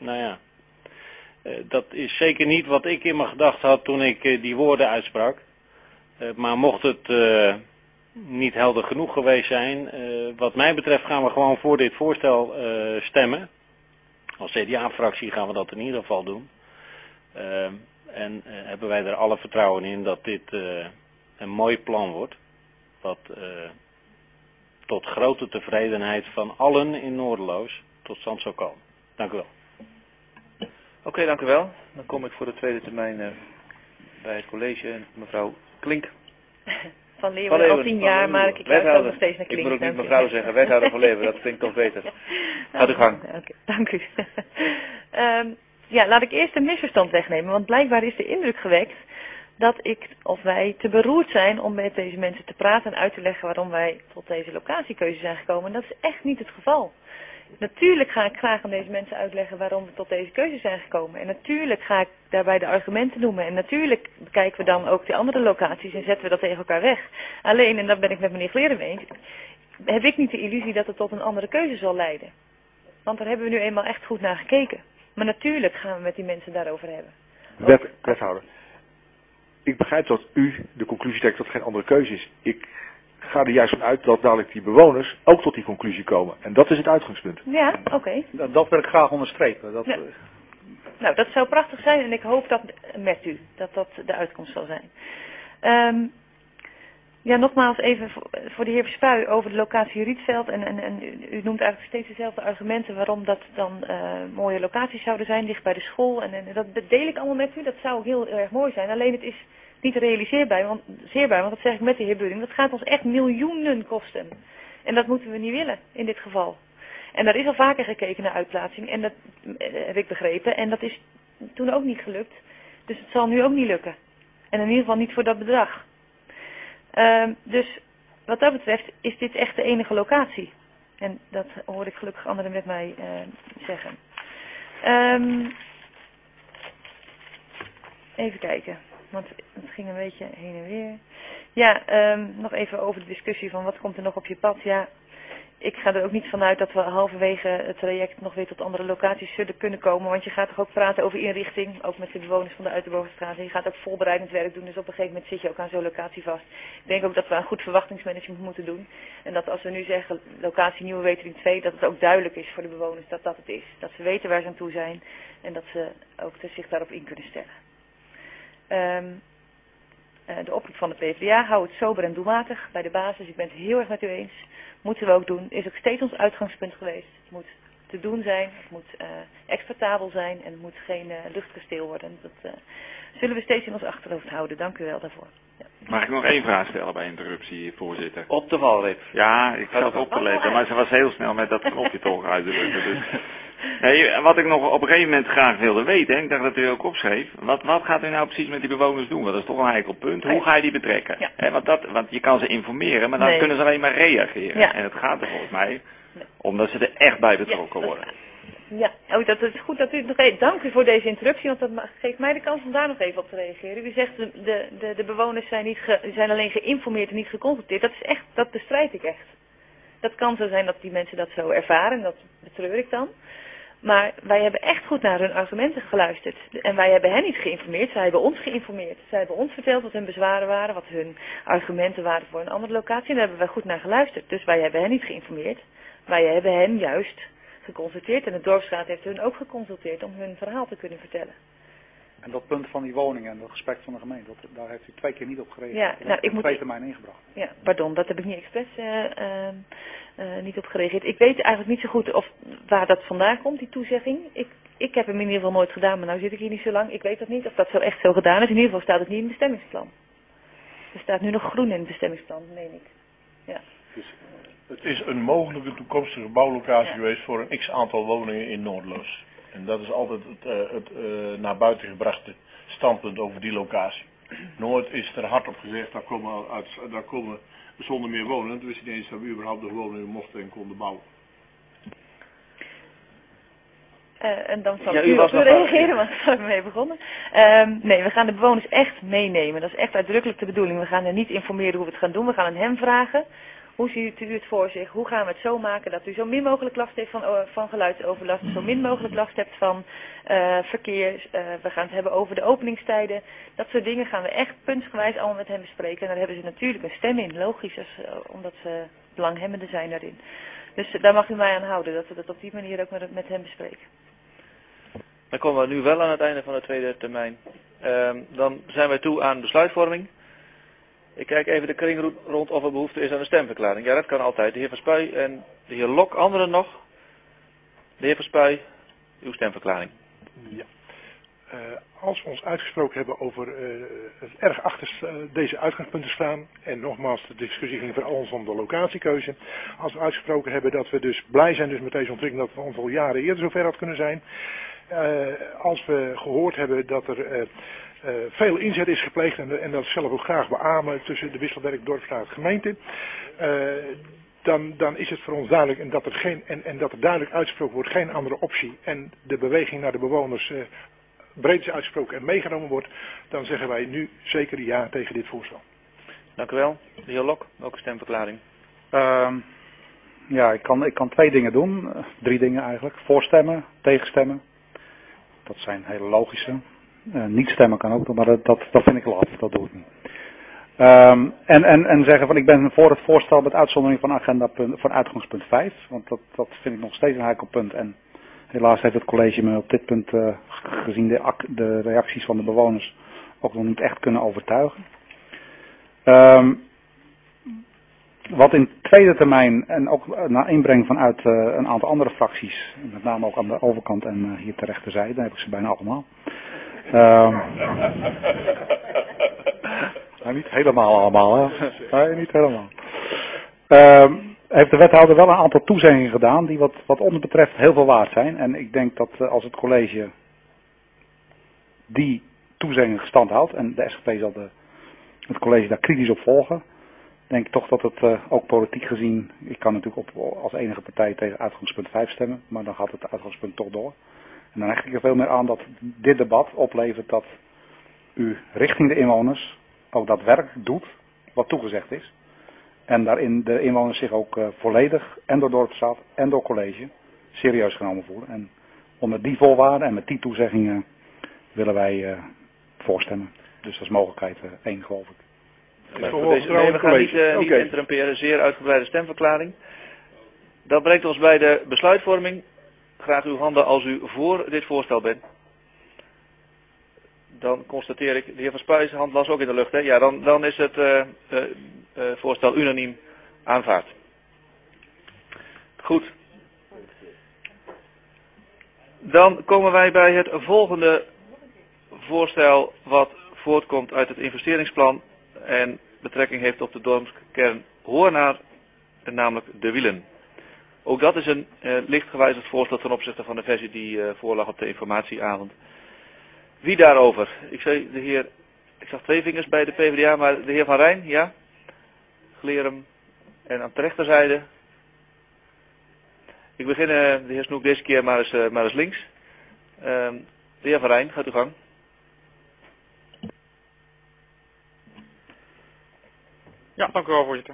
dat is zeker niet wat ik in mijn gedachten had toen ik die woorden uitsprak. Maar mocht het niet helder genoeg geweest zijn, wat mij betreft gaan we gewoon voor dit voorstel stemmen. Als CDA-fractie gaan we dat in ieder geval doen. En hebben wij er alle vertrouwen in dat dit een mooi plan wordt. Wat tot grote tevredenheid van allen in Noorderloos tot stand zal komen. Dank u wel. Oké, dank u wel. Dan kom ik voor de tweede termijn bij het college. Mevrouw Klink. Van Leeuwen al 10 jaar, maar ik luister ook nog steeds naar Klink. Ik moet ook niet mevrouw zeggen, wethouder van Leeuwen, dat klinkt toch beter. Gaat u gang. Okay, dank u. Ja, laat ik eerst een misverstand wegnemen, want blijkbaar is de indruk gewekt dat ik of wij te beroerd zijn om met deze mensen te praten en uit te leggen waarom wij tot deze locatiekeuze zijn gekomen. En dat is echt niet het geval. Natuurlijk ga ik graag aan deze mensen uitleggen waarom we tot deze keuze zijn gekomen. En natuurlijk ga ik daarbij de argumenten noemen. En natuurlijk bekijken we dan ook de andere locaties en zetten we dat tegen elkaar weg. Alleen, en daar ben ik met meneer Glerum eens, heb ik niet de illusie dat het tot een andere keuze zal leiden. Want daar hebben we nu eenmaal echt goed naar gekeken. Maar natuurlijk gaan we met die mensen daarover hebben. Wethouder, ik begrijp dat u de conclusie trekt dat er geen andere keuze is. Ik ga er juist van uit dat dadelijk die bewoners ook tot die conclusie komen. En dat is het uitgangspunt. Ja, oké. Dat wil ik graag onderstrepen. Ja. Nou, dat zou prachtig zijn en ik hoop dat met u, dat de uitkomst zal zijn. Ja, nogmaals even voor de heer Verspuy over de locatie Rietveld. En u noemt eigenlijk steeds dezelfde argumenten waarom dat dan mooie locaties zouden zijn, dicht bij de school. En dat deel ik allemaal met u, dat zou heel erg mooi zijn. Alleen het is niet realiseerbaar, want dat zeg ik met de heer Budding, dat gaat ons echt miljoenen kosten. En dat moeten we niet willen in dit geval. En daar is al vaker gekeken naar uitplaatsing en dat heb ik begrepen. En dat is toen ook niet gelukt. Dus het zal nu ook niet lukken. En in ieder geval niet voor dat bedrag. Dus wat dat betreft is dit echt de enige locatie. En dat hoor ik gelukkig anderen met mij zeggen. Even kijken, want het ging een beetje heen en weer. Ja, nog even over de discussie van wat komt er nog op je pad. Ja, ik ga er ook niet vanuit dat we halverwege het traject nog weer tot andere locaties zullen kunnen komen. Want je gaat toch ook praten over inrichting, ook met de bewoners van de Uiterbovenstraat. En je gaat ook voorbereidend werk doen, dus op een gegeven moment zit je ook aan zo'n locatie vast. Ik denk ook dat we een goed verwachtingsmanagement moeten doen. En dat als we nu zeggen locatie Nieuwe Wetering 2, dat het ook duidelijk is voor de bewoners dat dat het is. Dat ze weten waar ze aan toe zijn en dat ze ook zich daarop in kunnen stellen. De oproep van de PvdA, hou het sober en doelmatig bij de basis. Ik ben het heel erg met u eens. Moeten we ook doen. Is ook steeds ons uitgangspunt geweest. Het moet te doen zijn, het moet exploitabel zijn en het moet geen luchtkasteel worden. Dat zullen we steeds in ons achterhoofd houden. Dank u wel daarvoor. Ja. Mag ik nog één vraag stellen bij interruptie, voorzitter? Op de valreep. Ja, ik zat op te letten, maar ze was heel snel met dat knopje toch uit te drukken. Dus. Nee, wat ik nog op een gegeven moment graag wilde weten, en ik dacht dat u ook opschreef, wat gaat u nou precies met die bewoners doen? Want dat is toch een heikel punt. Hoe ga je die betrekken? Ja. Want je kan ze informeren, maar dan kunnen ze alleen maar reageren. Ja. En het gaat er volgens mij omdat ze er echt bij betrokken worden. Ja, dat is goed dat u het nog even... Dank u voor deze interruptie, want dat geeft mij de kans om daar nog even op te reageren. U zegt de bewoners zijn alleen geïnformeerd en niet geconsulteerd. Dat is echt, dat bestrijd ik echt. Dat kan zo zijn dat die mensen dat zo ervaren, dat betreur ik dan. Maar wij hebben echt goed naar hun argumenten geluisterd. En wij hebben hen niet geïnformeerd, zij hebben ons geïnformeerd. Zij hebben ons verteld wat hun bezwaren waren, wat hun argumenten waren voor een andere locatie. En daar hebben wij goed naar geluisterd. Dus wij hebben hen niet geïnformeerd. Wij hebben hen juist geconsulteerd. En de dorpsraad heeft hun ook geconsulteerd om hun verhaal te kunnen vertellen. En dat punt van die woningen en dat respect van de gemeente, daar heeft u 2 keer niet op gereageerd. Ja, nou, ik moet 2 termijnen ingebracht. Ja, pardon, dat heb ik niet expres niet op gereageerd. Ik weet eigenlijk niet zo goed waar dat vandaan komt, die toezegging. Ik heb hem in ieder geval nooit gedaan, maar nu zit ik hier niet zo lang. Ik weet dat niet of dat zo echt zo gedaan is. In ieder geval staat het niet in het bestemmingsplan. Er staat nu nog groen in het bestemmingsplan, meen ik. Ja. Het is een mogelijke toekomstige bouwlocatie geweest voor een x-aantal woningen in Noordloos. En dat is altijd het naar buiten gebrachte standpunt over die locatie. Nooit is er hardop gezegd, daar komen we zonder meer wonen. We wisten niet eens dat we überhaupt de woningen mochten en konden bouwen. En dan zal ik nu op reageren, want daar zijn we mee begonnen. Nee, we gaan de bewoners echt meenemen. Dat is echt uitdrukkelijk de bedoeling. We gaan hen niet informeren hoe we het gaan doen. We gaan aan hem vragen. Hoe ziet u het voor zich? Hoe gaan we het zo maken dat u zo min mogelijk last heeft van geluidsoverlast, zo min mogelijk last hebt van verkeer. We gaan het hebben over de openingstijden. Dat soort dingen gaan we echt puntsgewijs allemaal met hem bespreken. En daar hebben ze natuurlijk een stem in, logisch, omdat ze belanghebbenden zijn daarin. Dus daar mag u mij aan houden, dat we dat op die manier ook met hem bespreken. Dan komen we nu wel aan het einde van de tweede termijn. Dan zijn wij toe aan besluitvorming. Ik kijk even de kring rond of er behoefte is aan een stemverklaring. Ja, dat kan altijd. De heer Verspuy en de heer Lok, anderen nog. De heer Verspuy, uw stemverklaring. Ja. Als we ons uitgesproken hebben over het erg achter deze uitgangspunten staan, en nogmaals, de discussie ging voor ons om de locatiekeuze. Als we uitgesproken hebben dat we dus blij zijn dus met deze ontwikkeling, dat we ons al jaren eerder zover had kunnen zijn. Als we gehoord hebben dat er veel inzet is gepleegd, en dat zelf ook graag beamen tussen de Wisselwerk, Dorpsraad, gemeente. Dan is het voor ons duidelijk en dat er duidelijk uitgesproken wordt geen andere optie en de beweging naar de bewoners breed is uitgesproken en meegenomen wordt, dan zeggen wij nu zeker ja tegen dit voorstel. Dank u wel. De heer Lok, ook een stemverklaring. Ja, ik kan 2 dingen doen. 3 dingen eigenlijk. Voorstemmen, tegenstemmen. Dat zijn hele logische. Niet stemmen kan ook, maar dat vind ik laf. Dat doe ik niet. En zeggen van ik ben voor het voorstel met uitzondering van uitgangspunt 5. Want dat vind ik nog steeds een heikel punt. En helaas heeft het college me op dit punt, gezien de reacties van de bewoners, ook nog niet echt kunnen overtuigen. Wat in tweede termijn en ook na inbreng vanuit een aantal andere fracties, met name ook aan de overkant en hier ter rechterzijde, dan heb ik ze bijna allemaal. Nou, niet helemaal allemaal, hè? Nee, niet helemaal. Heeft de wethouder wel een aantal toezeggingen gedaan die wat ons betreft heel veel waard zijn. En ik denk dat als het college die toezeggingen gestand houdt, en de SGP zal het college daar kritisch op volgen, denk ik toch dat het ook politiek gezien, ik kan natuurlijk als enige partij tegen uitgangspunt 5 stemmen, maar dan gaat het uitgangspunt toch door. En dan hecht ik er veel meer aan dat dit debat oplevert dat u richting de inwoners ook dat werk doet wat toegezegd is. En daarin de inwoners zich ook volledig en door Dorpsraad en door college serieus genomen voelen. En onder die voorwaarden en met die toezeggingen willen wij voorstemmen. Dus dat is mogelijkheid 1, geloof ik. We gaan niet interrumperen. Zeer uitgebreide stemverklaring. Dat brengt ons bij de besluitvorming. Graag uw handen als u voor dit voorstel bent. Dan constateer ik, de heer Van Spuijs, hand was ook in de lucht. Hè? Ja, dan is het voorstel unaniem aanvaard. Goed. Dan komen wij bij het volgende voorstel wat voortkomt uit het investeringsplan en betrekking heeft op de dorpskern Hoornaar, namelijk De Wielen. Ook dat is een licht gewijzigd voorstel ten opzichte van de versie die voorlag op de informatieavond. Wie daarover? Ik zag 2 vingers bij de PvdA, maar de heer Van Rijn, ja? Glerum en aan de rechterzijde. Ik begin, de heer Snoek, deze keer maar eens links. De heer Van Rijn, gaat uw gang. Ja, dank u wel, voorzitter.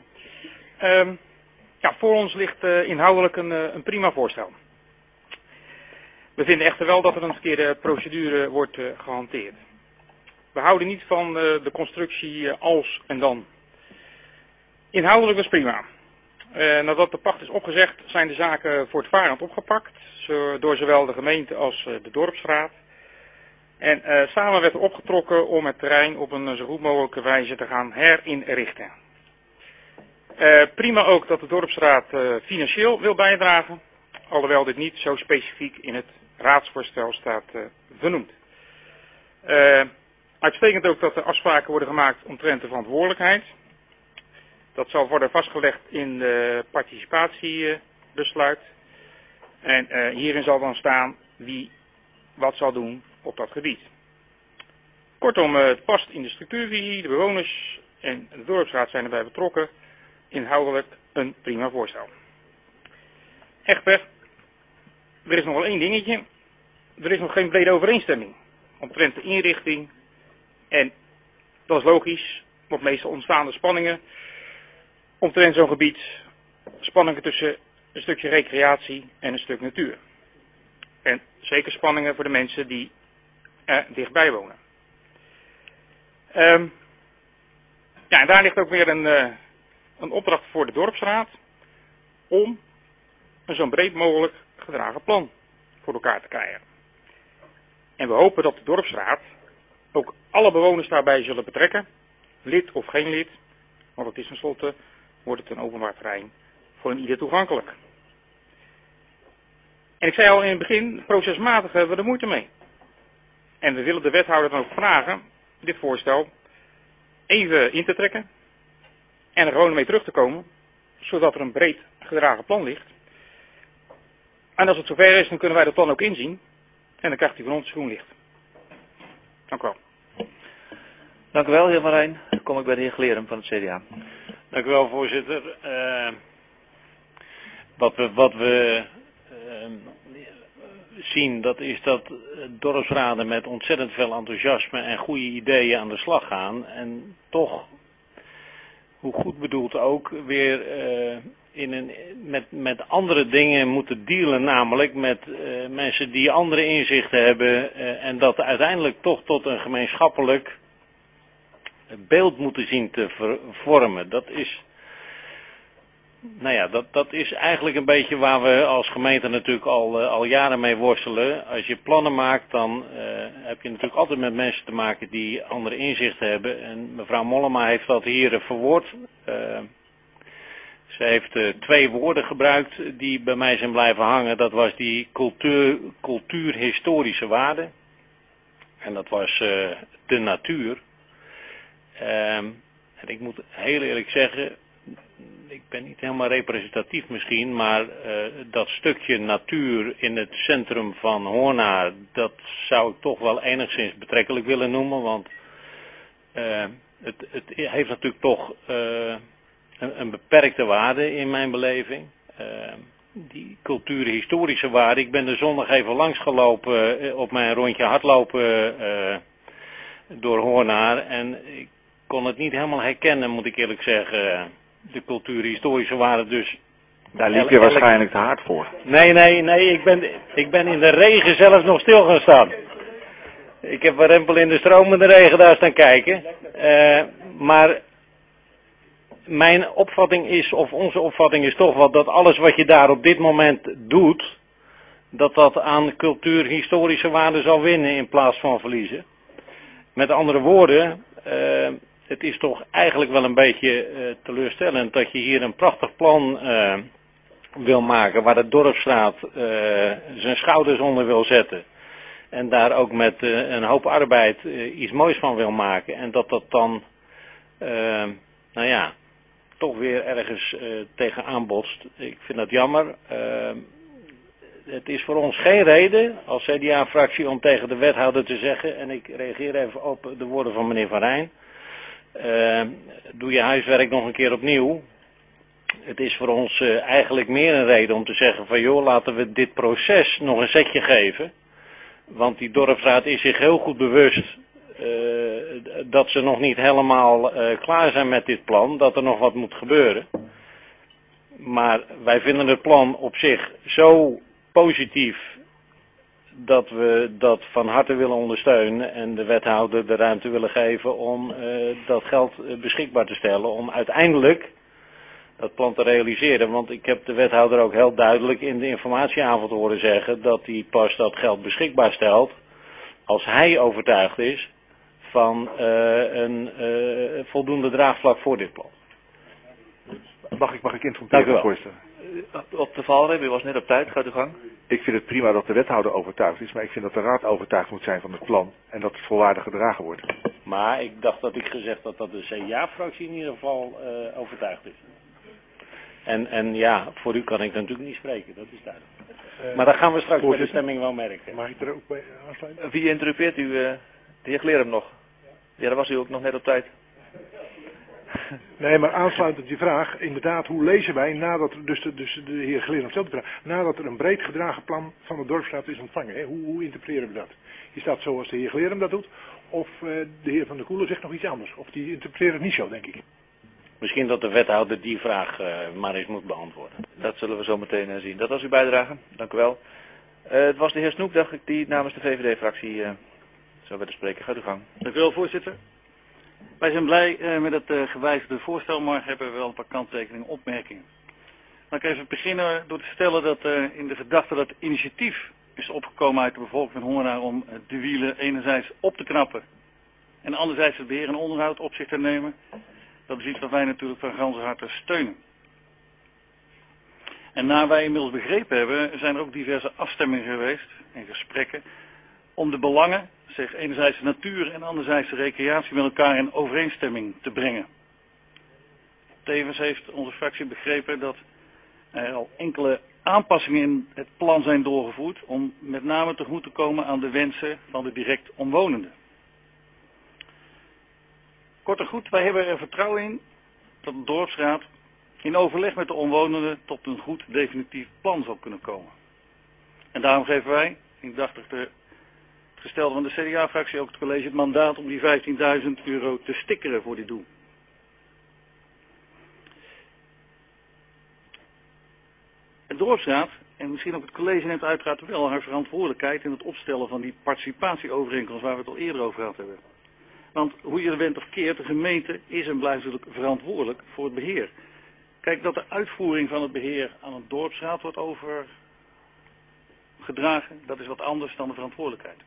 Voor ons ligt inhoudelijk een prima voorstel. We vinden echter wel dat er een verkeerde procedure wordt gehanteerd. We houden niet van de constructie als en dan. Inhoudelijk is prima. Nadat de pacht is opgezegd zijn de zaken voortvarend opgepakt. Door zowel de gemeente als de dorpsraad. En samen werd er opgetrokken om het terrein op een zo goed mogelijke wijze te gaan herinrichten. Prima ook dat de dorpsraad financieel wil bijdragen. Alhoewel dit niet zo specifiek in het raadsvoorstel staat vernoemd. Uitstekend ook dat er afspraken worden gemaakt omtrent de verantwoordelijkheid. Dat zal worden vastgelegd in de participatiebesluit. En hierin zal dan staan wie wat zal doen op dat gebied. Kortom, het past in de structuurvisie, de bewoners en de dorpsraad zijn erbij betrokken. Inhoudelijk een prima voorstel. Echter, er is nog wel één dingetje. Er is nog geen brede overeenstemming omtrent de inrichting. En dat is logisch, want meestal ontstaan er spanningen omtrent zo'n gebied. Spanningen tussen een stukje recreatie en een stuk natuur. En zeker spanningen voor de mensen die er dichtbij wonen. En daar ligt ook weer een opdracht voor de dorpsraad om een zo breed mogelijk gedragen plan voor elkaar te krijgen. En we hopen dat de dorpsraad ook alle bewoners daarbij zullen betrekken, lid of geen lid, want het is tenslotte, wordt het een openbaar terrein voor een ieder toegankelijk. En ik zei al in het begin, procesmatig hebben we er moeite mee. En we willen de wethouder dan ook vragen, dit voorstel even in te trekken en er gewoon mee terug te komen, zodat er een breed gedragen plan ligt. En als het zover is, dan kunnen wij dat plan ook inzien. En dan krijgt u van ons groen licht. Dank u wel. Dank u wel, heer Van Rijn. Dan kom ik bij de heer Glerum van het CDA. Dank u wel, voorzitter. Wat we zien, dat is dat dorpsraden met ontzettend veel enthousiasme en goede ideeën aan de slag gaan. En toch, hoe goed bedoeld ook, weer met andere dingen moeten dealen, namelijk met mensen die andere inzichten hebben en dat uiteindelijk toch tot een gemeenschappelijk beeld moeten zien te vormen. Dat is, dat is eigenlijk een beetje waar we als gemeente natuurlijk al jaren mee worstelen. Als je plannen maakt, dan heb je natuurlijk altijd met mensen te maken die andere inzichten hebben. En mevrouw Mollema heeft dat hier verwoord. Ze heeft 2 woorden gebruikt die bij mij zijn blijven hangen. Dat was die cultuurhistorische waarde. En dat was de natuur. En ik moet heel eerlijk zeggen, ik ben niet helemaal representatief misschien, maar dat stukje natuur in het centrum van Hoornaar, dat zou ik toch wel enigszins betrekkelijk willen noemen, want het heeft natuurlijk toch een beperkte waarde in mijn beleving. Die cultuurhistorische waarde. Ik ben de zondag even langsgelopen op mijn rondje hardlopen door Hoornaar en ik kon het niet helemaal herkennen, moet ik eerlijk zeggen, de cultuurhistorische waarde. Dus daar liep je waarschijnlijk te hard voor. Nee, ik ben in de regen zelfs nog stil gaan staan. Ik heb een rempel in de stromende regen daar staan kijken. Maar mijn opvatting is, of onze opvatting is toch wel, dat alles wat je daar op dit moment doet, dat aan cultuurhistorische waarde zal winnen in plaats van verliezen. Met andere woorden, het is toch eigenlijk wel een beetje teleurstellend dat je hier een prachtig plan wil maken waar de Dorpsraad zijn schouders onder wil zetten. En daar ook met een hoop arbeid iets moois van wil maken. En dat dan, toch weer ergens tegenaan botst. Ik vind dat jammer. Het is voor ons geen reden als CDA-fractie om tegen de wethouder te zeggen, en ik reageer even op de woorden van meneer Van Rijn, doe je huiswerk nog een keer opnieuw. Het is voor ons eigenlijk meer een reden om te zeggen van joh, laten we dit proces nog een zetje geven. Want die dorpsraad is zich heel goed bewust dat ze nog niet helemaal klaar zijn met dit plan, dat er nog wat moet gebeuren. Maar wij vinden het plan op zich zo positief dat we dat van harte willen ondersteunen en de wethouder de ruimte willen geven om dat geld beschikbaar te stellen om uiteindelijk dat plan te realiseren. Want ik heb de wethouder ook heel duidelijk in de informatieavond horen zeggen dat hij pas dat geld beschikbaar stelt als hij overtuigd is van een voldoende draagvlak voor dit plan. Mag ik informeren, voorzitter? Op de valreep, u was net op tijd, gaat uw gang. Ik vind het prima dat de wethouder overtuigd is, maar ik vind dat de raad overtuigd moet zijn van het plan en dat het volwaardig gedragen wordt. Maar ik dacht dat ik gezegd dat de CDA-fractie in ieder geval overtuigd is. En ja, voor u kan ik natuurlijk niet spreken, dat is duidelijk. Maar dat gaan we straks bij de stemming wel merken. Mag ik er ook bij aansluiten? Wie interrupeert u? De heer Glerum nog. Ja, daar was u ook nog net op tijd. Nee, maar aansluitend op die vraag, inderdaad, hoe lezen wij nadat, dus de heer Glerum stelt de vraag, nadat er een breed gedragen plan van de dorpsraad is ontvangen, hè? Hoe interpreteren we dat? Is dat zoals de heer Glerum dat doet? Of de heer Van der Koelen zegt nog iets anders? Of die interpreteert het niet zo, denk ik. Misschien dat de wethouder die vraag maar eens moet beantwoorden. Dat zullen we zo meteen zien. Dat was uw bijdrage. Dank u wel. Het was de heer Snoek, dacht ik, die namens de VVD-fractie zou willen spreken. Gaat uw gang. Dank u wel, voorzitter. Wij zijn blij met het gewijzigde voorstel, maar hebben wel een paar kanttekeningen, opmerkingen. Laat ik even beginnen door te stellen dat in de gedachte dat initiatief is opgekomen uit de bevolking van Hoornaar om de wielen enerzijds op te knappen en anderzijds het beheer en onderhoud op zich te nemen. Dat is iets wat wij natuurlijk van ganse harte steunen. En naar wij inmiddels begrepen hebben, zijn er ook diverse afstemmingen geweest en gesprekken om de belangen, zeg enerzijds de natuur en anderzijds de recreatie met elkaar in overeenstemming te brengen. Tevens heeft onze fractie begrepen dat er al enkele aanpassingen in het plan zijn doorgevoerd om met name tegemoet te komen aan de wensen van de direct omwonenden. Kort en goed, wij hebben er vertrouwen in dat de dorpsraad in overleg met de omwonenden tot een goed definitief plan zal kunnen komen. En daarom geven wij, indachtig het gestelde van de CDA-fractie, ook het college het mandaat om die €15.000 te stikkeren voor dit doel. De dorpsraad, en misschien ook het college, neemt uiteraard wel haar verantwoordelijkheid in het opstellen van die participatieovereenkomst waar we het al eerder over gehad hebben. Want hoe je er bent of keert, de gemeente is en blijft natuurlijk verantwoordelijk voor het beheer. Kijk, dat de uitvoering van het beheer aan een dorpsraad wordt overgedragen, dat is wat anders dan de verantwoordelijkheid.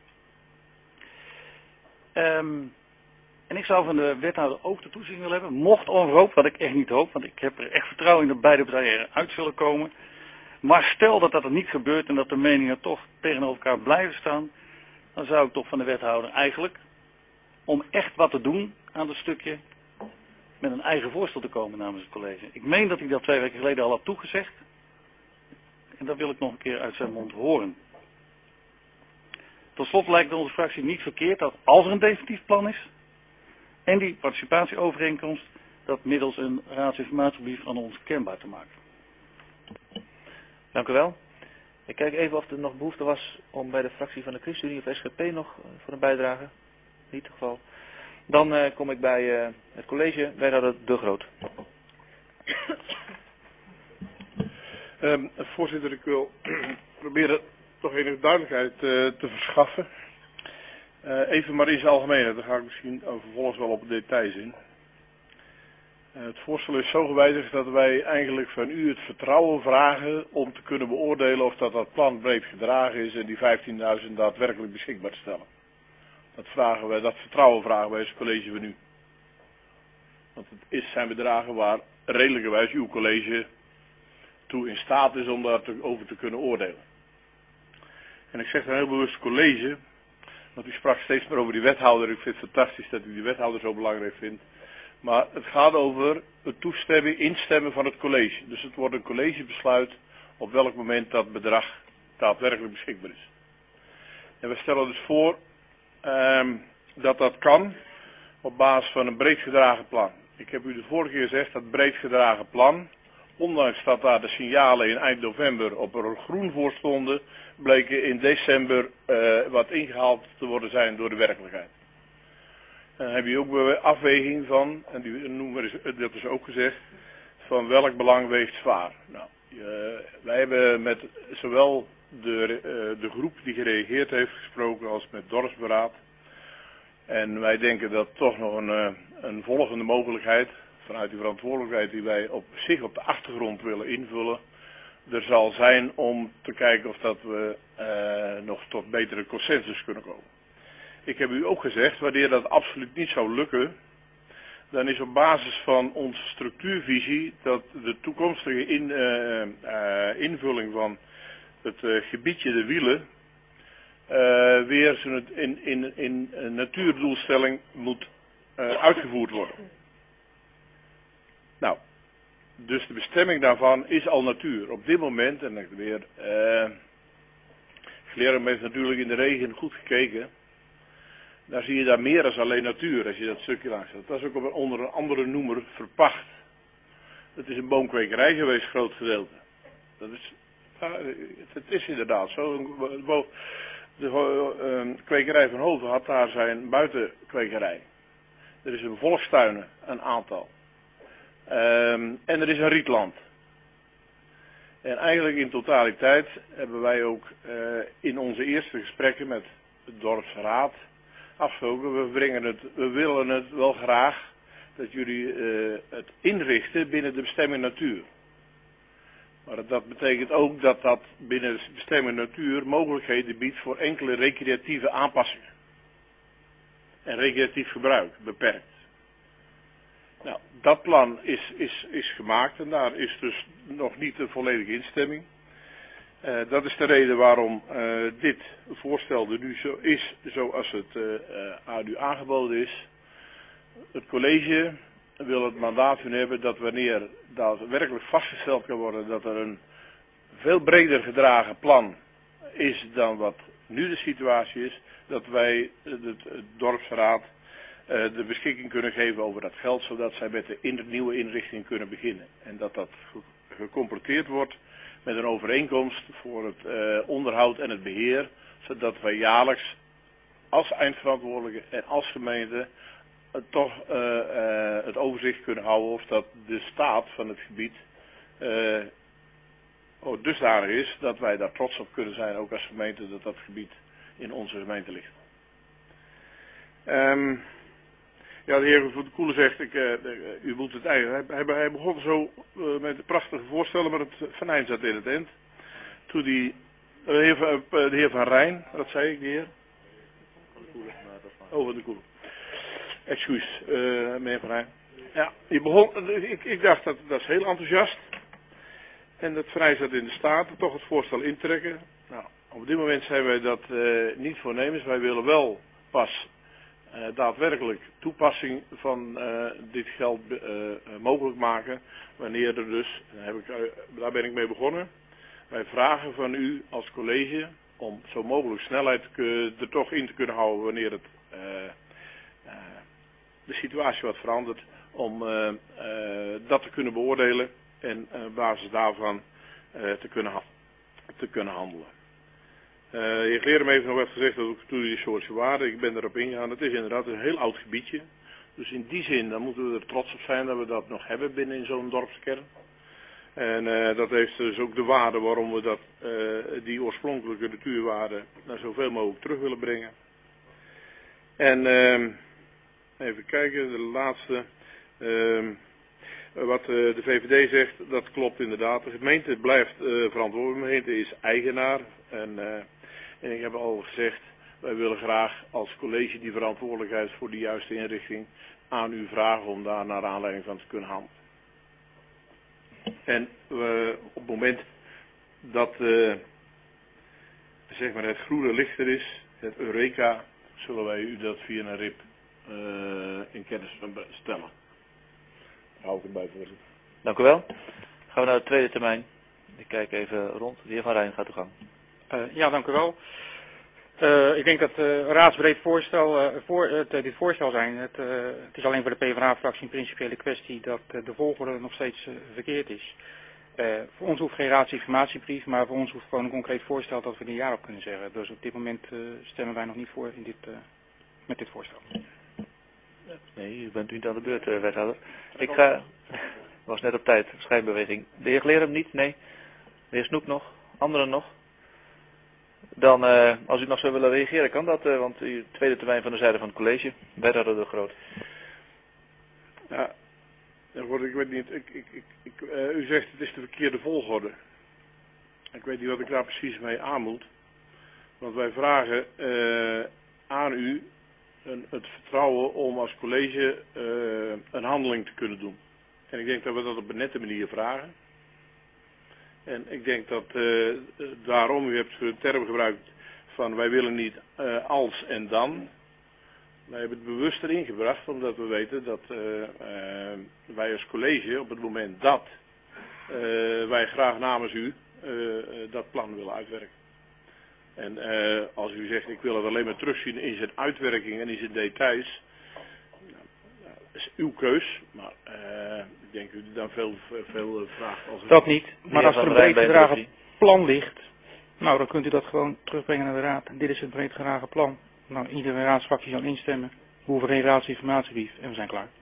En ik zou van de wethouder ook de toezegging willen hebben, mocht onverhoopt, wat ik echt niet hoop, want ik heb er echt vertrouwen in dat beide partijen eruit zullen komen. Maar stel dat dat er niet gebeurt en dat de meningen toch tegenover elkaar blijven staan, dan zou ik toch van de wethouder eigenlijk, om echt wat te doen aan dat stukje, met een eigen voorstel te komen namens het college. Ik meen dat hij dat 2 weken geleden al had toegezegd. En dat wil ik nog een keer uit zijn mond horen. Tot slot lijkt onze fractie niet verkeerd dat als er een definitief plan is, en die participatieovereenkomst, dat middels een raadsinformatiebrief aan ons kenbaar te maken. Dank u wel. Ik kijk even of er nog behoefte was om bij de fractie van de ChristenUnie of SGP nog voor een bijdrage. Niet het geval. Dan kom ik bij het college, wethouder De Groot. Voorzitter, ik wil proberen toch enige duidelijkheid te verschaffen. Even maar in zijn algemeenheid, daar ga ik misschien vervolgens wel op details in. Het voorstel is zo gewijzigd dat wij eigenlijk van u het vertrouwen vragen om te kunnen beoordelen of dat plan breed gedragen is en die 15.000 daadwerkelijk beschikbaar te stellen. Dat vertrouwen vragen wij als college van u. Want het zijn bedragen waar redelijkerwijs uw college toe in staat is om daarover te kunnen oordelen. En ik zeg dan heel bewust college, want u sprak steeds maar over die wethouder. Ik vind het fantastisch dat u die wethouder zo belangrijk vindt. Maar het gaat over het instemmen van het college. Dus het wordt een collegebesluit op welk moment dat bedrag daadwerkelijk beschikbaar is. En we stellen dus voor dat kan op basis van een breed gedragen plan. Ik heb u de vorige keer gezegd dat breed gedragen plan, ondanks dat daar de signalen in eind november op er groen voor stonden, bleken in december wat ingehaald te worden zijn door de werkelijkheid. En dan heb je ook afweging van, en dat is ook gezegd, van welk belang weegt zwaar. Nou, wij hebben met zowel de groep die gereageerd heeft gesproken als met dorpsberaad. En wij denken dat toch nog een volgende mogelijkheid, vanuit die verantwoordelijkheid die wij op de achtergrond willen invullen, er zal zijn om te kijken of dat we nog tot betere consensus kunnen komen. Ik heb u ook gezegd, wanneer dat absoluut niet zou lukken, dan is op basis van onze structuurvisie dat de toekomstige invulling van het gebiedje de Wielen weer in een natuurdoelstelling moet uitgevoerd worden. Nou, dus de bestemming daarvan is al natuur. Op dit moment, en ik weer, Glerum heeft natuurlijk in de regen goed gekeken. Daar zie je daar meer dan alleen natuur als je dat stukje langs zet. Dat is ook onder een andere noemer verpacht. Het is een boomkwekerij geweest, groot gedeelte. Het is inderdaad zo. De kwekerij van Hoven had daar zijn buitenkwekerij. Er is een volkstuinen, een aantal. En er is een rietland. En eigenlijk in totaliteit hebben wij ook in onze eerste gesprekken met de dorpsraad afgesproken, we willen het wel graag dat jullie het inrichten binnen de bestemming natuur. Maar dat betekent ook dat dat binnen de bestemming natuur mogelijkheden biedt voor enkele recreatieve aanpassingen. En recreatief gebruik beperkt. Nou, dat plan is gemaakt en daar is dus nog niet een volledige instemming. Dat is de reden waarom dit voorstel er nu zo is zoals het aan u aangeboden is. Het college wil het mandaat van hebben dat wanneer dat werkelijk vastgesteld kan worden dat er een veel breder gedragen plan is dan wat nu de situatie is, dat wij het dorpsraad de beschikking kunnen geven over dat geld, zodat zij met de nieuwe inrichting kunnen beginnen. En dat dat gecompleteerd wordt met een overeenkomst voor het onderhoud en het beheer, zodat wij jaarlijks als eindverantwoordelijke en als gemeente toch het overzicht kunnen houden of dat de staat van het gebied dusdanig is dat wij daar trots op kunnen zijn, ook als gemeente, dat dat gebied in onze gemeente ligt. Ja, de heer Van de Koelen zegt, u moet het eigenlijk. Hij begon zo met prachtige voorstellen, maar het venijn zat in het eind. Toen de heer Van Rijn, wat zei ik, de heer? Van de Koelen. Excuus, meneer Van Rijn. Ja, je begon, ik dacht dat is heel enthousiast. En dat venijn zat in de Staten, toch het voorstel intrekken. Nou, op dit moment zijn wij dat niet voornemens. Wij willen wel pas daadwerkelijk toepassing van dit geld mogelijk maken. Wanneer er dus, daar ben ik mee begonnen. Wij vragen van u als college om zo mogelijk snelheid er toch in te kunnen houden wanneer het de situatie wat verandert. Om dat te kunnen beoordelen en op basis daarvan te kunnen handelen. De heer Glerum heeft nog wat gezegd dat ook toen die soortje waarde. Ik ben erop ingegaan. Het is inderdaad een heel oud gebiedje. Dus in die zin dan moeten we er trots op zijn dat we dat nog hebben binnen in zo'n dorpskern. En dat heeft dus ook de waarde waarom we die oorspronkelijke natuurwaarde naar zoveel mogelijk terug willen brengen. En even kijken, de laatste. Wat de VVD zegt, dat klopt inderdaad. De gemeente blijft verantwoordelijk. De gemeente is eigenaar. En ik heb al gezegd, wij willen graag als college die verantwoordelijkheid voor de juiste inrichting aan u vragen om daar naar aanleiding van te kunnen handelen. En op het moment dat zeg maar het groene licht er is, het Eureka, zullen wij u dat via een RIP in kennis stellen. Hou ik erbij, voorzitter. Dank u wel. Gaan we naar de tweede termijn. Ik kijk even rond. De heer Van Rijn gaat uw gang. Ja, dank u wel. Ik denk dat raadsbreed voorstel dit voorstel zijn. Het is alleen voor de PvdA-fractie een principiële kwestie dat de volgorde nog steeds verkeerd is. Voor ons hoeft geen raadsinformatiebrief, maar voor ons hoeft gewoon een concreet voorstel dat we er een jaar op kunnen zeggen. Dus op dit moment stemmen wij nog niet voor met dit voorstel. Nee, u bent niet aan de beurt, wethouder. Ik was net op tijd, schijnbeweging. De heer Glerum niet? Nee. De heer Snoek nog? Anderen nog? Dan, als u nog zou willen reageren, kan dat, want uw tweede termijn van de zijde van het college, wethouder De Groot. Ja, ik weet niet, u zegt het is de verkeerde volgorde. Ik weet niet wat ik daar precies mee aan moet. Want wij vragen aan u het vertrouwen om als college een handeling te kunnen doen. En ik denk dat we dat op een nette manier vragen. En ik denk dat daarom, u hebt de term gebruikt van wij willen niet als en dan. Wij hebben het bewust erin gebracht omdat we weten dat wij als college op het moment dat wij graag namens u dat plan willen uitwerken. En als u zegt ik wil het alleen maar terugzien in zijn uitwerking en in zijn details, dat is uw keus, maar ik denk u dan veel vraagt. Dat niet, maar als er een breed gedragen plan ligt, nou dan kunt u dat gewoon terugbrengen naar de raad. Dit is het breed gedragen plan. Nou, iedere raadsfractie zal instemmen. We hoeven geen raadsinformatiebrief en we zijn klaar.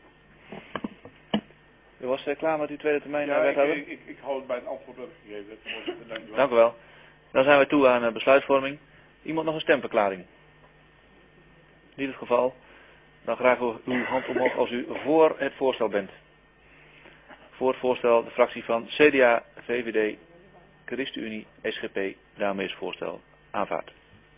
U was klaar met uw tweede termijn, ja, wethouder? Ik hou het bij het antwoord dat ik gegeven heb. Dank u wel. Dan zijn we toe aan besluitvorming. Iemand nog een stemverklaring? Niet het geval. Dan graag uw hand omhoog als u voor het voorstel bent. Voor het voorstel de fractie van CDA, VVD, ChristenUnie, SGP. Daarmee is het voorstel aanvaard.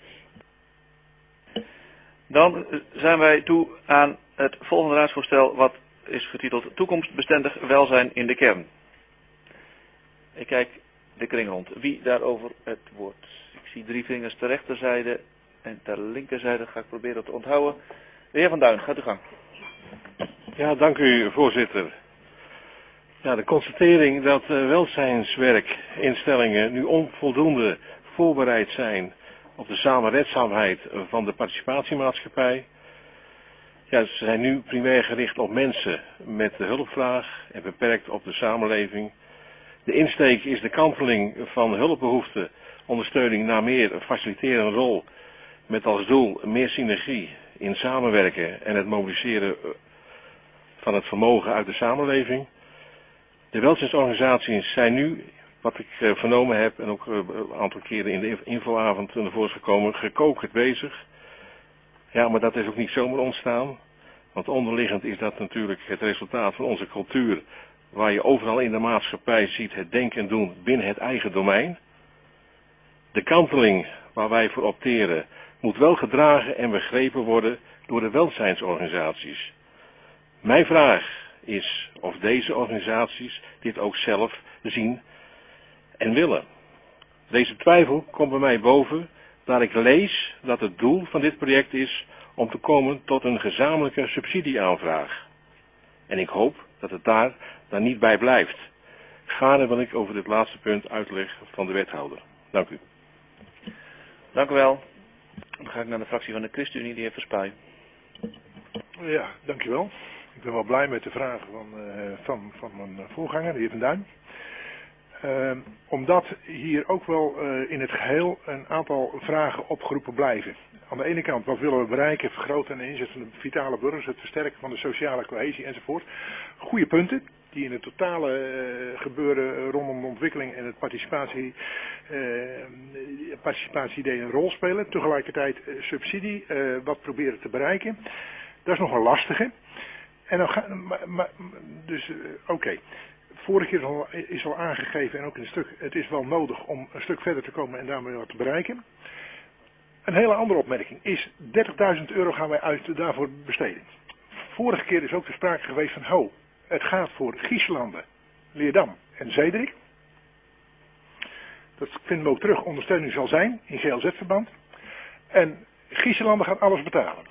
Dan zijn wij toe aan het volgende raadsvoorstel wat is getiteld Toekomstbestendig welzijn in de kern. Ik kijk de kring rond. Wie daarover het woord? Ik zie 3 vingers ter rechterzijde en ter linkerzijde. Ga ik proberen te onthouden. De heer Van Duin, gaat uw gang. Ja, dank u voorzitter. Ja, de constatering dat welzijnswerkinstellingen nu onvoldoende voorbereid zijn op de samenredzaamheid van de participatiemaatschappij. Ja, ze zijn nu primair gericht op mensen met de hulpvraag en beperkt op de samenleving. De insteek is de kanteling van hulpbehoeften, ondersteuning naar meer faciliterende rol, met als doel meer synergie in samenwerken en het mobiliseren van het vermogen uit de samenleving. De welzijnsorganisaties zijn nu wat ik vernomen heb en ook een aantal keren in de infoavond naar voren is gekomen, gekokerd bezig. Ja, maar dat is ook niet zomaar ontstaan. Want onderliggend is dat natuurlijk het resultaat van onze cultuur, waar je overal in de maatschappij ziet het denken en doen binnen het eigen domein. De kanteling waar wij voor opteren moet wel gedragen en begrepen worden door de welzijnsorganisaties. Mijn vraag is of deze organisaties dit ook zelf zien en willen. Deze twijfel komt bij mij boven, daar ik lees dat het doel van dit project is om te komen tot een gezamenlijke subsidieaanvraag. En ik hoop dat het daar niet bij blijft. Gaarne wil ik over dit laatste punt uitleg van de wethouder. Dank u. Dank u wel. Dan ga ik naar de fractie van de ChristenUnie, de heer Verspuy. Ja, dankjewel. Ik ben wel blij met de vragen van mijn voorganger, de heer Van Duin. Omdat hier ook wel in het geheel een aantal vragen opgeroepen blijven. Aan de ene kant, wat willen we bereiken, vergroten en inzetten van de vitale burgers, het versterken van de sociale cohesie enzovoort. Goede punten, die in het totale gebeuren rondom de ontwikkeling en het participatieidee een rol spelen. Tegelijkertijd subsidie, wat proberen te bereiken. Dat is nog een lastige. En dan oké. Vorige keer is al aangegeven en ook in het stuk, het is wel nodig om een stuk verder te komen en daarmee wat te bereiken. Een hele andere opmerking is, 30.000 euro gaan wij daarvoor besteden. Vorige keer is ook de sprake geweest van, het gaat voor Giesselanden, Leerdam en Zederik. Dat vinden we ook terug, ondersteuning zal zijn in GLZ-verband. En Giesselanden gaat alles betalen.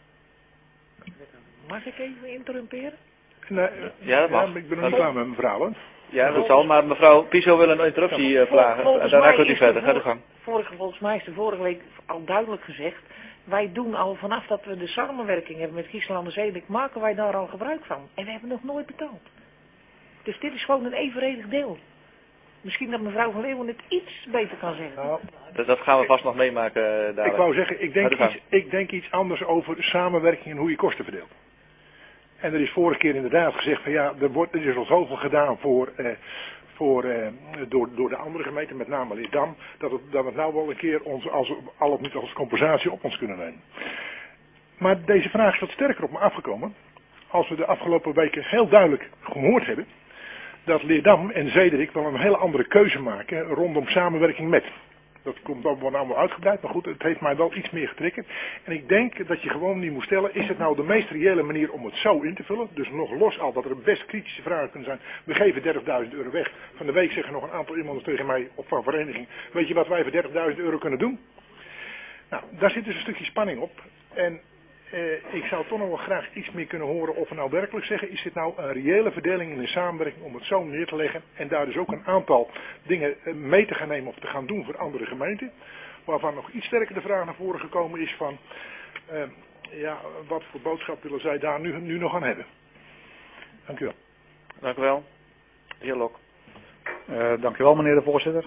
Mag ik even interrumperen? Nee, ja, dat mag. Ik ben nog niet klaar met mijn verhaal, hoor. Ja, dat zal, maar mevrouw Piso wil een interruptie vragen. En daarna kunt u verder. Ga de gang. Volgens mij is er vorige week al duidelijk gezegd, wij doen al vanaf dat we de samenwerking hebben met Giesselanden Zederik, maken wij daar al gebruik van. En we hebben nog nooit betaald. Dus dit is gewoon een evenredig deel. Misschien dat mevrouw van Leeuwen het iets beter kan zeggen. Nou, dat gaan we vast nog meemaken dadelijk. Ik wou zeggen, ik denk iets anders over samenwerking en hoe je kosten verdeelt. En er is vorige keer inderdaad gezegd van ja, er is al zoveel gedaan door de andere gemeenten, met name Leerdam, dat we nou wel een keer al of niet als compensatie op ons kunnen nemen. Maar deze vraag is wat sterker op me afgekomen, als we de afgelopen weken heel duidelijk gehoord hebben, dat Leerdam en Zederik wel een hele andere keuze maken rondom samenwerking met. Dat wordt allemaal uitgebreid, maar goed, het heeft mij wel iets meer getriggerd. En ik denk dat je gewoon niet moet stellen, is het nou de meest reële manier om het zo in te vullen? Dus nog los al dat er best kritische vragen kunnen zijn. We geven 30.000 euro weg. Van de week zeggen nog een aantal inwoners tegen mij, of van vereniging, weet je wat wij voor 30.000 euro kunnen doen? Nou, daar zit dus een stukje spanning op. En ik zou toch nog wel graag iets meer kunnen horen of we nou werkelijk zeggen, is dit nou een reële verdeling in de samenwerking om het zo neer te leggen en daar dus ook een aantal dingen mee te gaan nemen of te gaan doen voor andere gemeenten. Waarvan nog iets sterker de vraag naar voren gekomen is van, wat voor boodschap willen zij daar nu nog aan hebben? Dank u wel. Dank u wel. De heer Lok. Dank u wel, meneer de voorzitter.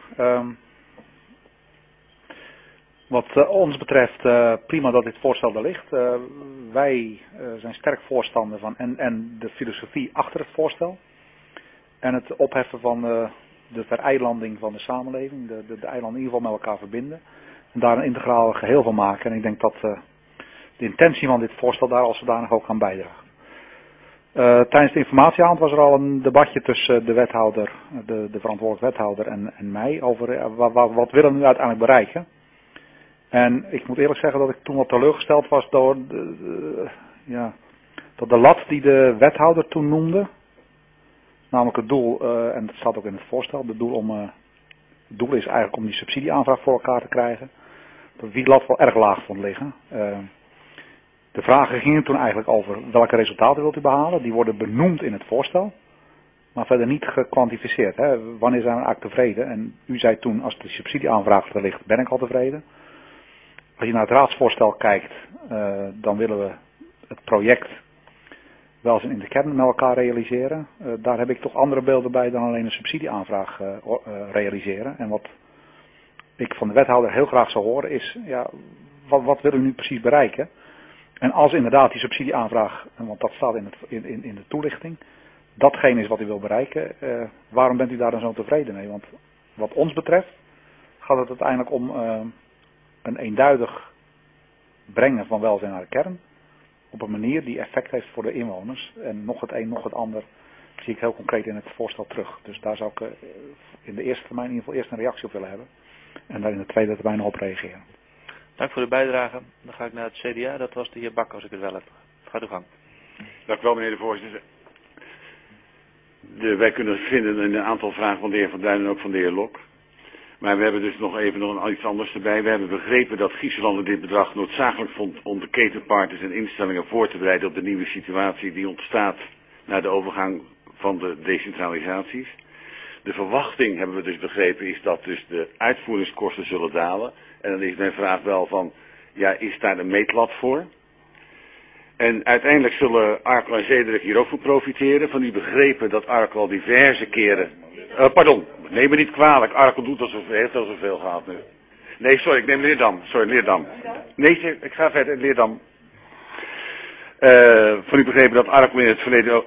Wat ons betreft prima dat dit voorstel er ligt. Wij zijn sterk voorstander van en de filosofie achter het voorstel. En het opheffen van de vereilanding van de samenleving. De eilanden in ieder geval met elkaar verbinden. En daar een integraal geheel van maken. En ik denk dat de intentie van dit voorstel daar als zodanig ook kan bijdragen. Tijdens de informatieavond was er al een debatje tussen de wethouder, de verantwoordelijk wethouder en mij over wat willen we nu uiteindelijk bereiken. En ik moet eerlijk zeggen dat ik toen wat teleurgesteld was door dat de lat die de wethouder toen noemde, namelijk het doel, en dat staat ook in het voorstel, het doel is eigenlijk om die subsidieaanvraag voor elkaar te krijgen, dat die lat wel erg laag vond liggen. De vragen gingen toen eigenlijk over welke resultaten wilt u behalen, die worden benoemd in het voorstel, maar verder niet gekwantificeerd. Hè. Wanneer zijn we eigenlijk tevreden? En u zei toen, als de subsidieaanvraag er ligt, ben ik al tevreden. Als je naar het raadsvoorstel kijkt, dan willen we het project wel eens in de kern met elkaar realiseren. Daar heb ik toch andere beelden bij dan alleen een subsidieaanvraag realiseren. En wat ik van de wethouder heel graag zou horen is, wat willen we nu precies bereiken? En als inderdaad die subsidieaanvraag, want dat staat in de toelichting, datgene is wat u wil bereiken, waarom bent u daar dan zo tevreden mee? Want Wat ons betreft gaat het uiteindelijk om een eenduidig brengen van welzijn naar de kern. Op een manier die effect heeft voor de inwoners. En nog het een, nog het ander zie ik heel concreet in het voorstel terug. Dus daar zou ik in de eerste termijn in ieder geval eerst een reactie op willen hebben. En daar in de tweede termijn nog op reageren. Dank voor de bijdrage. Dan ga ik naar het CDA. Dat was de heer Bak, als ik het wel heb. Gaat uw gang. Dank u wel, meneer de voorzitter. Wij kunnen vinden in een aantal vragen van de heer Van Duin en ook van de heer Lok. Maar we hebben dus nog iets anders erbij. We hebben begrepen dat Griezenlanden dit bedrag noodzakelijk vond om de ketenpartners en instellingen voor te bereiden op de nieuwe situatie die ontstaat na de overgang van de decentralisaties. De verwachting, hebben we dus begrepen, is dat dus de uitvoeringskosten zullen dalen. En dan is mijn vraag wel van, ja, is daar een meetlat voor? En uiteindelijk zullen Arkel en Zederik hier ook van profiteren. Van die begrepen dat Arkel al diverse keren... pardon, neem me niet kwalijk. Arkel heeft al zoveel gehad nu. Nee, sorry, ik neem Leerdam. Nee, ik ga verder, Leerdam. Van u begrepen dat Arkel in het verleden...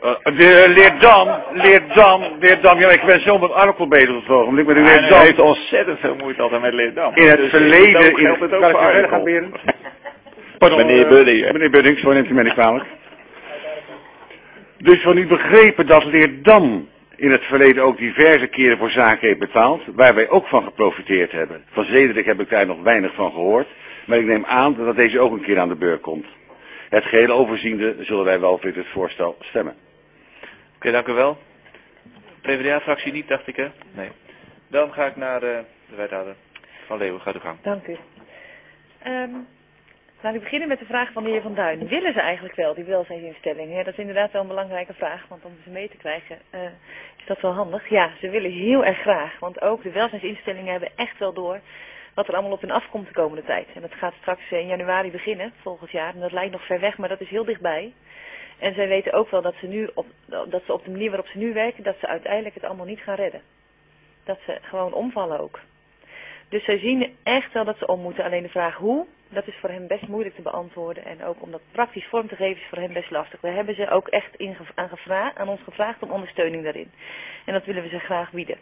Leerdam. Ja, ik ben zo met Arkel bezig op het ogenblik. Maar Leerdam heeft ontzettend veel moeite altijd met Leerdam. In het verleden... Geldt het ook voor Arkel. Pardon, meneer Budding, zo neemt u mij niet kwalijk. Dus van u begrepen dat Leerdam in het verleden ook diverse keren voor zaken heeft betaald, waar wij ook van geprofiteerd hebben. Van Zederik heb ik daar nog weinig van gehoord, maar ik neem aan dat deze ook een keer aan de beurt komt. Het geheel overziende zullen wij wel voor dit voorstel stemmen. Oké, dank u wel. PvdA-fractie niet, dacht ik, hè? Nee. Dan ga ik naar de wethouder van Leeuwen. Gaat uw gang. Dank u. Laat ik beginnen met de vraag van de heer Van Duin. Willen ze eigenlijk wel, die welzijnsinstellingen? Ja, dat is inderdaad wel een belangrijke vraag, want om ze mee te krijgen is dat wel handig. Ja, ze willen heel erg graag, want ook de welzijnsinstellingen hebben echt wel door wat er allemaal op hen afkomt de komende tijd. En dat gaat straks in januari beginnen, volgend jaar. En dat lijkt nog ver weg, maar dat is heel dichtbij. En zij weten ook wel dat ze op de manier waarop ze nu werken, dat ze uiteindelijk het allemaal niet gaan redden. Dat ze gewoon omvallen ook. Dus zij zien echt wel dat ze om moeten. Alleen de vraag hoe, dat is voor hen best moeilijk te beantwoorden. En ook om dat praktisch vorm te geven is voor hen best lastig. Daar hebben ze ook echt aan ons gevraagd om ondersteuning daarin. En dat willen we ze graag bieden.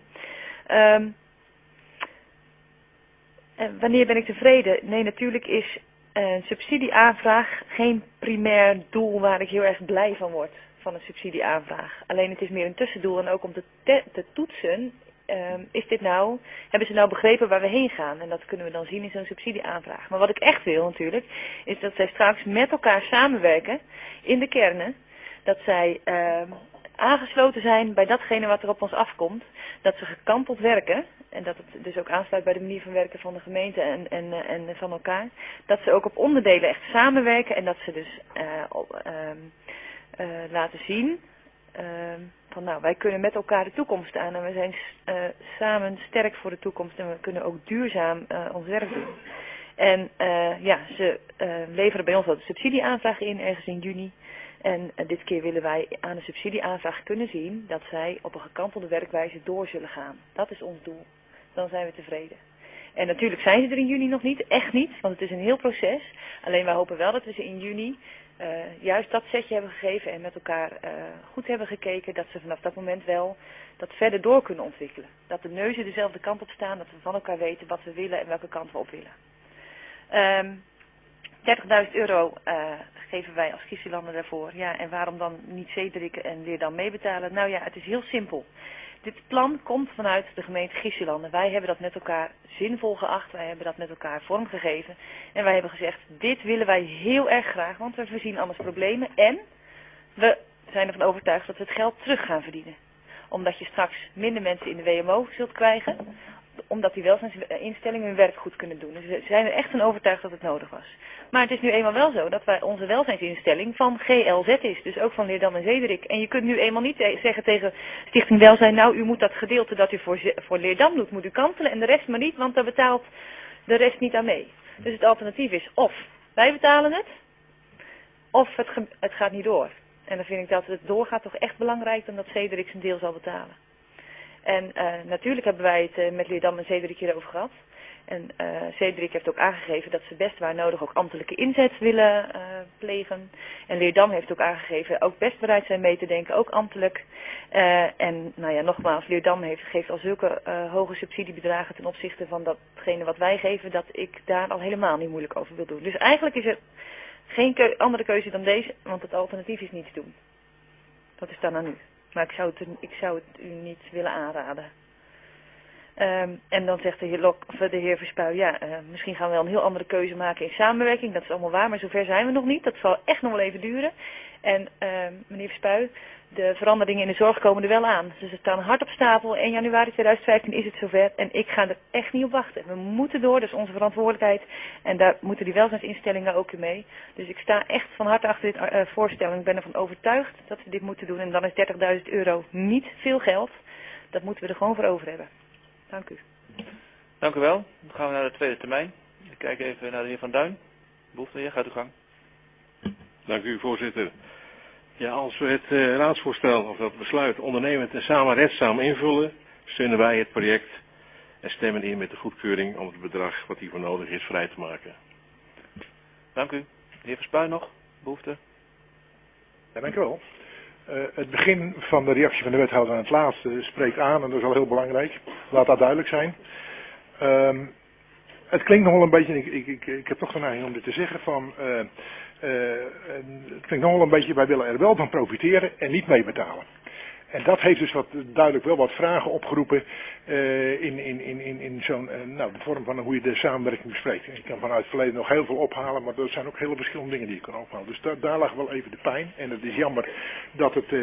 Wanneer ben ik tevreden? Nee, natuurlijk is een subsidieaanvraag geen primair doel waar ik heel erg blij van word. Van een subsidieaanvraag. Alleen het is meer een tussendoel. En ook om te toetsen... hebben ze nou begrepen waar we heen gaan? En dat kunnen we dan zien in zo'n subsidieaanvraag. Maar wat ik echt wil natuurlijk, is dat zij straks met elkaar samenwerken in de kernen. Dat zij aangesloten zijn bij datgene wat er op ons afkomt. Dat ze gekanteld werken. En dat het dus ook aansluit bij de manier van werken van de gemeente en van elkaar. Dat ze ook op onderdelen echt samenwerken. En dat ze dus laten zien... van nou, wij kunnen met elkaar de toekomst aan en we zijn samen sterk voor de toekomst en we kunnen ook duurzaam ons werk doen. En ze leveren bij ons al de subsidieaanvraag in, ergens in juni. En dit keer willen wij aan de subsidieaanvraag kunnen zien dat zij op een gekantelde werkwijze door zullen gaan. Dat is ons doel. Dan zijn we tevreden. En natuurlijk zijn ze er in juni nog niet, echt niet, want het is een heel proces. Alleen wij hopen wel dat we ze in juni... juist dat setje hebben gegeven en met elkaar goed hebben gekeken dat ze vanaf dat moment wel dat verder door kunnen ontwikkelen. Dat de neuzen dezelfde kant op staan, dat we van elkaar weten wat we willen en welke kant we op willen. €30.000 geven wij als Griezenlanden daarvoor. Ja, en waarom dan niet Zederik en Leerdam meebetalen? Nou ja, het is heel simpel. Dit plan komt vanuit de gemeente Griezenlanden. Wij hebben dat met elkaar zinvol geacht. Wij hebben dat met elkaar vormgegeven. En wij hebben gezegd, dit willen wij heel erg graag, want we voorzien anders problemen. En we zijn ervan overtuigd dat we het geld terug gaan verdienen. Omdat je straks minder mensen in de WMO zult krijgen. Omdat die welzijnsinstellingen hun werk goed kunnen doen. Dus we zijn er echt van overtuigd dat het nodig was. Maar het is nu eenmaal wel zo dat onze welzijnsinstelling van GLZ is. Dus ook van Leerdam en Zederik. En je kunt nu eenmaal niet zeggen tegen Stichting Welzijn, nou u moet dat gedeelte dat u voor Leerdam doet, moet u kantelen en de rest maar niet, want daar betaalt de rest niet aan mee. Dus het alternatief is of wij betalen het, of het gaat niet door. En dan vind ik dat het doorgaat toch echt belangrijk dan dat Zederik zijn deel zal betalen. En natuurlijk hebben wij het met Leerdam en Zederik hierover gehad. En Cedric heeft ook aangegeven dat ze best waar nodig ook ambtelijke inzet willen plegen. En Leerdam heeft ook aangegeven ook best bereid zijn mee te denken, ook ambtelijk. En nou ja, nogmaals, Leerdam geeft al zulke hoge subsidiebedragen ten opzichte van datgene wat wij geven, dat ik daar al helemaal niet moeilijk over wil doen. Dus eigenlijk is er geen andere keuze dan deze, want het alternatief is niets doen. Dat is dan aan u. Maar ik zou het u niet willen aanraden. En dan zegt de heer Verspuy, ja, misschien gaan we wel een heel andere keuze maken in samenwerking. Dat is allemaal waar, maar zover zijn we nog niet. Dat zal echt nog wel even duren. En meneer Verspuy, de veranderingen in de zorg komen er wel aan. Dus ze staan hard op stapel. 1 januari 2015 is het zover. En ik ga er echt niet op wachten. We moeten door, dat is onze verantwoordelijkheid. En daar moeten die welzijnsinstellingen ook in mee. Dus ik sta echt van harte achter dit voorstel. En ik ben ervan overtuigd dat we dit moeten doen. En dan is €30.000 niet veel geld. Dat moeten we er gewoon voor over hebben. Dank u. Dank u wel. Dan gaan we naar de tweede termijn. Ik kijk even naar de heer Van Duin. Behoefte, heer, gaat uw gang. Dank u, voorzitter. Ja, als we het raadsvoorstel of dat besluit ondernemend en samen redzaam invullen, steunen wij het project en stemmen in met de goedkeuring om het bedrag wat hiervoor nodig is vrij te maken. Dank u. De heer Verspuy nog? Behoefte? Ja, dank u wel. Het begin van de reactie van de wethouder aan het laatste spreekt aan en dat is al heel belangrijk. Laat dat duidelijk zijn. Het klinkt nog wel een beetje, ik heb toch de neiging om dit te zeggen, van het klinkt nog wel een beetje, wij willen er wel van profiteren en niet meebetalen. En dat heeft dus duidelijk wel wat vragen opgeroepen in zo'n de vorm van hoe je de samenwerking bespreekt. En je kan vanuit het verleden nog heel veel ophalen, maar er zijn ook hele verschillende dingen die je kan ophalen. Dus daar lag wel even de pijn. En het is jammer dat het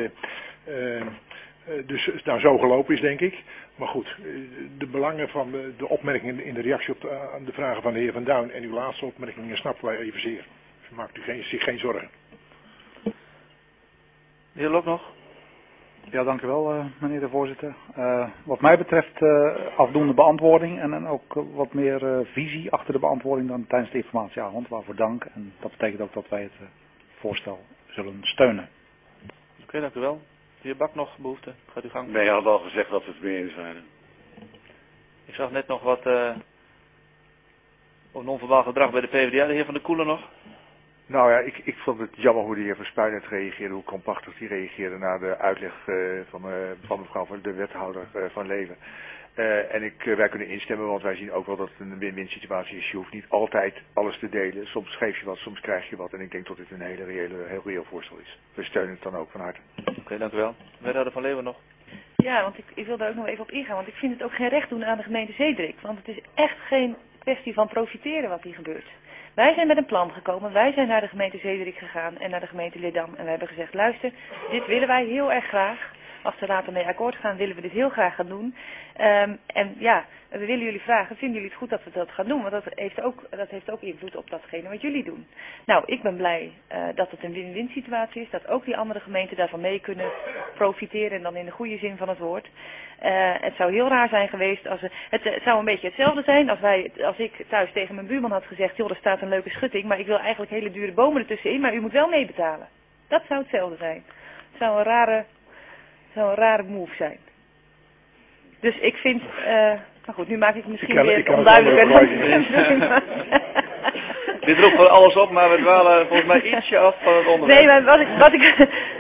dus nou zo gelopen is, denk ik. Maar goed, de belangen van de opmerkingen in de reactie op de vragen van de heer Van Duin en uw laatste opmerkingen snappen wij evenzeer. Dus maakt u zich geen zorgen. De heer Lok nog? Ja, dank u wel, meneer de voorzitter. Wat mij betreft afdoende beantwoording en ook wat meer visie achter de beantwoording dan tijdens de informatieavond. Waarvoor dank. En dat betekent ook dat wij het voorstel zullen steunen. Oké, dank u wel. De heer Bak nog behoefte? Gaat u gang. Nee, je had al gezegd dat we het mee eens waren. Ik zag net nog wat non-verbaal gedrag bij de PvdA. De heer Van der Koelen nog? Nou ja, ik vond het jammer hoe de heer Verspuy net reageerde, hoe compactig die reageerde naar de uitleg van mevrouw de wethouder van Leven. Wij kunnen instemmen, want wij zien ook wel dat het een win-win situatie is. Je hoeft niet altijd alles te delen. Soms geef je wat, soms krijg je wat. En ik denk dat dit een heel reëel voorstel is. We steunen het dan ook van harte. Oké, dank u wel. Wethouder van Leeuwen nog? Ja, want ik wil daar ook nog even op ingaan. Want ik vind het ook geen recht doen aan de gemeente Zedrik. Want het is echt geen kwestie van profiteren wat hier gebeurt. Wij zijn met een plan gekomen. Wij zijn naar de gemeente Zederik gegaan en naar de gemeente Leerdam. En wij hebben gezegd, luister, dit willen wij heel erg graag. Als ze later mee akkoord gaan, willen we dit heel graag gaan doen. En ja, we willen jullie vragen, vinden jullie het goed dat we dat gaan doen? Want dat heeft ook invloed op datgene wat jullie doen. Nou, ik ben blij dat het een win-win situatie is. Dat ook die andere gemeenten daarvan mee kunnen profiteren. En dan in de goede zin van het woord. Het zou heel raar zijn geweest als het zou een beetje hetzelfde zijn als ik thuis tegen mijn buurman had gezegd, joh, er staat een leuke schutting, maar ik wil eigenlijk hele dure bomen ertussenin, maar u moet wel meebetalen. Dat zou hetzelfde zijn. Het zou een rare move zijn. Dus ik vind, nou goed, nu maak ik het misschien weer onduidelijker. Dit roept voor alles op, maar we dwalen volgens mij ietsje af van het onderwerp. Nee, maar wat ik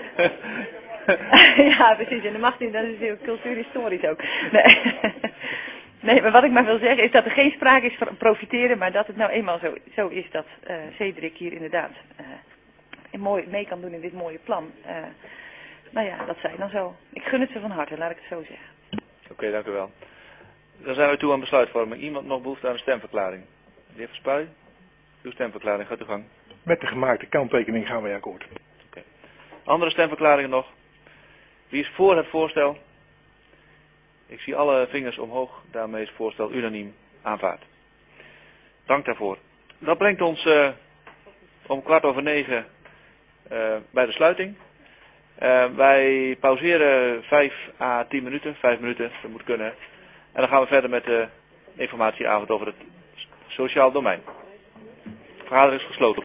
ja, precies. En dat is heel cultuurhistorisch ook. Nee, maar wat ik maar wil zeggen is dat er geen sprake is van profiteren, maar dat het nou eenmaal zo is dat Cedric hier inderdaad mooi mee kan doen in dit mooie plan. Nou ja, dat zij dan zo. Ik gun het ze van harte, laat ik het zo zeggen. Oké, dank u wel. Dan zijn we toe aan besluitvorming. Iemand nog behoefte aan een stemverklaring? De heer Verspuy, uw stemverklaring, gaat uw gang. Met de gemaakte kanttekening gaan wij akkoord. Oké. Andere stemverklaringen nog? Wie is voor het voorstel? Ik zie alle vingers omhoog. Daarmee is het voorstel unaniem aanvaard. Dank daarvoor. Dat brengt ons om 9:15 bij de sluiting. Wij pauzeren 5 à 10 minuten. 5 minuten, dat moet kunnen. En dan gaan we verder met de informatieavond over het sociaal domein. De vergadering is gesloten.